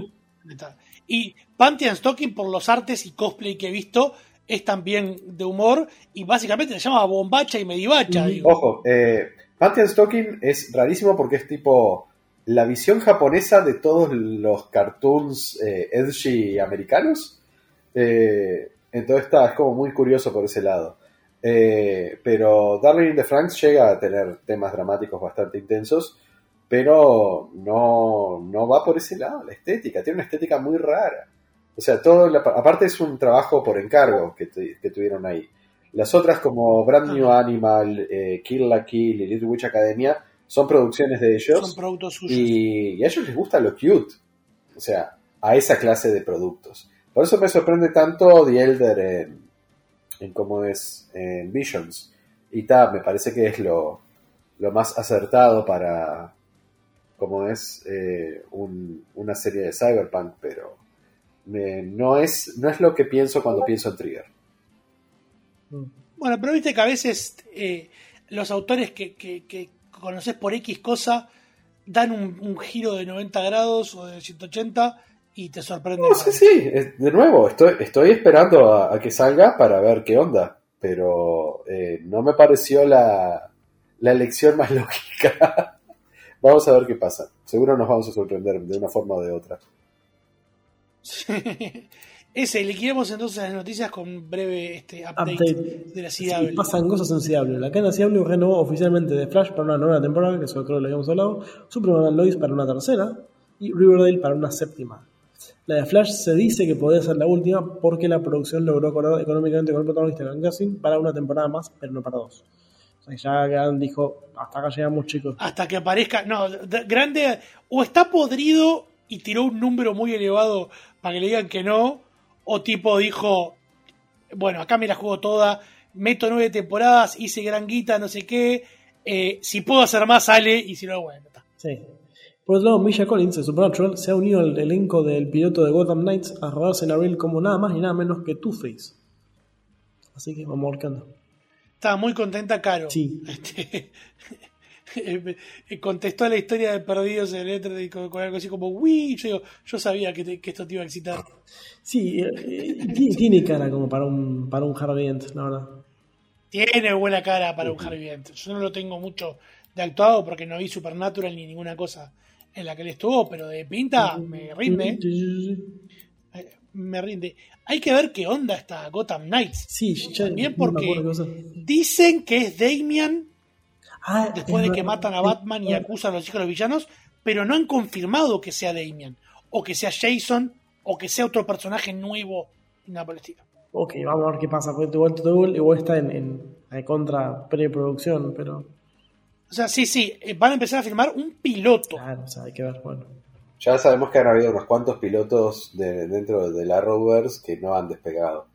Y Panty and Stocking, por los artes y cosplay que he visto, es también de humor y básicamente se llama bombacha y medivacha. Digo. Ojo, eh, Panty and Stocking es rarísimo porque es tipo la visión japonesa de todos los cartoons eh, edgy americanos. Eh, entonces está, es como muy curioso por ese lado. Eh, pero Darling in the Franxx llega a tener temas dramáticos bastante intensos, pero no, no va por ese lado, la estética, tiene una estética muy rara. O sea, todo la, aparte es un trabajo por encargo que, que tuvieron ahí. Las otras como Brand New Animal, eh, Kill la Kill y Little Witch Academia son producciones de ellos. Son productos suyos. Y, y a ellos les gusta lo cute. O sea, a esa clase de productos. Por eso me sorprende tanto The Elder en, en cómo es en Visions. Y ta, me parece que es lo, lo más acertado para como es eh, un, una serie de cyberpunk, pero me, no es no es lo que pienso cuando pienso en Trigger. Bueno, pero viste que a veces eh, los autores que, que, que conoces por X cosa dan un, un giro de noventa grados o de ciento ochenta y te sorprende. No, sí, sí, de nuevo, estoy, estoy esperando a, a que salga para ver qué onda, pero eh, no me pareció la, la elección más lógica. Vamos a ver qué pasa. Seguro nos vamos a sorprender de una forma o de otra. Ese, liquidemos entonces las noticias con breve este, update, Update. de la Sí, C W. pasan cosas en C W. La cadena C W renovó oficialmente The Flash para una nueva temporada, que eso creo que lo habíamos hablado, Superman Lois para una tercera y Riverdale para una séptima. La de Flash se dice que podría ser la última porque la producción logró acordar económicamente con el protagonista Grant Gustin para una temporada más, pero no para dos. O sea, ya Grant dijo, hasta acá llegamos, chicos. Hasta que aparezca, no, de- grande, o está podrido y tiró un número muy elevado para que le digan que no, o tipo dijo, bueno, acá me la juego toda, meto nueve temporadas, hice gran guita, no sé qué, eh, si puedo hacer más sale, y si no, bueno, está. Sí. Por otro lado, Misha Collins de Supernatural se ha unido al elenco del piloto de Gotham Knights a rodarse en abril como nada más y nada menos que Two-Face. Así que vamos a ver qué onda. Estaba muy contenta Caro. Sí. Este, eh, contestó la historia de Perdidos en el Éter y con, con algo así como, uy, yo, digo, yo sabía que, te- que esto te iba a excitar. Sí, eh, eh, tiene, tiene cara como para un, para un Harvey Dent, la verdad. Tiene buena cara para un Harvey Dent. Yo no lo tengo mucho de actuado porque no vi Supernatural ni ninguna cosa en la que él estuvo, pero de pinta me rinde. Eh, Me rinde. Hay que ver qué onda está Gotham Knights. Sí, ya También no me porque acuerdo qué cosa. dicen que es Damian Ah, después es de que verdad. matan a Batman y acusan a los hijos de los villanos, pero no han confirmado que sea Damian, o que sea Jason, o que sea otro personaje nuevo y nada por el estilo. Ok, vamos a ver qué pasa. Porque igual, igual, igual está en, en, en contra preproducción, pero. O sea, sí, sí, eh, van a empezar a filmar un piloto. Claro, o sea, hay que ver, bueno. Ya sabemos que han habido unos cuantos pilotos de, dentro del Arrowverse que no han despegado.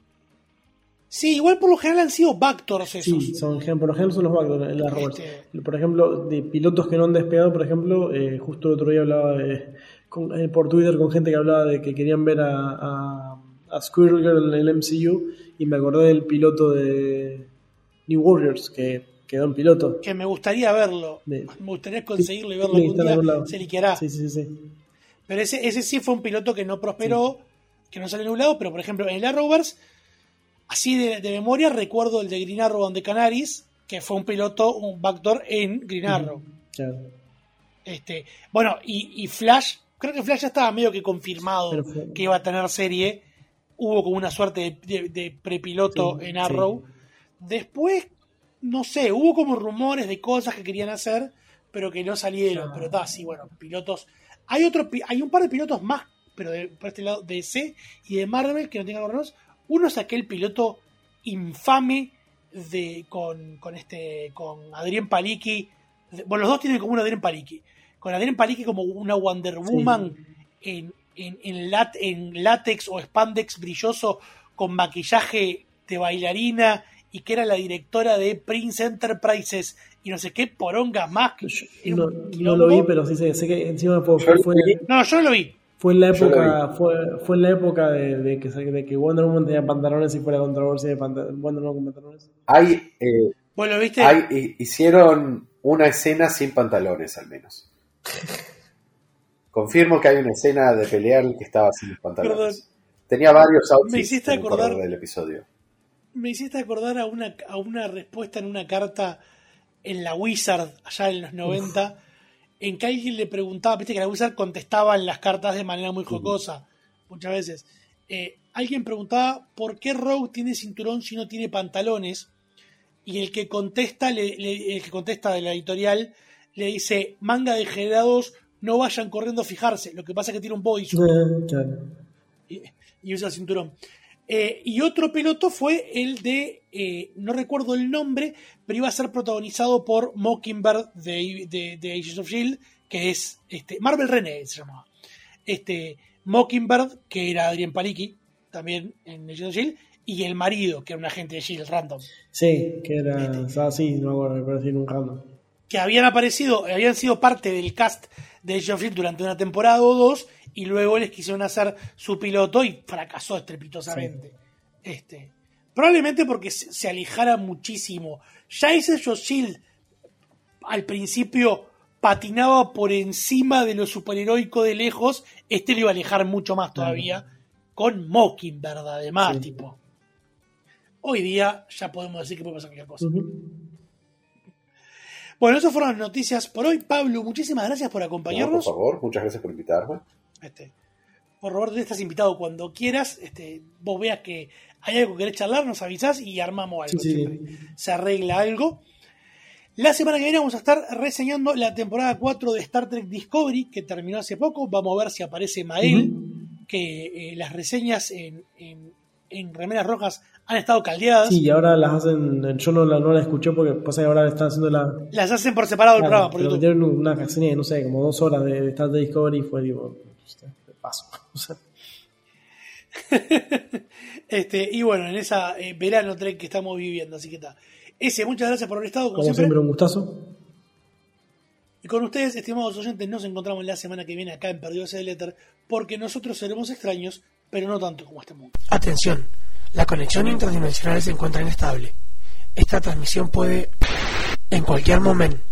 Sí, igual por lo general han sido Bactors esos. Sí, son, por ejemplo, son los backdoors en las robots. Este- Por ejemplo, de pilotos que no han despegado, por ejemplo, eh, justo el otro día hablaba de, con- eh, por Twitter con gente que hablaba de que querían ver a, a, a Squirrel Girl en el M C U y me acordé del piloto de New Warriors que quedó en piloto. Que me gustaría verlo. De- Me gustaría conseguirlo y verlo Sí, algún está en algún día. lado. Se liqueará. Sí, sí, sí. Pero ese, ese sí fue un piloto que no prosperó, que no salió en un lado, pero por ejemplo en el Arrowverse, así de, de memoria, recuerdo el de Green Arrow and the Canaries, que fue un piloto, un backdoor en Green Arrow. Claro. Este, bueno, y, y Flash, creo que Flash ya estaba medio que confirmado Pero fue- que iba a tener serie hubo como una suerte de, de, de prepiloto Sí, en Arrow. sí. Después, no sé, hubo como rumores de cosas que querían hacer, pero que no salieron. Ah. Pero está, sí, bueno, pilotos. Hay otro, pi- hay un par de pilotos más, pero de, por este lado, de D C y de Marvel, que no tengan horrores. Uno es aquel piloto infame de con, con este con Adrián Palicki. De- bueno, los dos tienen como un Adrián Palicki. Con Adrián Palicki como una Wonder Woman en, en, en, lat- en látex o spandex brilloso con maquillaje de bailarina y que era la directora de Prince Enterprises y no sé qué poronga más. Que era No, un no quilombo. lo vi, pero sí sé, sé que encima fue, fue, fue, No, yo no lo vi. fue en la Yo lo época, fue, fue en la época de, de que, de que Wonder Woman tenía pantalones y fue la controversia de panta- Wonder Woman con pantalones. Hay, eh, ¿Vos lo viste? hay, eh, hicieron una escena sin pantalones, al menos. Confirmo que hay una escena de pelear que estaba sin los pantalones. Perdón. Tenía varios Me outfits hiciste en el acordar- correr del episodio. Me hiciste acordar a una, a una respuesta en una carta en la Wizard, allá en los noventa, en que alguien le preguntaba, viste que la Wizard contestaba en las cartas de manera muy jocosa, muchas veces. Eh, alguien preguntaba por qué Rogue tiene cinturón si no tiene pantalones, y el que contesta, le, le- el que contesta de la editorial, le dice, manga de degenerados, no vayan corriendo a fijarse, lo que pasa es que tiene un bodysuit Eh, claro. y, y usa el cinturón. Eh, y otro piloto fue el de, eh, no recuerdo el nombre, pero iba a ser protagonizado por Mockingbird de, de, de Agents of S H I E L D, que es este, Marvel Renegade se llamaba. Este, Mockingbird, que era Adrián Palicki, también en Agents of S H I E L D, y el marido, que era un agente de S H I E L D random, Sí, que era. Ah, sí, no me acuerdo, me pareció en un random. que habían aparecido, habían sido parte del cast de Agents of S H I E L D durante una temporada o dos, y luego les quisieron hacer su piloto y fracasó estrepitosamente. Este, probablemente porque se, se alejara muchísimo. Ya ese Agents of S H I E L D al principio patinaba por encima de lo superheroico de lejos, este lo iba a alejar mucho más todavía, con Mockingbird además, Sí. tipo. Hoy día ya podemos decir que puede pasar cualquier cosa. Bueno, esas fueron las noticias por hoy. Pablo, muchísimas gracias por No, acompañarnos. por favor, muchas gracias por invitarme. Este, por favor, estás invitado cuando quieras. Este, vos veas que hay algo que querés charlar, nos avisás y armamos algo. Sí, sí. Siempre se arregla algo. La semana que viene vamos a estar reseñando la temporada cuatro de Star Trek Discovery, que terminó hace poco. Vamos a ver si aparece Mael, que eh, las reseñas en, en, en Remeras Rojas han estado caldeadas. Sí, y ahora las hacen. Yo no la, no la escuché porque pasa que ahora están haciendo la. Las hacen por separado el Claro, programa, por pero YouTube. metieron una reseña de, no sé, como dos horas de, de Star Trek Discovery y fue tipo. Paso. O sea, Este, y bueno, en esa eh, verano Trek que estamos viviendo, así que está. Ese, muchas gracias por haber estado, como, como siempre. siempre, un gustazo. Y con ustedes, estimados oyentes, nos encontramos la semana que viene acá en Perdidos del Éter, porque nosotros seremos extraños, pero no tanto como este mundo. Atención, la conexión interdimensional se encuentra inestable. Esta transmisión puede, en cualquier momento,